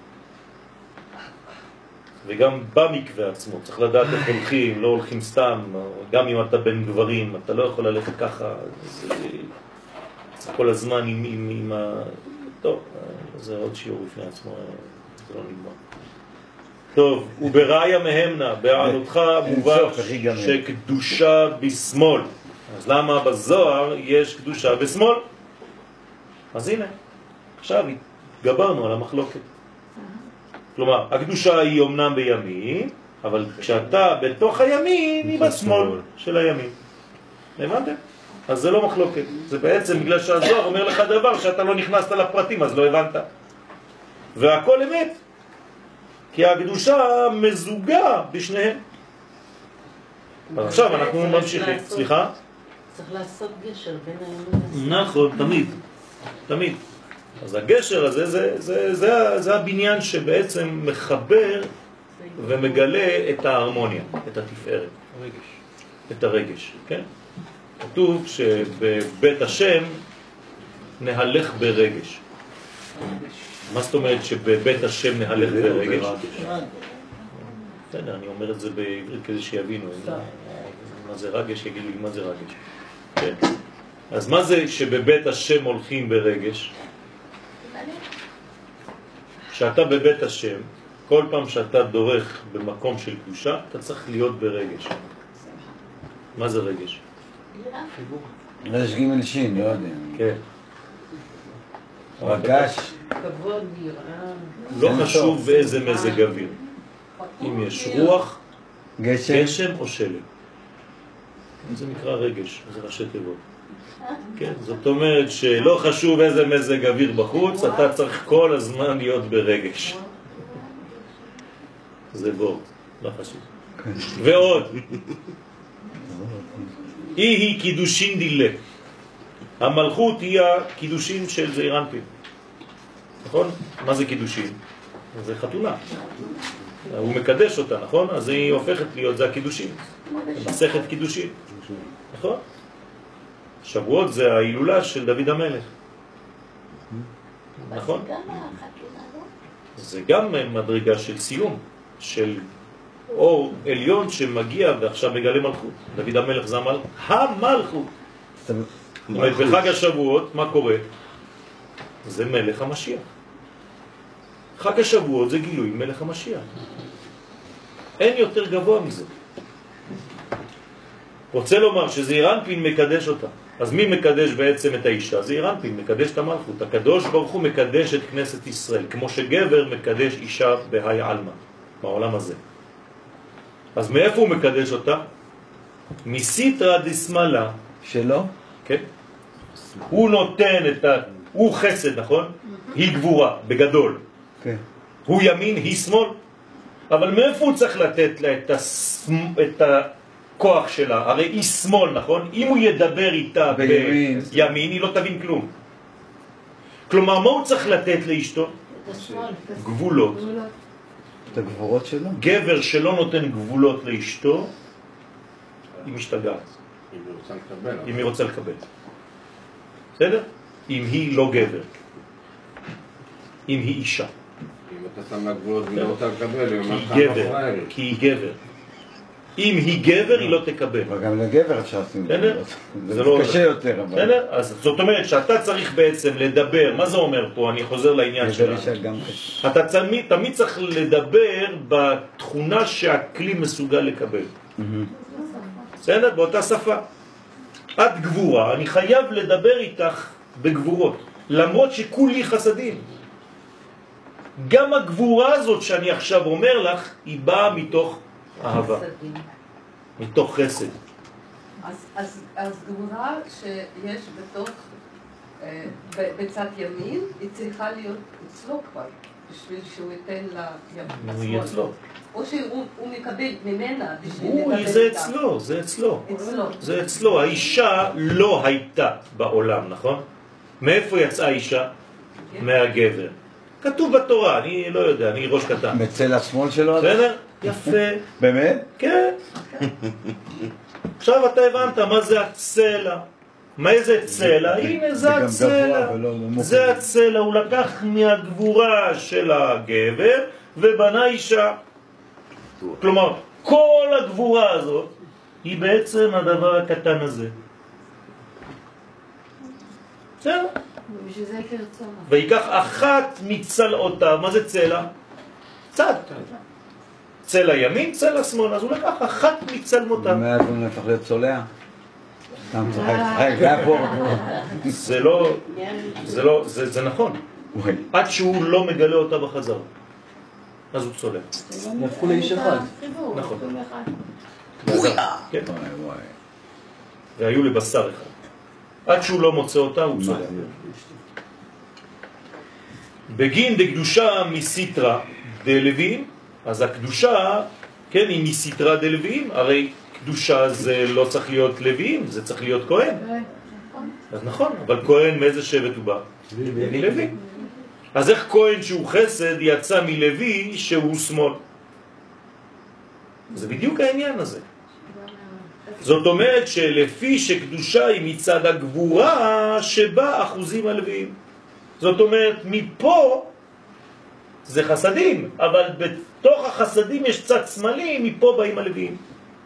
וגם במקווה עצמו, צריך לדעת איך הולכים, לא הולכים סתם, גם אם אתה בן גברים, אתה לא יכול ללכת ככה, זה, זה כל הזמן עם, עם, עם ה... טוב, זה עוד שיעור בפני עצמו, זה לא נגמר. טוב, וברעיה מהמנה, בענותך מובן שקדושה בשמאל, אז למה בזוהר יש קדושה ושמאל? אז הנה, עכשיו התגברנו על המחלוקת. כלומר, הקדושה היא אומנם בימין, אבל כשאתה בתוך הימין היא בשמאל של הימין. הבנתם? אז זה לא מחלוקת. זה בעצם בגלל שהזוהר אומר לך דבר שאתה לא נכנסת לפרטים, אז לא הבנת. והכל אמת. כי הקדושה מזוגה בשניהם. אז עכשיו אנחנו ממשיכים. סליחה? צריך לעשות גשר בין הימין. נכון, תמיד. תמיד. אז הגשר הזה זה, זה, זה, זה הבניין שבעצם מחבר ומגלה את ההרמוניה, את התפארת. הרגש. את הרגש, כן? כתוב שבבית השם נהלך ברגש. מה זאת אומרת שבבית השם נהלך ברגש? בסדר, אני אומר את זה בעברית כדי שיבינו. מה זה רגש? יגידו לי מה זה רגש. כן. אז מה זה שבבית השם הולכים ברגש? כשאתה בבית השם, כל פעם שאתה דורך במקום של קדושה, אתה צריך להיות ברגש. מה זה רגש? רגש ג' שין, לא יודע. כן. רגש. כבוד, יראה. לא חשוב איזה מזג אוויר. אם יש רוח, גשם או שלג. זה נקרא רגש, זה ראשי תיבות. כן, זאת אומרת שלא חשוב איזה מזג אוויר בחוץ, אתה צריך כל הזמן להיות ברגש. זה בור, לא חשוב. ועוד, היא היא קידושין דילה. המלכות היא הקידושין של זעיר אנפין. נכון? מה זה קידושין? זה חתונה. הוא מקדש אותה, נכון? אז היא הופכת להיות, זה הקידושין. מסכת קידושין. נכון? שבועות זה ההילולה של דוד המלך. נכון? זה גם מדרגה של סיום, של אור עליון שמגיע ועכשיו מגלה מלכות. דוד המלך זה המלכות. המלכות. זאת אומרת, בחג השבועות, מה קורה? זה מלך המשיח. חג השבועות זה גילוי מלך המשיח. אין יותר גבוה מזה. רוצה לומר שזעיר אנפין מקדש אותה. אז מי מקדש בעצם את האישה? זעיר אנפין מקדש את המלכות. הקדוש ברוך הוא מקדש את כנסת ישראל, כמו שגבר מקדש אישה בהי עלמא, בעולם הזה. אז מאיפה הוא מקדש אותה? מסיטרא דשמאלה. שלו? כן. הוא נותן את ה... הוא חסד, נכון? היא גבורה, בגדול. כן. הוא ימין, היא שמאל. אבל מאיפה הוא צריך לתת לה את, הס... את הכוח שלה? הרי היא שמאל, נכון? אם הוא ידבר איתה בימין, בימין היא לא תבין כלום. כלומר, מה הוא צריך לתת לאשתו? גבולות. את הגבורות שלו? גבר שלא נותן גבולות לאשתו, היא משתגעת. אם היא רוצה לקבל. אם היא רוצה לקבל. בסדר? אם היא לא גבר. אם היא אישה. אם אתה שם לה גבולות והיא לא רוצה לקבל, היא אומרת לך גבר, כי היא גבר. אם היא גבר, היא לא תקבל. אבל גם לגבר אפשר לשים גבולות. זה קשה יותר. בסדר? אז זאת אומרת שאתה צריך בעצם לדבר, מה זה אומר פה? אני חוזר לעניין שלנו. אתה תמיד צריך לדבר בתכונה שהכלי מסוגל לקבל. בסדר? באותה שפה. את גבורה, אני חייב לדבר איתך בגבורות, למרות שכולי חסדים. גם הגבורה הזאת שאני עכשיו אומר לך, היא באה מתוך אהבה, מתוך חסד. אז, אז, אז גבורה שיש בתוך, אה, בצד ימין, היא צריכה להיות אצלו כבר, בשביל שהוא ייתן לה ימין. הוא יהיה אצלו. או שהוא מקבל ממנה בשביל הוא, לדבר זה איתה. אצלו, זה אצלו. אצלו. זה אצלו. האישה לא הייתה בעולם, נכון? מאיפה יצאה אישה? מהגבר. כתוב בתורה, אני לא יודע, אני ראש קטן. מצל השמאל שלו? בסדר? יפה. באמת? כן. עכשיו אתה הבנת מה זה הצלע. מה זה צלע? הנה זה הצלע. זה הצלע, הוא לקח מהגבורה של הגבר ובנה אישה. כלומר, כל הגבורה הזאת היא בעצם הדבר הקטן הזה. בסדר? ובשביל זה כרצון. ויקח אחת מצלעותיו, מה זה צלע? צד. צלע ימין, צלע שמאל, אז הוא לקח אחת מצלמותיו. ומאז הוא נהפך להיות צולע? אתה מצחק, צחק, זה היה פה. זה לא, זה לא, זה נכון. עד שהוא לא מגלה אותה בחזרה. אז הוא צולב. נהפכו לאיש אחד. נכון. והיו לבשר אחד. עד שהוא לא מוצא אותה, הוא צולב. בגין דקדושה מסיטרה דלווים, אז הקדושה, כן, היא מסיטרה דלווים, הרי קדושה זה לא צריך להיות לווים, זה צריך להיות כהן. אז נכון, אבל כהן מאיזה שבט הוא בא? מלוי. אז איך כהן שהוא חסד יצא מלוי שהוא שמאל? זה בדיוק העניין הזה. זאת אומרת שלפי שקדושה היא מצד הגבורה שבה אחוזים הלוויים. זאת אומרת, מפה זה חסדים, אבל בתוך החסדים יש צד שמאלי, מפה באים הלוויים.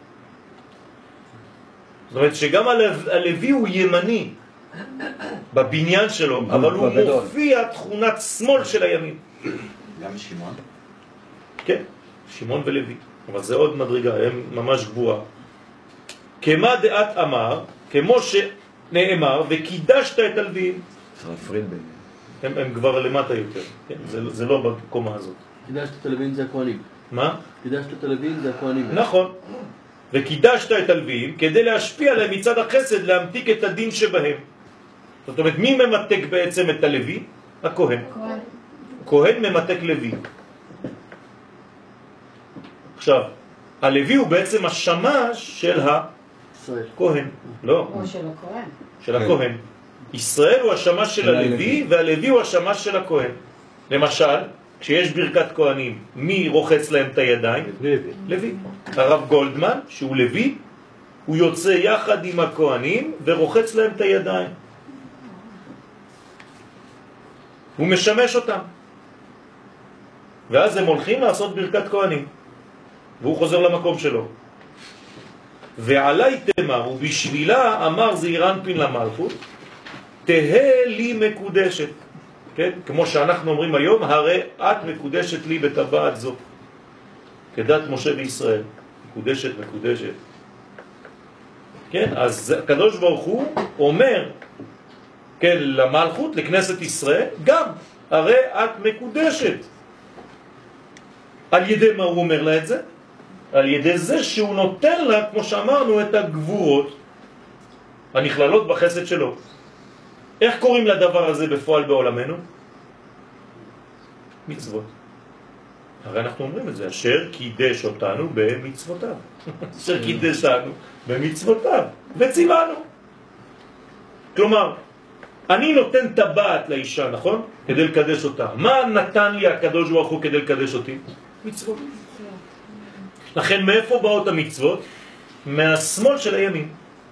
זאת אומרת שגם הלוי הוא ימני בבניין שלו, אבל הוא מופיע תכונת שמאל של הימין. גם שמעון? כן, שמעון ולוי. אבל זה עוד מדרגה, הם ממש גבוהה. כמה דעת אמר, כמו שנאמר, וקידשת את הלוויים. הם, הם כבר למטה יותר, כן? זה, זה לא בקומה הזאת. קידשת את הלוויים זה הכהנים. מה? קידשת את הלוויים זה הכהנים. נכון. וקידשת את הלוויים כדי להשפיע עליהם מצד החסד, להמתיק את הדין שבהם. זאת אומרת, מי ממתק בעצם את הלוי? הכהן. הכהן. כהן ממתק לוי. עכשיו, הלוי הוא בעצם השמש של הכהן. לא. או של הכהן. של הכהן. ישראל הוא השמש של הלוי, והלוי הוא השמש של הכהן. למשל, כשיש ברכת כהנים, מי רוחץ להם את הידיים? לוי. לוי. הרב גולדמן, שהוא לוי, הוא יוצא יחד עם הכהנים ורוחץ להם את הידיים. הוא משמש אותם. ואז הם הולכים לעשות ברכת כהנים. והוא חוזר למקום שלו. ועלי תמר, ובשבילה אמר זעיר אנפין למלכות, תהה לי מקודשת. כן? כמו שאנחנו אומרים היום, הרי את מקודשת לי בטבעת זו. כדת משה וישראל. מקודשת, מקודשת. כן? אז הקדוש ברוך הוא אומר, כן, למלכות, לכנסת ישראל, גם, הרי את מקודשת. על ידי מה הוא אומר לה את זה? על ידי זה שהוא נותן לה, כמו שאמרנו, את הגבורות הנכללות בחסד שלו. איך קוראים לדבר הזה בפועל בעולמנו? מצוות. הרי אנחנו אומרים את זה, אשר קידש אותנו במצוותיו. אשר קידש אותנו במצוותיו, וציוונו. כלומר, אני נותן טבעת לאישה, נכון? כדי לקדש אותה. מה נתן לי הקדוש ברוך הוא כדי לקדש אותי? מצוות. לכן מאיפה באות המצוות? מהשמאל של הימין.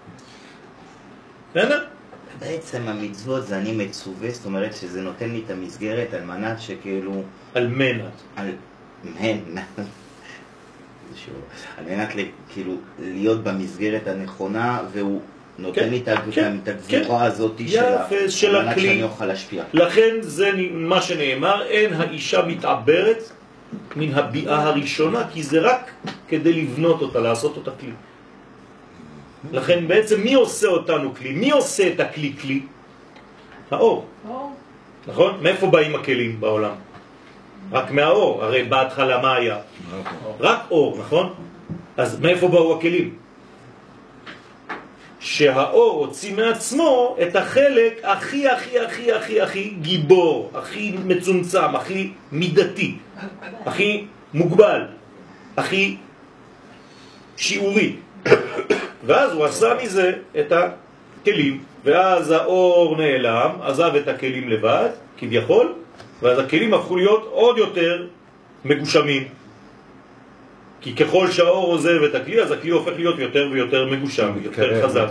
בסדר? בעצם המצוות זה אני מצווה, זאת אומרת שזה נותן לי את המסגרת על מנת שכאילו... על מנת. על מנת. על מנת כאילו להיות במסגרת הנכונה, והוא נותן לי את הגבורה הזאת של על מנת שאני אוכל להשפיע. לכן זה מה שנאמר, אין האישה מתעברת מן הביאה הראשונה, כי זה רק כדי לבנות אותה, לעשות אותה כלי. לכן בעצם מי עושה אותנו כלי? מי עושה את הכלי כלי? האור. נכון? מאיפה באים הכלים בעולם? רק מהאור. הרי בהתחלה מה היה? רק אור, נכון? אז מאיפה באו הכלים? שהאור הוציא מעצמו את החלק הכי הכי הכי הכי הכי גיבור, הכי מצומצם, הכי מידתי, הכי מוגבל, הכי שיעורי. ואז הוא עשה מזה את הכלים, ואז האור נעלם, עזב את הכלים לבד, כביכול, ואז הכלים הפכו להיות עוד יותר מגושמים. כי ככל שהאור עוזב את הכלי, אז הכלי הופך להיות יותר ויותר מגושם, יותר חזק.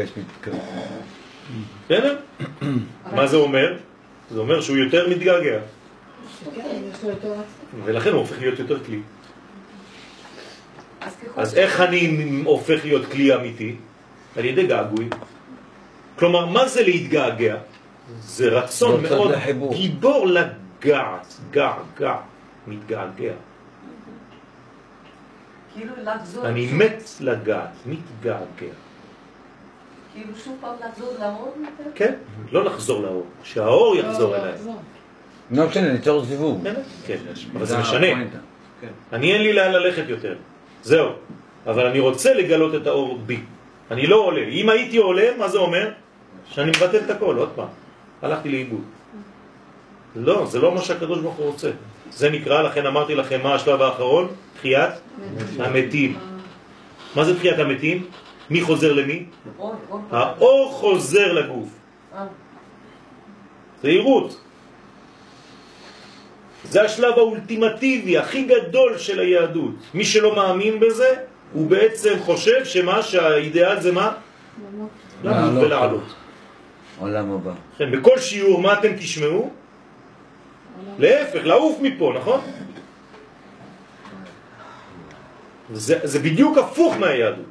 בסדר? מה זה אומר? זה אומר שהוא יותר מתגעגע. ולכן הוא הופך להיות יותר כלי. אז איך אני הופך להיות כלי אמיתי? על ידי געגוי. כלומר, מה זה להתגעגע? זה רצון מאוד גיבור לגעת, גע, גע, מתגעגע. אני מת לגעת, מתגעגע. כאילו שוב פעם לחזור לאור? כן, לא לחזור לאור, שהאור יחזור אליי. לא משנה, ניצור זיווג. כן, אבל זה משנה. אני אין לי לאן ללכת יותר, זהו. אבל אני רוצה לגלות את האור בי. אני לא עולה. אם הייתי עולה, מה זה אומר? שאני מבטל את הכל, עוד פעם. הלכתי לאיבוד. לא, זה לא מה שהקדוש ברוך הוא רוצה. זה נקרא, לכן אמרתי לכם מה השלב האחרון? תחיית המתים. מה זה תחיית המתים? מי חוזר למי? האור חוזר לגוף. זה עירות. זה השלב האולטימטיבי, הכי גדול של היהדות. מי שלא מאמין בזה, הוא בעצם חושב שמה שהאידאל זה מה? למות ולעלות. עולם הבא. כן, בכל שיעור מה אתם תשמעו? להפך, לעוף מפה, נכון? זה, זה בדיוק הפוך מהיהדות.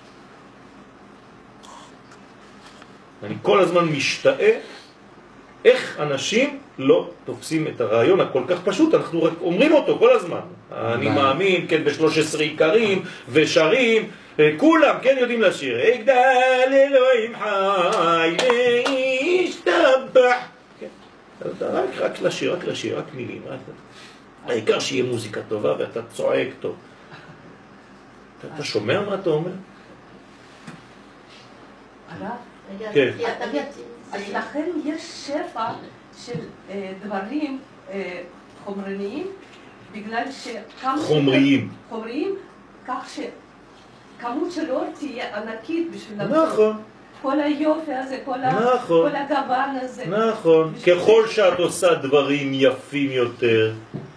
אני כל הזמן משתאה איך אנשים לא תופסים את הרעיון הכל כך פשוט, אנחנו רק אומרים אותו כל הזמן. אני מאמין, כן, ב-שלוש עשרה עיקרים ושרים, כולם, כן, יודעים לשיר. יגדל אלוהים חי וישתבח. רק, רק לשיר, רק לשיר, רק מילים. העיקר שיהיה מוזיקה טובה ואתה צועק טוב. אתה שומע מה אתה אומר? כן. אז לכן יש שפע של דברים חומרניים, בגלל שכמה... חומריים. חומריים, כך שכמות של אור תהיה ענקית בשביל... נכון. כל היופי הזה, כל, נכון. כל הגוון הזה. נכון. ככל שאת עושה דברים יפים יותר,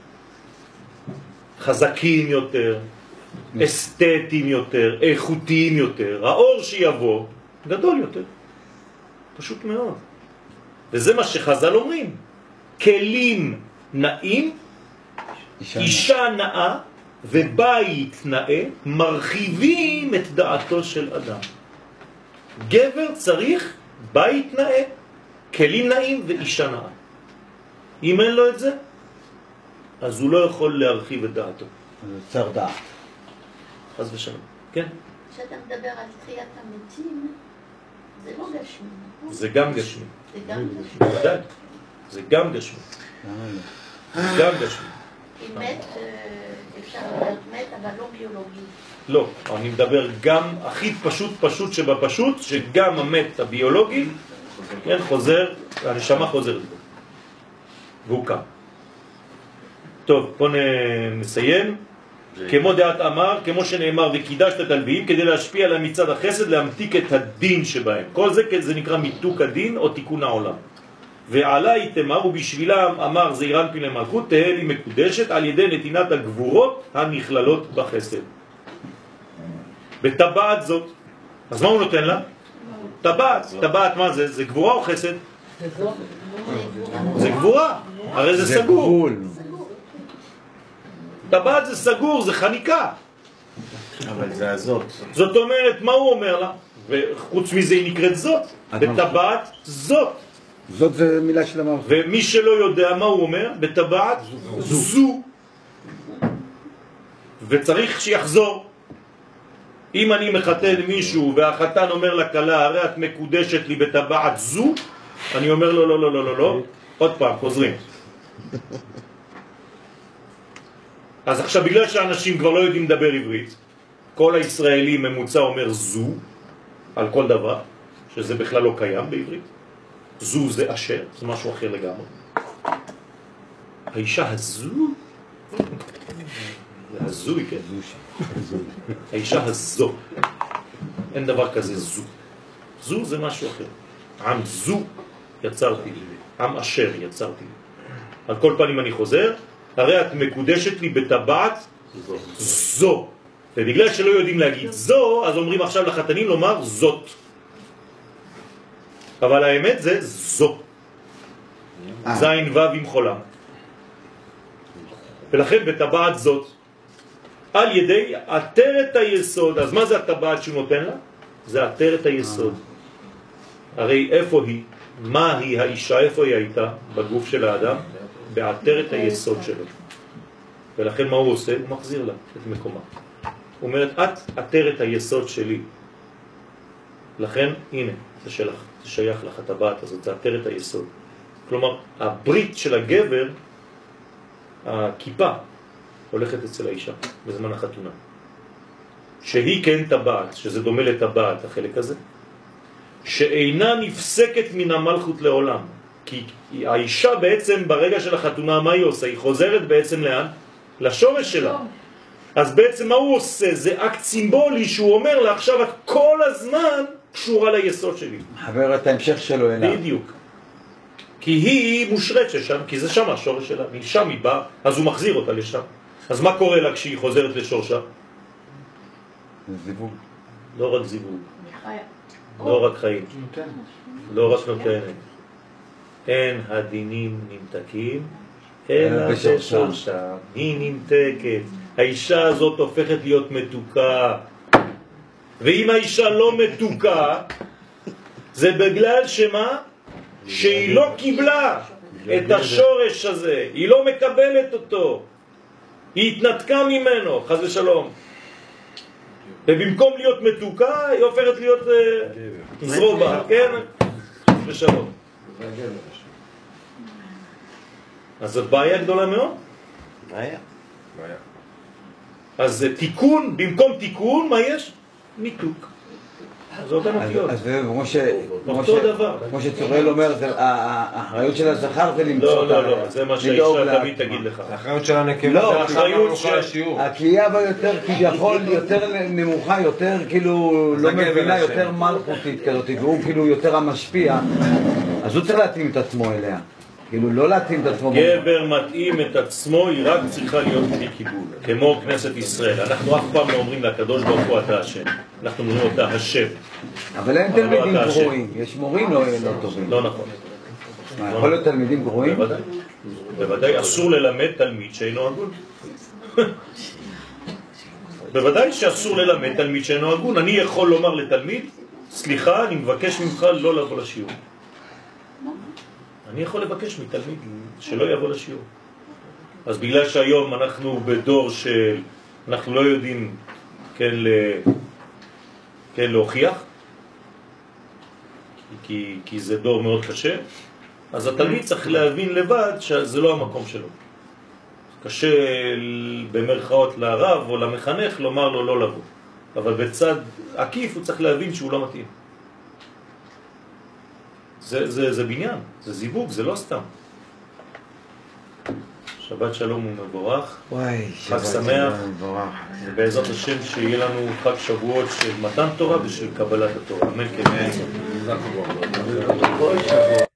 חזקים יותר, אסתטיים יותר, איכותיים יותר, האור שיבוא גדול יותר. פשוט מאוד. וזה מה שחז"ל אומרים. כלים נעים, אישה, אישה נאה ובית נאה מרחיבים את דעתו של אדם. גבר צריך בית נאה, כלים נעים ואישה נאה. אם אין לו את זה, אז הוא לא יכול להרחיב את דעתו. זה צר דעת. חס ושלום. כן? כשאתה מדבר על תחיית המתים, זה לא גשמי. זה גם גשמי. זה גם גשמי. בוודאי. זה גם גשמי. גם גשמי. כי מת, אפשר להיות מת, אבל לא ביולוגי. לא, אני מדבר גם הכי פשוט פשוט שבפשוט, שגם המת הביולוגי, כן, חוזר, הנשמה חוזרת בו. והוא קם. טוב, בוא נסיים. כמו דעת אמר, כמו שנאמר וקידשת את הלוויים, כדי להשפיע על מצד החסד, להמתיק את הדין שבהם. כל זה, זה נקרא מיתוק הדין או תיקון העולם. ועלי תמר, ובשבילם אמר זעיר אנפין למלכות, תהא לי מקודשת על ידי נתינת הגבורות הנכללות בחסד. בטבעת זאת. אז מה הוא נותן לה? טבעת. טבעת מה זה? זה גבורה או חסד? זה גבורה. הרי זה סגור. טבעת זה סגור, זה חניקה. אבל זה הזאת. זאת אומרת, מה הוא אומר לה? וחוץ מזה היא נקראת זאת. בטבעת זאת. זאת זה מילה של המלכות. ומי שלא יודע מה הוא אומר, בטבעת זו. וצריך שיחזור. אם אני מחתן מישהו והחתן אומר לכלה, הרי את מקודשת לי בטבעת זו, אני אומר לו לא, לא, לא, לא, לא. עוד פעם, חוזרים. אז עכשיו בגלל שאנשים כבר לא יודעים לדבר עברית, כל הישראלי ממוצע אומר זו על כל דבר, שזה בכלל לא קיים בעברית. זו זה אשר, זה משהו אחר לגמרי. האישה הזו, זה הזוי, כן. האישה הזו, אין דבר כזה זו. זו זה משהו אחר. עם זו יצרתי לי, עם אשר יצרתי לי. על כל פנים אני חוזר, הרי את מקודשת לי בטבעת זו. זו. ובגלל שלא יודעים להגיד זו, אז אומרים עכשיו לחתנים לומר זאת. אבל האמת זה זו. זין וו עם חולם. ולכן בטבעת זאת, על ידי עטרת היסוד. אז מה זה הטבעת שהוא נותן לה? זה עטרת היסוד. הרי איפה היא? מה היא האישה? איפה היא הייתה? בגוף של האדם? בעטרת היסוד שלו. ולכן מה הוא עושה? הוא מחזיר לה את מקומה. הוא אומר, את עטרת היסוד שלי. לכן, הנה, זה שלך, זה שייך לך, הטבעת הזאת, זה עטרת היסוד. כלומר, הברית של הגבר, הכיפה, הולכת אצל האישה בזמן החתונה. שהיא כן טבעת, שזה דומה לטבעת, החלק הזה, שאינה נפסקת מן המלכות לעולם. כי האישה בעצם ברגע של החתונה, מה היא עושה? היא חוזרת בעצם לאן? לשורש שלה. אז בעצם מה הוא עושה? זה אקט סימבולי שהוא אומר לה, עכשיו את כל הזמן קשורה ליסוד שלי. חבר את ההמשך שלו אליו. בדיוק. כי היא מושרת ששם, כי זה שם השורש שלה, משם היא באה, אז הוא מחזיר אותה לשם. אז מה קורה לה כשהיא חוזרת לשורשה? זיווג. לא רק זיווג. לא רק חיים. לא רק נותנת. אין הדינים נמתקים, אלא בשורשה. היא נמתקת. האישה הזאת הופכת להיות מתוקה. ואם האישה לא מתוקה, זה בגלל שמה? שהיא לא קיבלה את השורש הזה. היא לא מקבלת אותו. היא התנתקה ממנו, חס ושלום. ובמקום להיות מתוקה, היא הופכת להיות זרובה, כן? חס ושלום. אז זאת בעיה גדולה מאוד. בעיה. אז תיקון, במקום תיקון, מה יש? ניתוק. זה אותן אותיות. אז אותו דבר. כמו שצורל אומר, האחריות של הזכר זה למצוא לא, לא, לא, זה מה שהאישה תמיד תגיד לך. האחריות של הנקבה זה האחריות של השיעור. הקליעה בה יותר כביכול, יותר נמוכה, יותר כאילו לא מבינה, יותר מלכותית כזאת, והוא כאילו יותר המשפיע, אז הוא צריך להתאים את עצמו אליה. כאילו לא להתאים את עצמו. גבר מתאים את עצמו, היא רק צריכה להיות בלי קיבול. כמו כנסת ישראל. אנחנו אף פעם לא אומרים לקדוש ברוך הוא אתה השם. אנחנו אומרים אותה השם. אבל אין תלמידים גרועים. יש מורים לא טובים. לא נכון. יכול להיות תלמידים גרועים? בוודאי. בוודאי אסור ללמד תלמיד שאינו הגון. בוודאי שאסור ללמד תלמיד שאינו הגון. אני יכול לומר לתלמיד, סליחה, אני מבקש ממך לא לבוא לשיעור. אני יכול לבקש מתלמיד שלא יבוא לשיעור. אז בגלל שהיום אנחנו בדור של, אנחנו לא יודעים כן, ל... כן להוכיח, כי, כי זה דור מאוד קשה, אז התלמיד צריך להבין לבד שזה לא המקום שלו. קשה במרכאות לרב או למחנך לומר לו לא לבוא. אבל בצד עקיף הוא צריך להבין שהוא לא מתאים. זה, זה, זה בניין, זה זיווג, זה לא סתם. שבת שלום ומבורך. וואי, חג שמח. ובעזרת השם שיהיה לנו חג שבועות של מתן תורה ושל קבלת התורה. אמן כן.